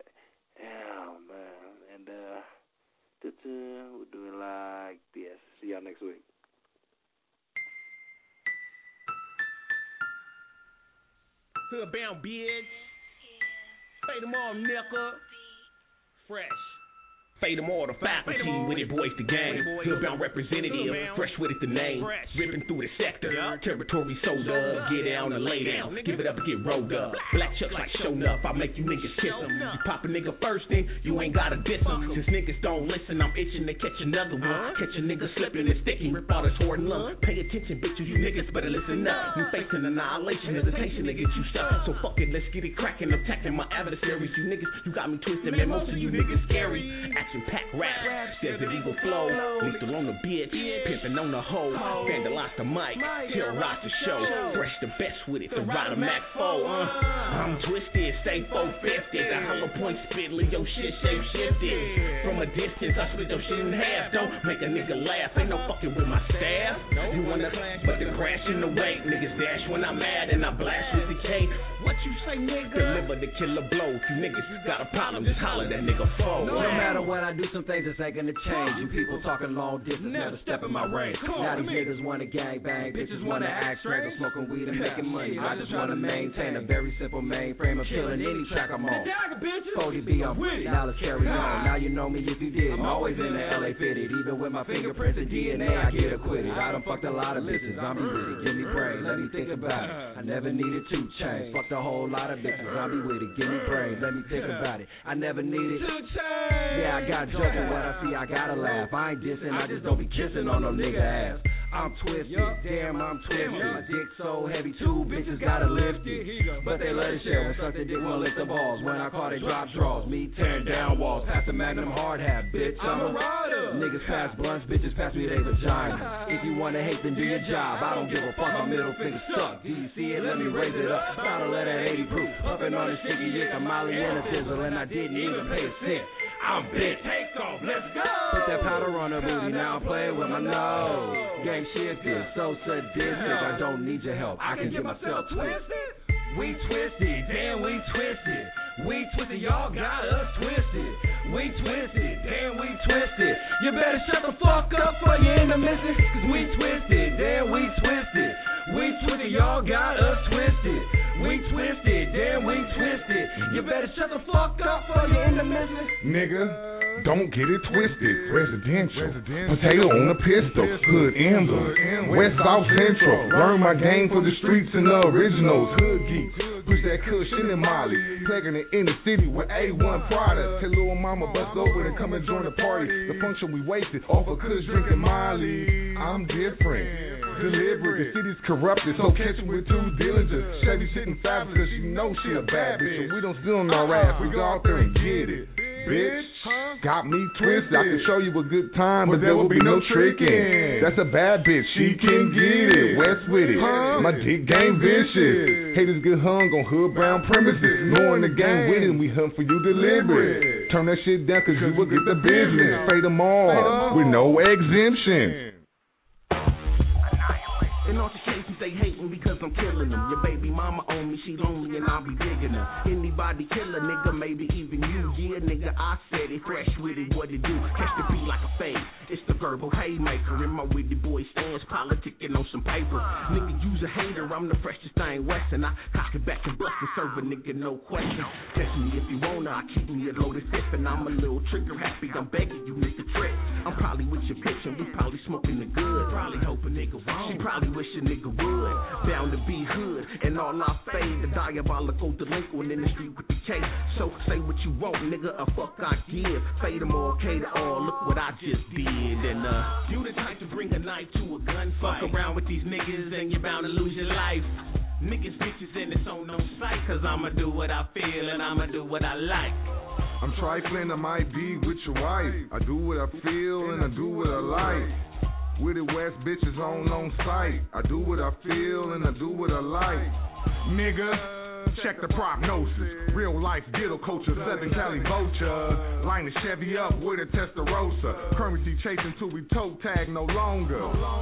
Oh, man. And uh, we'll do it like this. See y'all next week. Hoodbound bitch. Fade them all, nigga. Fresh. Fade them all, the faculty, with it boys the gang. Hoodbound representative, fresh with it the name. Ripping through the sector, territory soda. Get down and lay down, give it up and get rolled up. Black chucks like show enough, I make you niggas kiss them. You pop a nigga first, then you ain't gotta diss them. Since niggas don't listen, I'm itching to catch another one. Catch a nigga slipping and sticking, rip out his horn lung. Pay attention, bitch, you niggas better listen up. You facing annihilation, hesitation to get you stuck. So fuck it, let's get it cracking. I'm attacking my adversaries. You niggas, you got me twisted, man. Most of you niggas scary. Pack rap, Desert Eagle flow, lethal on the bitch, pimping on the hoe, vandalize the mic, terrorize the show, fresh the best with it, the Rider Mac four, uh. I'm twisted, say four fifty, the hollow point spit, leave your shit shape shifted. From a distance, I split your shit in half, don't make a nigga laugh, ain't no fucking with my staff. You wanna clash, but the crash in the way, niggas dash when I'm mad and I blast with the K. What you say, nigga? Deliver the killer blow. If you niggas got a problem, just holler that nigga foe. No matter what I do, some things just ain't gonna change. You people talking long distance, never step in my range. Now these niggas wanna gang bang, bitches wanna act strange. I'm smoking weed and making money. I just wanna maintain a very simple mainframe of killing any track I'm on. forty B, I'm with it. Now let's carry on. Now you know me if you did. I'm always in the L A fitted. Even with my fingerprints and D N A, I get acquitted. I done fucked a lot of bitches. I'm with it. Give me brain. Let me think about it. I never needed to change. Fucked a whole lot of bitches. I'll be with it. Give me brain. Let me think about it. I never needed to change. Yeah, I got jokes. What I see, I gotta laugh. I ain't dissing, I just don't be kissing on no nigga ass. I'm twisted, damn, I'm twisted. My dick so heavy, two bitches gotta lift it. But they let it share when such a dick won't lift the balls. When I call, they drop draws. Me tearing down walls. Pass the Magnum hard hat, bitch. I'm a rider. Niggas pass blunts, bitches pass me they vagina. If you wanna hate, then do your job. I don't give a fuck, my middle finger suck. Do you see it? Let me raise it up. Gotta let that eighty proof. Upping on the sticky dick, a Molly and a sizzle, and I didn't even pay a cent. I'm bent. Take off, let's go. Put that powder on her booty, now I'm playing with my nose. Game shifted, so sadistic. I don't need your help, I can get myself twisted. We twisted, damn, we twisted. We twisted, y'all got us twisted. We twisted, damn, we twisted. You better shut the fuck up for you intermission. Cause we twisted, damn, we twisted. We twisted, y'all got us twisted. We twisted, damn, we twisted. You better shut the fuck up for you intermission. Nigga. don't get it twisted. Residential, potato on a pistol, hood emblem, West South Central. Learn my game for the streets and the originals. Hood geeks, push that kush in and Molly, plaguing the inner city with A one products. Tell little mama bust over and come and join the party. The function we wasted off of kush drinking Molly. I'm different, deliberate. The city's corrupted, so catch me with due diligence. Chevy sitting fast because she know she a bad bitch, and we don't steal on our ass. We go out there and get it. Bitch, got me twisted. I can show you a good time, but there will be no tricking. That's a bad bitch, she can get it. West with it, my dick game vicious. Haters get hung on hood brown premises. Knowing the game with it, we hunt for you deliberate. Turn that shit down cause you will get the business. Fade them all with no exemption. In altercations, they hating because I'm killing them. Your baby mama on me, she lonely and I'll be digging her. Anybody kill a nigga, maybe even you. Yeah, nigga, I said it, fresh with it, what it do? Catch the beat like a fade. It's the verbal haymaker. In my witty boy stands, politicking on some paper. Nigga, use a hater, I'm the freshest thing west. And I cock it back and bust and serve a nigga, no question. Test me if you wanna, I keep me a loaded fifth. And I'm a little trigger happy, I'm begging you, Mister Trick. I'm probably with your bitch and we probably smoking the good. Probably hope a nigga won't. She probably wish a nigga would. Bound to be hood, and all I fade, the diabolical delinquent in the street with the case. So say what you want, nigga, a fuck I give. Fade them all, okay to all, look what I just did. And uh, you the type to bring a knife to a gunfight. Fuck around with these niggas and you're bound to lose your life. Niggas, bitches, and it's on no sight. Cause I'ma do what I feel and I'ma do what I like. I'm trifling, I might be with your wife. I do what I feel and I do what I like. With it West bitches on on sight. I do what I feel and I do what I like. Nigga, check the prognosis. Real life ghetto culture, Southern Cali vulture. Line the Chevy up with a Testarossa. Currency chasing till we toe tag no longer.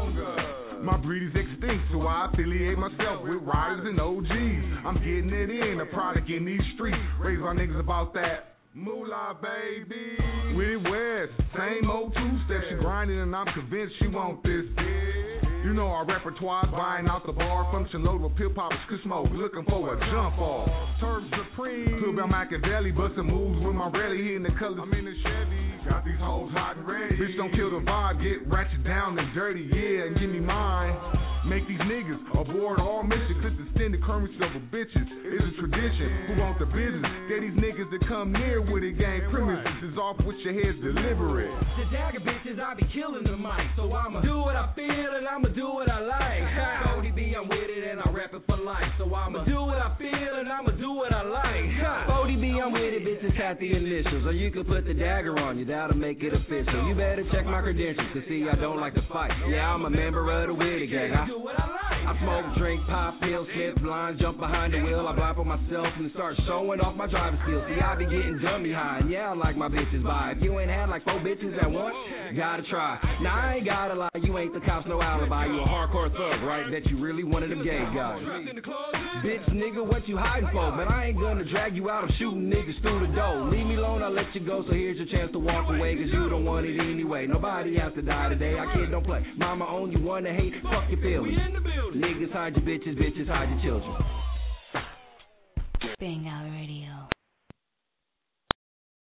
My breed is extinct, so I affiliate myself with riders and O Gs. I'm getting it in, a product in these streets. Raise my niggas about that moolah, baby. With it West, same old two-step. She grinding and I'm convinced she want this. You know our repertoire's buying out the bar. Function load with pill poppers, could smoke, looking for a jump off. Turf Supreme, Club El Machiavelli, busting moves with my rally hitting the colors. I'm in the Chevy, got these hoes hot and ready. Bitch, don't kill the vibe, get ratchet down and dirty, yeah, and give me mine. Make these niggas aboard all missions. This extended currency over bitches is a tradition. Who want the business? Get these niggas that come near with it, gang premises is off with your heads deliberate. The dagger bitches, I be killing the mic, so I'ma do what I feel and I'ma do what I like. Cody B, I'm with it and I rap it for life, so I'ma do what I feel and I'ma do what I like. Cody B, I'm with it, bitches have the initials, or you can put the dagger on you, that'll make it official. You better check my credentials to see I don't like to fight. Yeah, I'm a member of the Witty Gang. I I smoke, drink, pop, pills, hit blind, jump behind the wheel. I blindfold myself and start showing off my driving skills. See, I be getting dummy high, and yeah, I like my bitches by. If you ain't had like four bitches at once, gotta try. Now, I ain't gotta lie, you ain't the cops, no alibi. You a hardcore thug, right? That you really one of them gay guys. Bitch, nigga, what you hiding for? Man, I ain't gonna drag you out. I'm shooting niggas through the door. Leave me alone, I'll let you go. So here's your chance to walk away, cause you don't want it anyway. Nobody has to die today. I kid don't play. Mama own you, wanna hate, fuck your feelings. Niggas hide your bitches, bitches hide your children. Bang Out Radio.